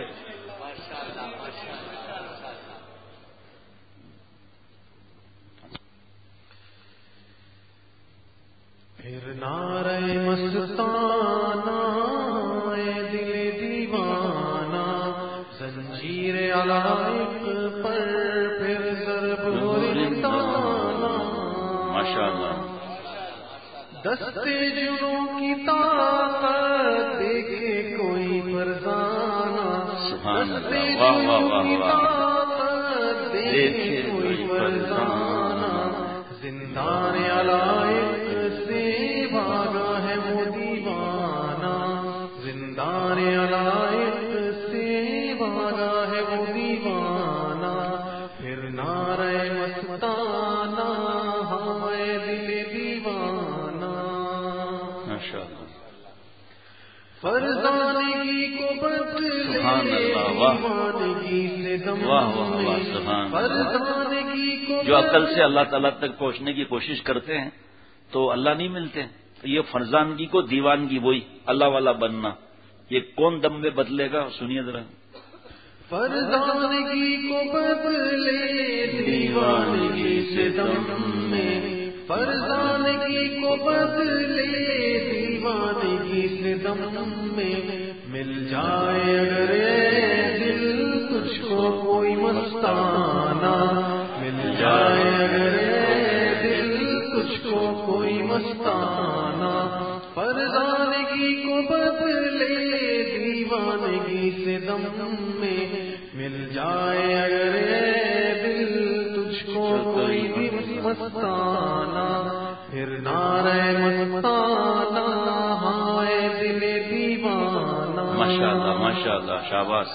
پھر نعرہ مستانہ اے دل دیوانہ، زنجیر علائق پر پھر ضرب رندانہ. ماشاءاللہ. دستے جنوں کی طاقت دیکھے کوئی فرزانہ، دستے جنوں کی طاقت دیکھے کوئی فرزانہ. زندان علائق سے بھاگا ہے وہ دیوانہ، زندان علائق سے بھاگا ہے وہ دیوانہ. پھر نعرہ مستانہ ہائے دل دیوانہ. فرزانگی کو بدلے دیوانگی سے دم میں، فرزانگی کو جو عقل سے اللہ تعالیٰ تک پہنچنے کی کوشش کرتے ہیں تو اللہ نہیں ملتے. یہ فرزانگی کو دیوانگی، وہی اللہ والا بننا، یہ کون دم میں بدلے گا؟ سنیے ذرا. فرزانگی کو بدلے دیوانگی سے دم میں، فرزانگی کو بدلے دیوانگی سے دم میں. مل جائے اگر دل تجھ کو کوئی مستانہ، مل جائے اگر دل تجھ کو کوئی مستانہ. فرزانگی کو بدلے دیوانگی سے دم میں، مل جائے اگر دل تجھ کو کوئی بھی مستانہ. پھر نعرہ مستانہ ہائے دل دیوانہ. ماشاءاللہ ماشاءاللہ، شاباش.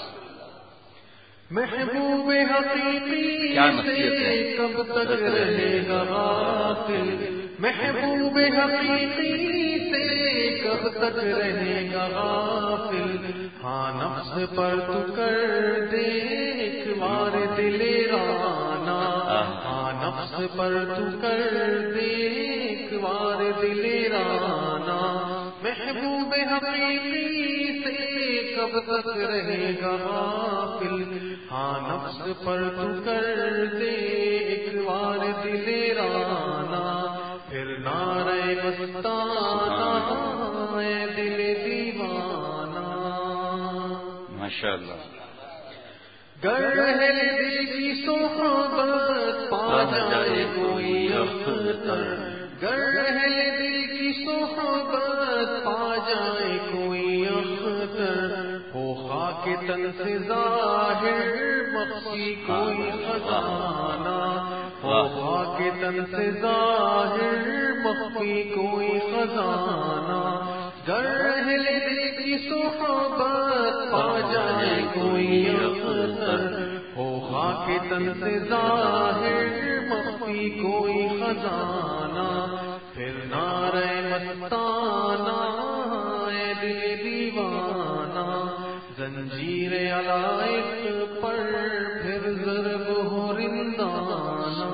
محبوب حقیقی سے کب تک رہے گا غافل، محبوب حقیقی سے کب تک رہے گا غافل. ہاں نفس پر تو کر دے ایک بار دل رانہ، ہاں نفس پر تو کر دے ایک بار دل رانہ. محبوب حقیقی سے کب تک رہے گا غافل. ہاں نفس پر تو کر دے ایک بار دل رانا, پھر نعرہ مستانہ اے دل دیوانہ. ماشاءاللہ. گر ہے دل کی صحبت پا جائے کوئی اختر, گر ہے دل کی صحبت پا جائے کوئی اختر, ہو خاک تن سے ظاہر مخفی کوئی خزانہ, ہو خاک تن سے ظاہر مخفی کوئی خزانہ. گر ہے دل کی صحبت پا جائے کوئی اختر, ہو خاک تن سے ظاہر مخفی کوئی خزانہ, پھر نعرہ مستانہ اے دل دیوانہ. زنجیر علائق پر پھر ضرب ہو رندانہ.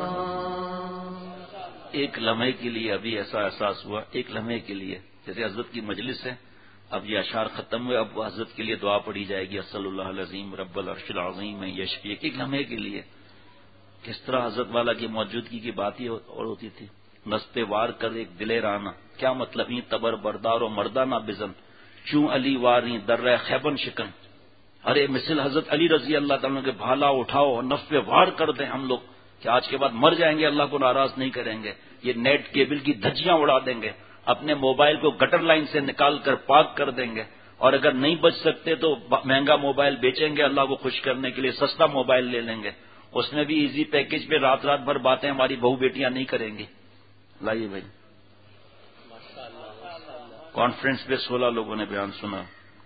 ایک لمحے کے لیے ابھی ایسا احساس ہوا, ایک لمحے کے لیے, جیسے حضرت کی مجلس ہے, اب یہ اشعار ختم ہوئے, اب حضرت کے لیے دعا پڑھی جائے گی, صلی اللہ العظیم رب العرش العظیم میں یشفیک. ایک لمحے کے لیے کس طرح حضرت والا کی موجودگی کی بات ہی اور ہوتی تھی. نستے وار کر ایک دلے رانا, کیا مطلب ہی تبر بردار و مردانہ بزن, چوں علی واری در خیبن شکن. ارے مثل حضرت علی رضی اللہ تعالیٰ کے بھالا اٹھاؤ اور نستے وار کر دیں ہم لوگ, کہ آج کے بعد مر جائیں گے, اللہ کو ناراض نہیں کریں گے. یہ نیٹ کیبل کی دھجیاں اڑا دیں گے, اپنے موبائل کو گٹر لائن سے نکال کر پاک کر دیں گے, اور اگر نہیں بچ سکتے تو مہنگا موبائل بیچیں گے اللہ کو خوش کرنے کے لیے, سستا موبائل لے لیں گے, اس میں بھی ایزی پیکج پہ رات رات بھر باتیں ہماری بہو بیٹیاں نہیں کریں گی. لائیے بھائی, کانفرنس پہ 16 لوگوں نے بیان سنا.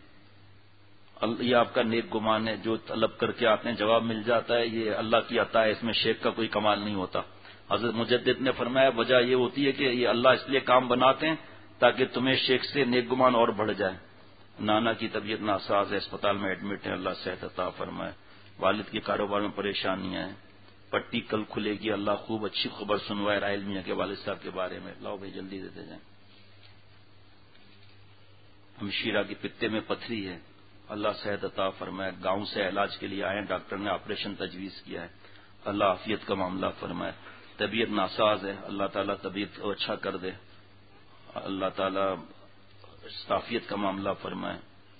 یہ آپ کا نیک گمان ہے, جو طلب کر کے آتے ہیں جواب مل جاتا ہے, یہ اللہ کی عطا ہے, اس میں شیخ کا کوئی کمال نہیں ہوتا. حضرت مجدد نے فرمایا وجہ یہ ہوتی ہے کہ یہ اللہ اس لیے کام بناتے ہیں تاکہ تمہیں شیخ سے نیک گمان اور بڑھ جائے. نانا کی طبیعت ناساز ہے, اسپتال میں ایڈمٹ ہے, اللہ صحت عطا فرمائے. والد کے کاروبار میں پریشانیاں ہیں, پٹی کل کھلے گی, اللہ خوب اچھی خبر سنوائے رائل میاں کے والد صاحب کے بارے میں. لاؤ بھائی جلدی دیتے جائیں. ہمشیرہ کی پتے میں پتھری ہے, اللہ صحت عطا فرمائے. گاؤں سے علاج کے لیے آئے, ڈاکٹر نے آپریشن تجویز کیا ہے, اللہ عافیت کا معاملہ فرمائے. طبیعت ناساز ہے, اللہ تعالیٰ طبیعت کو اچھا کر دے, اللہ تعالیٰ عافیت کا معاملہ فرمائے.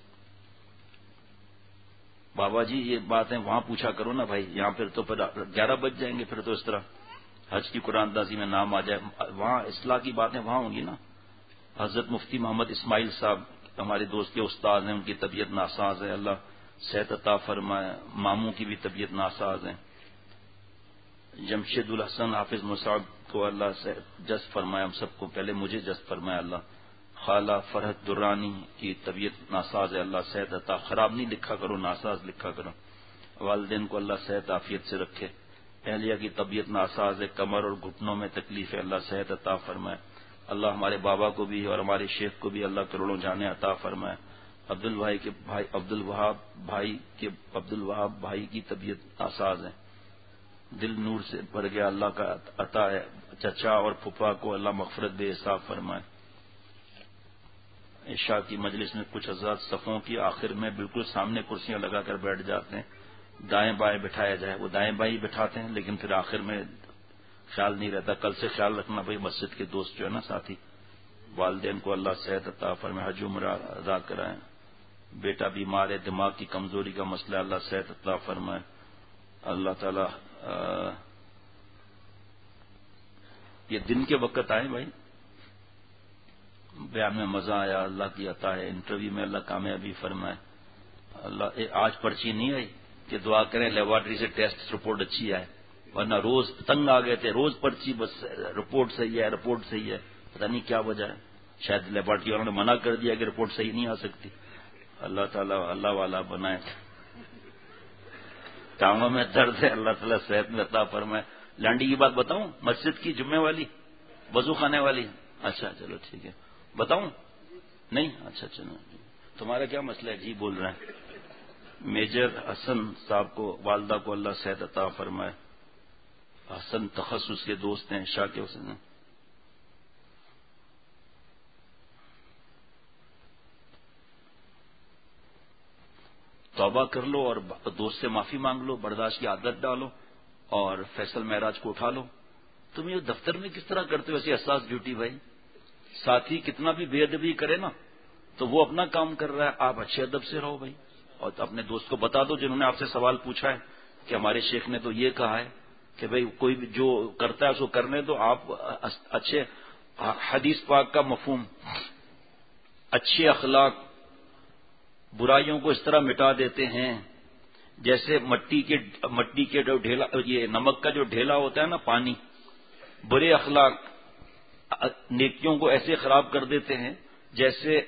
بابا جی یہ باتیں وہاں پوچھا کرو نا بھائی, یہاں پھر تو 11 بج جائیں گے, پھر تو اس طرح حج کی قرآن دازی میں نام آ جائے, وہاں اصلاح کی باتیں وہاں ہوں گی نا. حضرت مفتی محمد اسماعیل صاحب ہمارے دوست کے استاد ہیں, ان کی طبیعت ناساز ہے, اللہ صحت عطا فرمائے. ماموں کی بھی طبیعت ناساز ہے. جمشید الحسن حافظ مصعب کو اللہ سے جذب فرمائے, ہم سب کو, پہلے مجھے جذب فرمائے اللہ. خالہ فرحت درانی کی طبیعت ناساز ہے, اللہ صحت عطا, خراب نہیں لکھا کرو, ناساز لکھا کرو. والدین کو اللہ صحت عافیت سے رکھے. اہلیہ کی طبیعت ناساز ہے, کمر اور گھٹنوں میں تکلیف ہے, اللہ صحت عطا فرمائے. اللہ ہمارے بابا کو بھی اور ہمارے شیخ کو بھی اللہ کروڑوں جانے عطا فرمائے. عبد الوہاب بھائی کی طبیعت ناساز ہے, دل نور سے بھر گیا, اللہ کا عطا ہے. چچا اور پھپھا کو اللہ مغفرت دے, حساب فرمائے. عشاء کی مجلس میں کچھ حضرات صفوں کی آخر میں بالکل سامنے کرسیاں لگا کر بیٹھ جاتے ہیں, دائیں بائیں بٹھایا جائے, وہ دائیں بائیں بٹھاتے ہیں لیکن پھر آخر میں خیال نہیں رہتا. کل سے خیال رکھنا بھائی, مسجد کے دوست جو ہے نا ساتھی. والدین کو اللہ صحت عطا فرمائے, حج عمرہ ادا کرائیں. بیٹا بیمار ہے, دماغ کی کمزوری کا مسئلہ, اللہ صحت عطا فرمائے. اللہ تعالی یہ دن کے وقت آئے بھائی, بیان میں مزہ آیا, اللہ کی عطا ہے. انٹرویو میں اللہ کامیابی فرمائے. اللہ آج پرچی نہیں آئی کہ دعا کریں لیبارٹری سے ٹیسٹ رپورٹ اچھی آئے, ورنہ روز تنگ آ گئے تھے, روز پرچی بس رپورٹ صحیح ہے, رپورٹ صحیح ہے. پتہ نہیں کیا وجہ ہے, شاید لیبارٹری والوں نے منع کر دیا کہ رپورٹ صحیح نہیں آ سکتی. اللہ تعالیٰ اللہ والا بنائے. ٹانگوں میں درد ہے, اللہ تعالیٰ صحت میں عطا فرمائے. لانڈی کی بات بتاؤں, مسجد کی جمعے والی, وضو خانے والی. اچھا چلو ٹھیک ہے, بتاؤں نہیں؟ اچھا چلو, تمہارا کیا مسئلہ ہے جی بول رہے ہیں. میجر حسن صاحب کو, والدہ کو اللہ صحت عطا فرمائے. حسن تخصص کے دوست ہیں, شاہ کے حسن. توبہ کر لو اور دوست سے معافی مانگ لو، برداشت کی عادت ڈالو اور فیصل معراج کو اٹھا لو. تم یہ دفتر میں کس طرح کرتے ہو ایسی حساس ڈیوٹی بھائی؟ ساتھی کتنا بھی بے ادبی کرے نا تو وہ اپنا کام کر رہا ہے، آپ اچھے ادب سے رہو بھائی. اور اپنے دوست کو بتا دو جنہوں نے آپ سے سوال پوچھا ہے کہ ہمارے شیخ نے تو یہ کہا ہے کہ بھائی کوئی بھی جو کرتا ہے اس کو کرنے دو. آپ اچھے حدیث پاک کا مفہوم، اچھے اخلاق برائیوں کو اس طرح مٹا دیتے ہیں جیسے مٹی کے جو ڈھیلا، یہ نمک کا جو ڈھیلا ہوتا ہے نا پانی. برے اخلاق نیکیوں کو ایسے خراب کر دیتے ہیں جیسے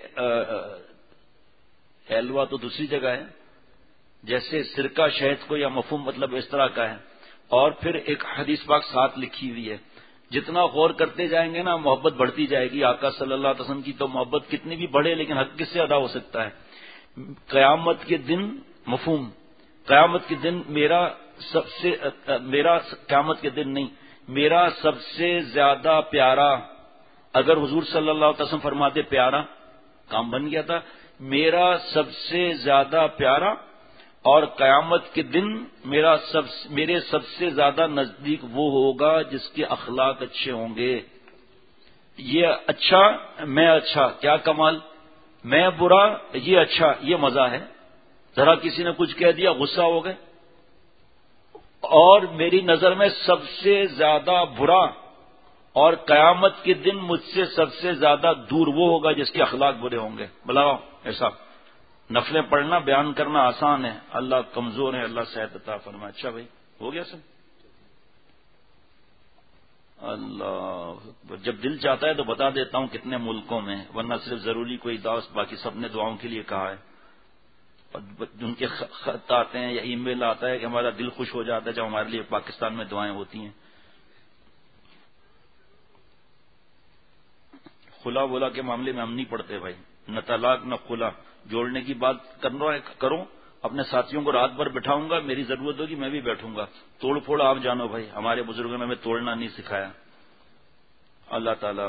حلوہ تو دوسری جگہ ہے، جیسے سرکہ شہد کو، یا مفہوم مطلب اس طرح کا ہے. اور پھر ایک حدیث پاک ساتھ لکھی ہوئی ہے، جتنا غور کرتے جائیں گے نا محبت بڑھتی جائے گی. آقا صلی اللہ علیہ وسلم کی تو محبت کتنی بھی بڑھے لیکن حق کس سے ادا ہو سکتا ہے؟ قیامت کے دن مفہوم، قیامت کے دن قیامت کے دن نہیں، میرا سب سے زیادہ پیارا، اگر حضور صلی اللہ علیہ وسلم فرماتے پیارا کام بن گیا تھا، میرا سب سے زیادہ پیارا اور قیامت کے دن میرے سب سے زیادہ نزدیک وہ ہوگا جس کے اخلاق اچھے ہوں گے. یہ اچھا میں اچھا، کیا کمال، میں برا یہ اچھا، یہ مزہ ہے. ذرا کسی نے کچھ کہہ دیا غصہ ہو گئے. اور میری نظر میں سب سے زیادہ برا اور قیامت کے دن مجھ سے سب سے زیادہ دور وہ ہوگا جس کے اخلاق برے ہوں گے. بلاؤ ایسا نفلیں پڑھنا بیان کرنا آسان ہے، اللہ کمزور ہے، اللہ صحت عطا فرمائے. اچھا بھائی ہو گیا سب. اللہ جب دل چاہتا ہے تو بتا دیتا ہوں کتنے ملکوں میں، ورنہ صرف ضروری کوئی دوست، باقی سب نے دعاؤں کے لیے کہا ہے. اور ان کے خط آتے ہیں یا ای میل آتا ہے کہ ہمارا دل خوش ہو جاتا ہے جب ہمارے لیے پاکستان میں دعائیں ہوتی ہیں. خلا ولا کے معاملے میں ہم نہیں پڑھتے بھائی، نہ طلاق نہ خلا. جوڑنے کی بات کرو، اپنے ساتھیوں کو رات بھر بٹھاؤں گا، میری ضرورت ہوگی میں بھی بیٹھوں گا. توڑ پھوڑ آپ جانو بھائی، ہمارے بزرگوں نے ہمیں توڑنا نہیں سکھایا. اللہ تعالی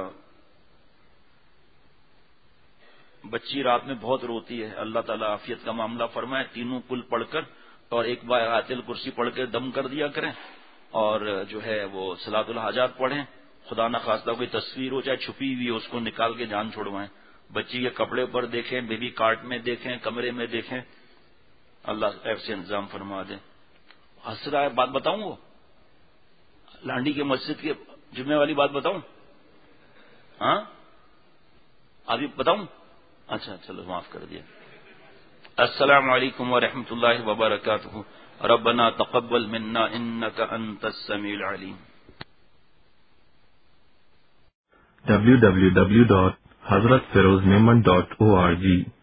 بچی رات میں بہت روتی ہے، اللہ تعالیٰ عافیت کا معاملہ فرمائے. تینوں کل پڑھ کر اور ایک بار آیت الکرسی پڑھ کے دم کر دیا کریں، اور جو ہے وہ صلاۃ الحاجات پڑھیں. خدا نہ خواستہ کوئی تصویر ہو چاہے چھپی ہوئی ہو اس کو نکال کے جان چھوڑوائیں. بچی کے کپڑے پر دیکھیں، بیبی کارٹ میں دیکھیں، کمرے میں دیکھیں. اللہ ایسے انتظام فرما دیں. ہنس رہا ہے، بات بتاؤں وہ لانڈی کے مسجد کے جمعے والی بات بتاؤں؟ ہاں ابھی بتاؤں؟ اچھا چلو معاف کر دیا. السلام علیکم ورحمۃ اللہ وبرکاتہ. ربنا تقبل منا انک انت السمیع العلیم. www.hazratfirozmeman.org